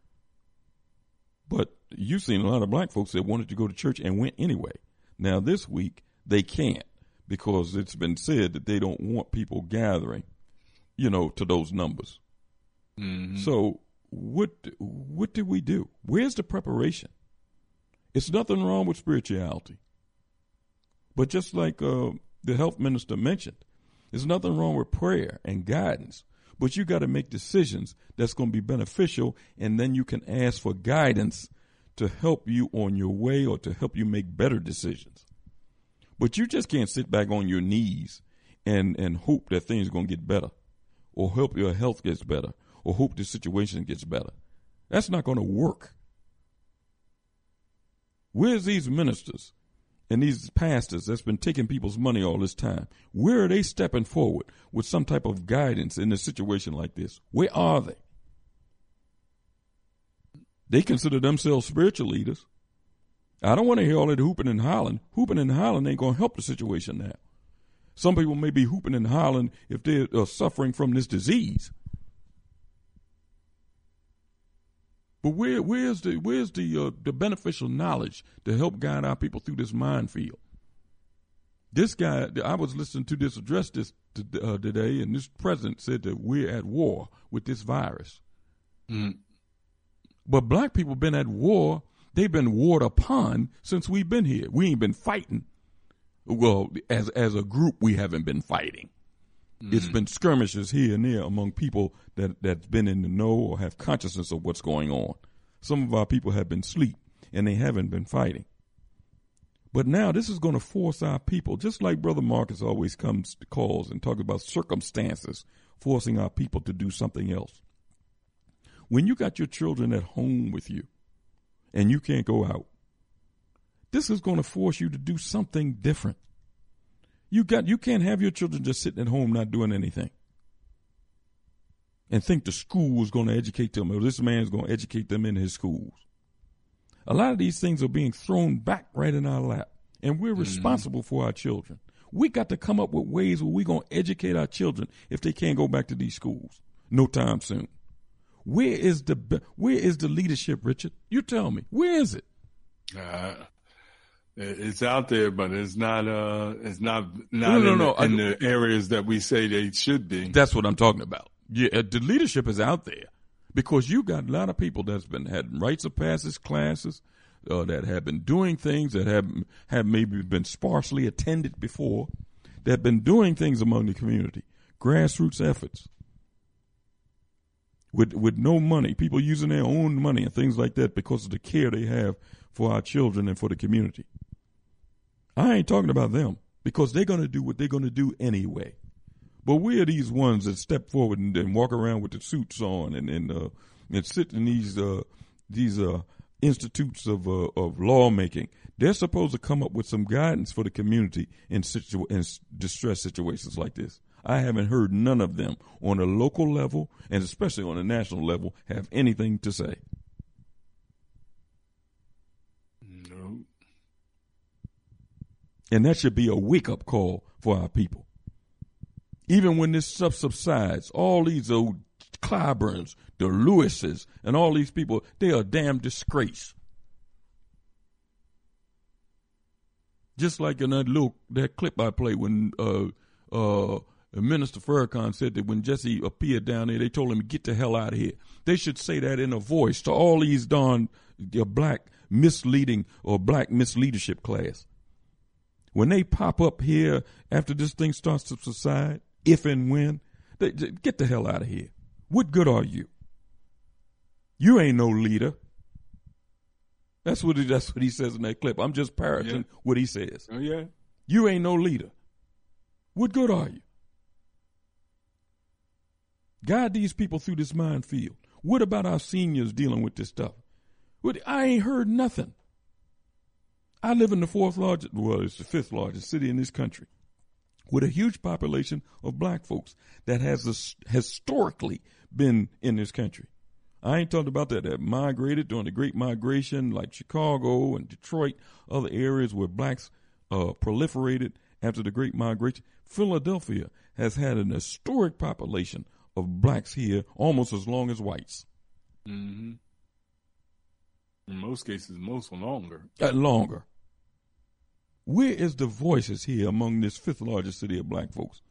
But you've seen a lot of black folks that wanted to go to church and went anyway. Now this week, they can't because it's been said that they don't want people gathering, to those numbers. Mm-hmm. So what do we do? Where's the preparation? It's nothing wrong with spirituality. But just like the health minister mentioned, there's nothing wrong with prayer and guidance. But you got to make decisions that's going to be beneficial, and then you can ask for guidance to help you on your way or to help you make better decisions. But you just can't sit back on your knees and hope that things are going to get better or hope your health gets better or hope the situation gets better. That's not going to work. Where's these ministers and these pastors that's been taking people's money all this time? Where are they stepping forward with some type of guidance in a situation like this? Where are they? They consider themselves spiritual leaders. I don't want to hear all that hooping and hollering. Hooping and hollering ain't going to help the situation now. Some people may be hooping and hollering if they're suffering from this disease. But where's the beneficial knowledge to help guide our people through this minefield? This guy, I was listening to this address today, and this president said that we're at war with this virus. Mm. But black people been at war. They've been warred upon since we've been here. We ain't been fighting. Well, as a group, we haven't been fighting. Mm. It's been skirmishes here and there among people that's been in the know or have consciousness of what's going on. Some of our people have been asleep, and they haven't been fighting. But now this is going to force our people, just like Brother Marcus always calls and talks about circumstances forcing our people to do something else. When you got your children at home with you and you can't go out, this is going to force you to do something different. You can't have your children just sitting at home not doing anything and think the school is going to educate them or this man's going to educate them in his schools. A lot of these things are being thrown back right in our lap, and we're responsible for our children. We got to come up with ways where we're going to educate our children if they can't go back to these schools no time soon. Where is the leadership, Richard? You tell me. Where is it? It's out there, but it's not in the areas that we say they should be. That's what I'm talking about. Yeah, the leadership is out there because you got a lot of people that's had rites of passage classes that have been doing things that have maybe been sparsely attended before, that have been doing things among the community, grassroots efforts. With no money, people using their own money and things like that because of the care they have for our children and for the community. I ain't talking about them because they're going to do what they're going to do anyway. But we are these ones that step forward and walk around with the suits on and sit in these institutes of lawmaking. They're supposed to come up with some guidance for the community in distress situations like this. I haven't heard none of them on a local level and especially on a national level have anything to say. No. And that should be a wake-up call for our people. Even when this stuff subsides, all these old Clyburns, the Lewises, and all these people, they are a damn disgrace. Just like in that clip I played when Minister Farrakhan said that when Jesse appeared down there, they told him to get the hell out of here. They should say that in a voice to all these darn black misleading or black misleadership class. When they pop up here after this thing starts to subside, if and when, they get the hell out of here. What good are you? You ain't no leader. That's what he says in that clip. I'm just parroting what he says. Oh, yeah. You ain't no leader. What good are you? Guide these people through this minefield. What about our seniors dealing with this stuff? I ain't heard nothing. I live in the it's the fifth largest city in this country with a huge population of black folks that has historically been in this country. I ain't talking about that migrated during the Great Migration, like Chicago and Detroit, other areas where blacks proliferated after the Great Migration. Philadelphia has had an historic population of blacks here almost as long as whites. Mm-hmm. In most cases, longer. Longer. Where is the voices here among this fifth largest city of black folks?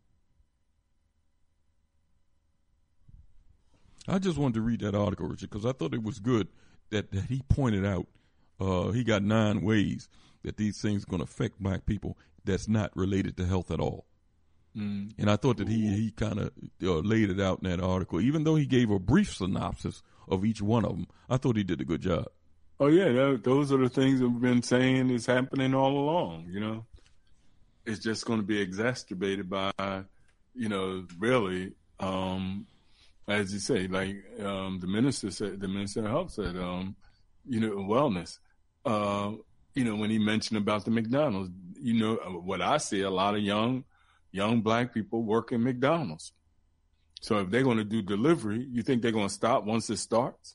I just wanted to read that article, Richard, because I thought it was good that he pointed out he got 9 ways that these things are going to affect black people that's not related to health at all. Mm. And I thought that he kind of laid it out in that article. Even though he gave a brief synopsis of each one of them, I thought he did a good job. Oh, yeah, those are the things that we've been saying is happening all along, you know. It's just going to be exacerbated by, you know, really, as you say, like the Minister of Health said, you know, wellness. You know, when he mentioned about the McDonald's, you know, what I see, a lot of young black people work in McDonald's. So if they're going to do delivery, you think they're going to stop once it starts?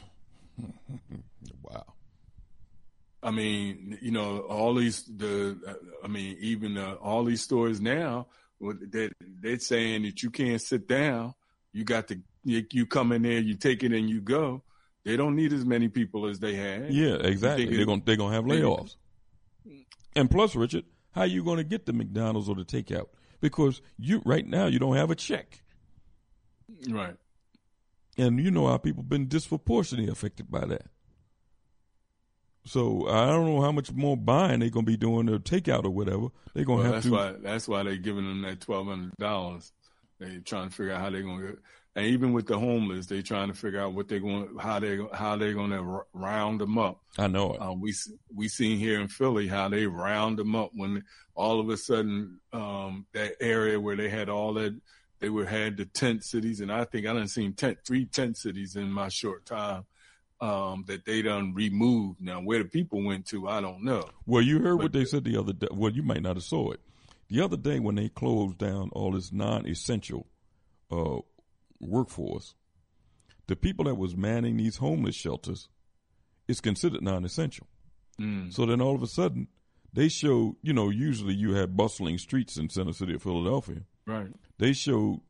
Wow. I mean, you know, all these stores now, they're saying that you can't sit down. You got to, you come in there, you take it and you go. They don't need as many people as they had. Yeah, exactly. They're gonna have layoffs. And plus, Richard, how you going to get the McDonald's or the takeout? Because right now you don't have a check. Right. And you know how people been disproportionately affected by that. So I don't know how much more buying they're going to be doing or takeout or whatever. They're going to have to. That's why they're giving them that $1,200. They're trying to figure out how they're going to get. And even with the homeless, they're trying to figure out how they're going to round them up. I know it. We seen here in Philly how they round them up when all of a sudden that area where they had all that. They had the tent cities, and I think I done seen 3 tent cities in my short time that they done removed. Now, where the people went to, I don't know. Well, you heard what they said the other day. Well, you might not have saw it. The other day when they closed down all this non-essential workforce, the people that was manning these homeless shelters is considered non-essential. Mm. So then all of a sudden, they showed, you know, usually you have bustling streets in Center City of Philadelphia. Right. They showed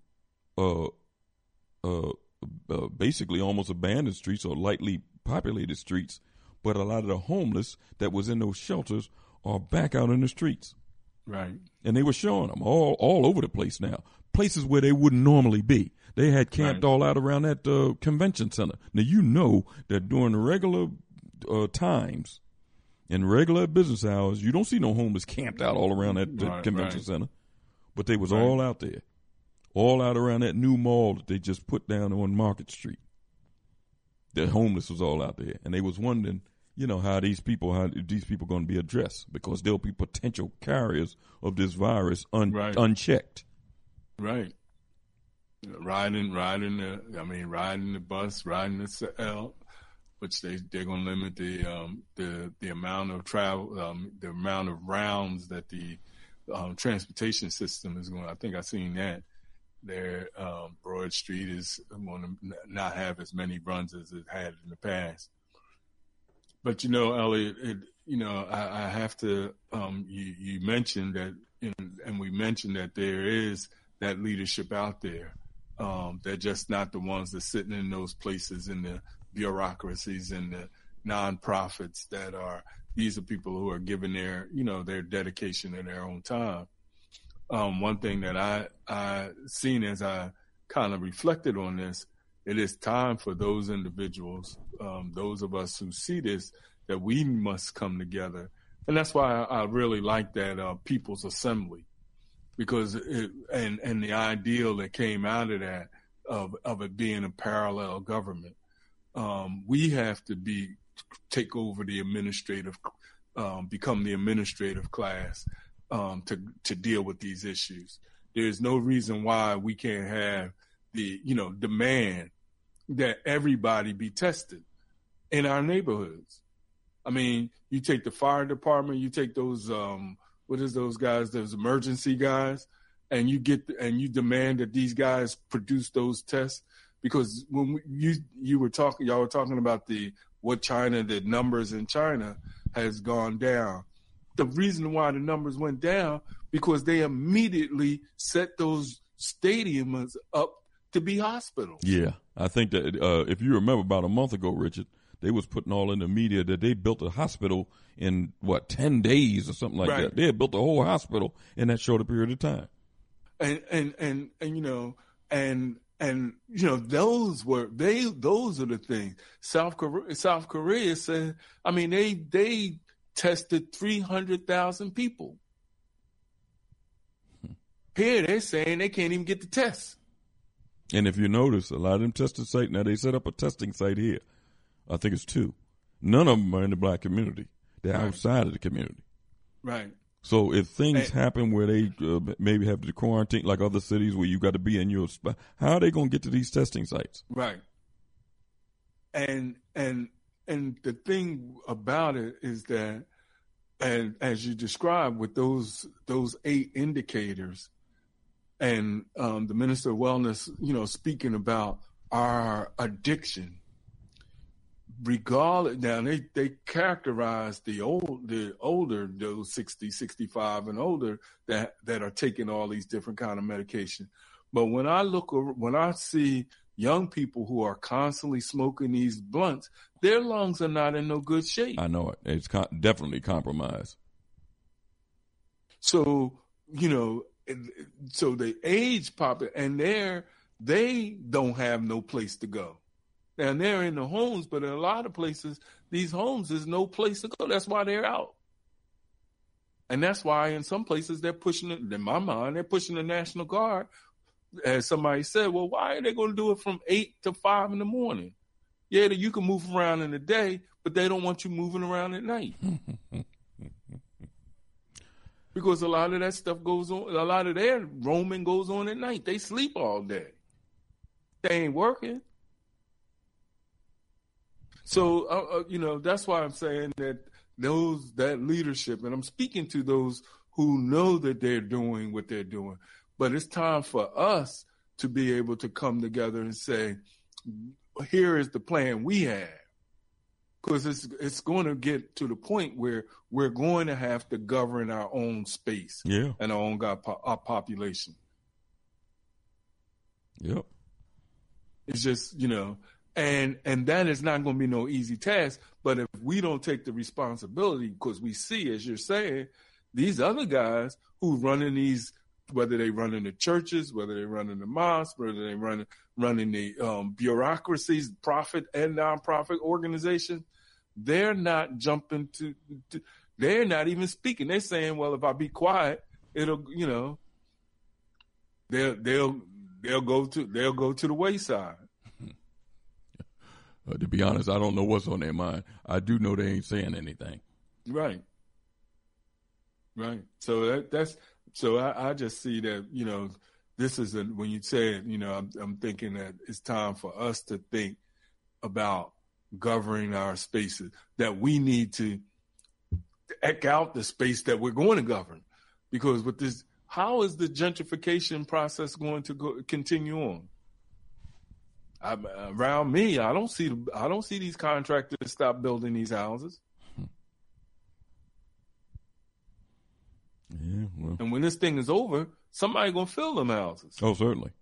basically almost abandoned streets or lightly populated streets, but a lot of the homeless that was in those shelters are back out in the streets. Right. And they were showing them all over the place now, places where they wouldn't normally be. They had camped all out around that convention center. Now, you know that during the regular times and regular business hours, you don't see no homeless camped out all around that convention center. But they was all out there, all out around that new mall that they just put down on Market Street. The homeless was all out there. And they was wondering, you know, how these people going to be addressed, because there'll be potential carriers of this virus unchecked. Right. Riding the bus, riding the L, which they're going to limit the amount of travel, the amount of rounds that the transportation system is going. I think I've seen that. There, Broad Street is going to not have as many runs as it had in the past. But you know, Elliot, I have to. You mentioned that, and we mentioned that there is that leadership out there. They're just not the ones that's sitting in those places in the bureaucracies and the nonprofits these are people who are giving their dedication and their own time. One thing that I seen as I kind of reflected on this, it is time for those individuals, those of us who see this, that we must come together. And that's why I really like that People's Assembly, because and the ideal that came out of that, of it being a parallel government. We have to take over the administrative, become the administrative class to deal with these issues. There's no reason why we can't have the demand that everybody be tested in our neighborhoods. I mean, you take the fire department, you take those those guys, those emergency guys, and you demand that these guys produce those tests, because when y'all were talking about the numbers in China has gone down. The reason why the numbers went down, because they immediately set those stadiums up to be hospitals. Yeah, I think that if you remember about a month ago, Richard, they was putting all in the media that they built a hospital in 10 days or something like that. They had built a whole hospital in that short period of time. And those are the things. South Korea said, I mean, they tested 300,000 people. Here they're saying they can't even get the test. And if you notice, a lot of them testing sites, now they set up a testing site here. I think it's 2. None of them are in the black community. They're outside of the community. Right. So if things happen where they maybe have to quarantine, like other cities where you got to be in your spot, how are they going to get to these testing sites? Right. And the thing about it is that, and as you described with those 8 indicators, and the Minister of Wellness, speaking about our addiction, regardless, now they characterize the older, those 60, 65 and older that are taking all these different kind of medication. But when I see young people who are constantly smoking these blunts, their lungs are not in no good shape. I know it. It's definitely compromised. So, so the age and they don't have no place to go. And they're in the homes, but in a lot of places, these homes is no place to go. That's why they're out. And that's why in some places they're pushing it, in my mind, they're pushing the National Guard. As somebody said, well, why are they going to do it from 8 to 5 in the morning? Yeah, you can move around in the day, but they don't want you moving around at night. Because a lot of that stuff goes on, a lot of their roaming goes on at night. They sleep all day. They ain't working. So, that's why I'm saying that that leadership, and I'm speaking to those who know that they're doing what they're doing, but it's time for us to be able to come together and say, here is the plan we have. Because it's going to get to the point where we're going to have to govern our own space and our own our population. Yep. It's just, and that is not going to be no easy task. But if we don't take the responsibility, because we see, as you're saying, these other guys who running these, whether they run in the churches, whether they run in the mosques, whether they running the bureaucracies, profit and nonprofit organizations, they're not jumping they're not even speaking. They're saying, well, if I be quiet, it'll, they'll go to the wayside. To be honest, I don't know what's on their mind. I do know they ain't saying anything. Right. So I just see that, this is when you say it, I'm thinking that it's time for us to think about governing our spaces, that we need to eck out the space that we're going to govern. Because with this, how is the gentrification process going to continue on? Around me, I don't see these contractors stop building these houses. Yeah, well. And when this thing is over, somebody gonna fill them houses. Oh, certainly.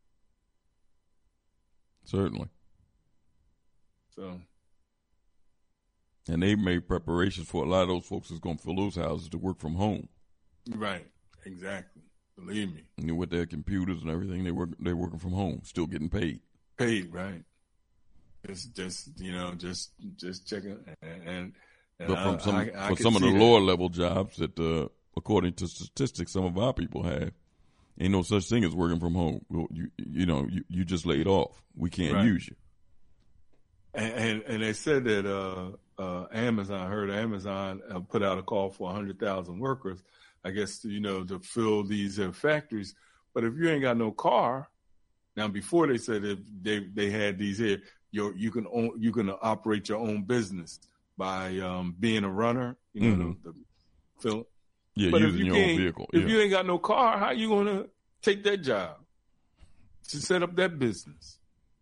Certainly. So. And they made preparations for a lot of those folks that's going to fill those houses to work from home. Right. Exactly. Believe me. And with their computers and everything, they're working from home, still getting paid. Paid, right. It's just checking. And but for some of the lower level jobs that, according to statistics, some of our people have, ain't no such thing as working from home. You just laid off. We can't use you. And they said that Amazon put out a call for 100,000 workers, I guess, to fill these factories. But if you ain't got no car, now before they said that they had these here, you can operate your own business by being a runner, the fill. Yeah, but using your own vehicle. If you ain't got no car, how you gonna take that job to set up that business?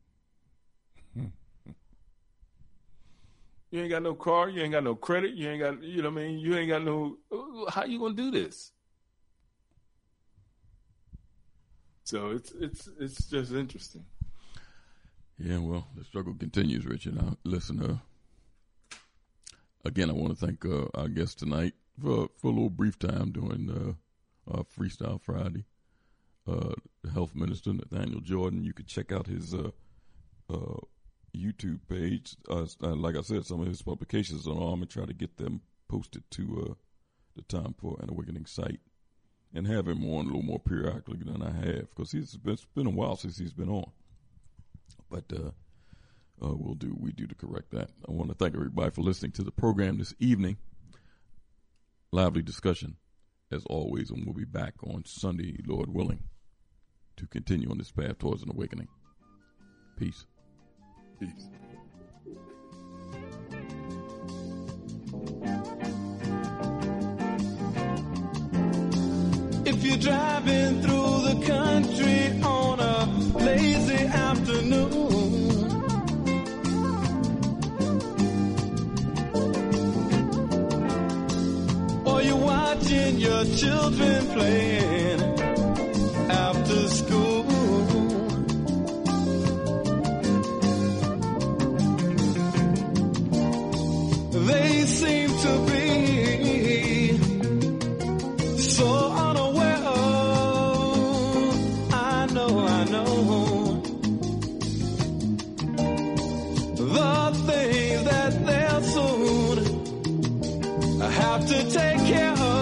You ain't got no car, you ain't got no credit, you ain't got, you ain't got no, how you gonna do this? So it's just interesting. Yeah, well, the struggle continues, Richard. Now, listen, again, I want to thank our guest tonight for a little brief time during our Freestyle Friday. The Health Minister, Nathaniel Jordan. You could check out his YouTube page. Like I said, some of his publications are on. I'm going to try to get them posted to the Time for an Awakening site and have him on a little more periodically than I have, because it's been a while since he's been on. But we do to correct that. I want to thank everybody for listening to the program this evening. Lively discussion, as always, and we'll be back on Sunday, Lord willing, to continue on this path towards an awakening. Peace. Peace. If you're driving through the country on a lazy afternoon, or you're watching your children playing after school, they seem to be so unaware of, I know, the things that they'll soon have to take care of.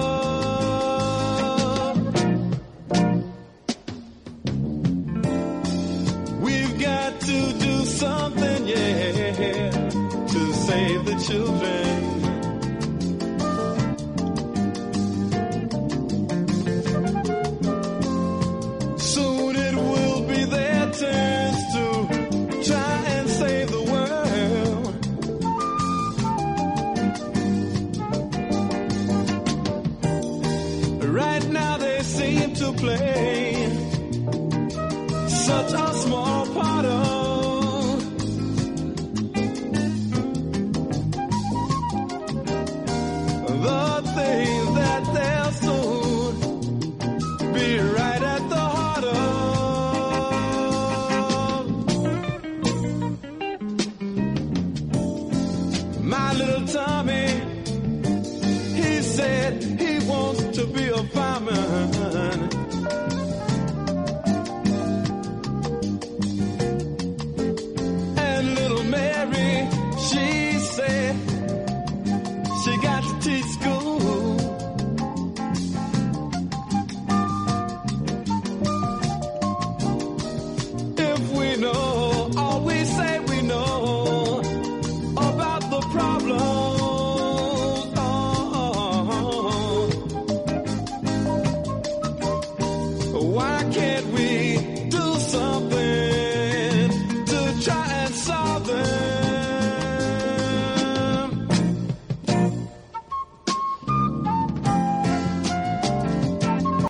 We've got to do something, yeah, to save the children. Soon it will be their turns to try and save the world. Right now they seem to play such a small part of the things that they'll soon be right at the heart of. My little Tommy, he said he wants to be a fireman.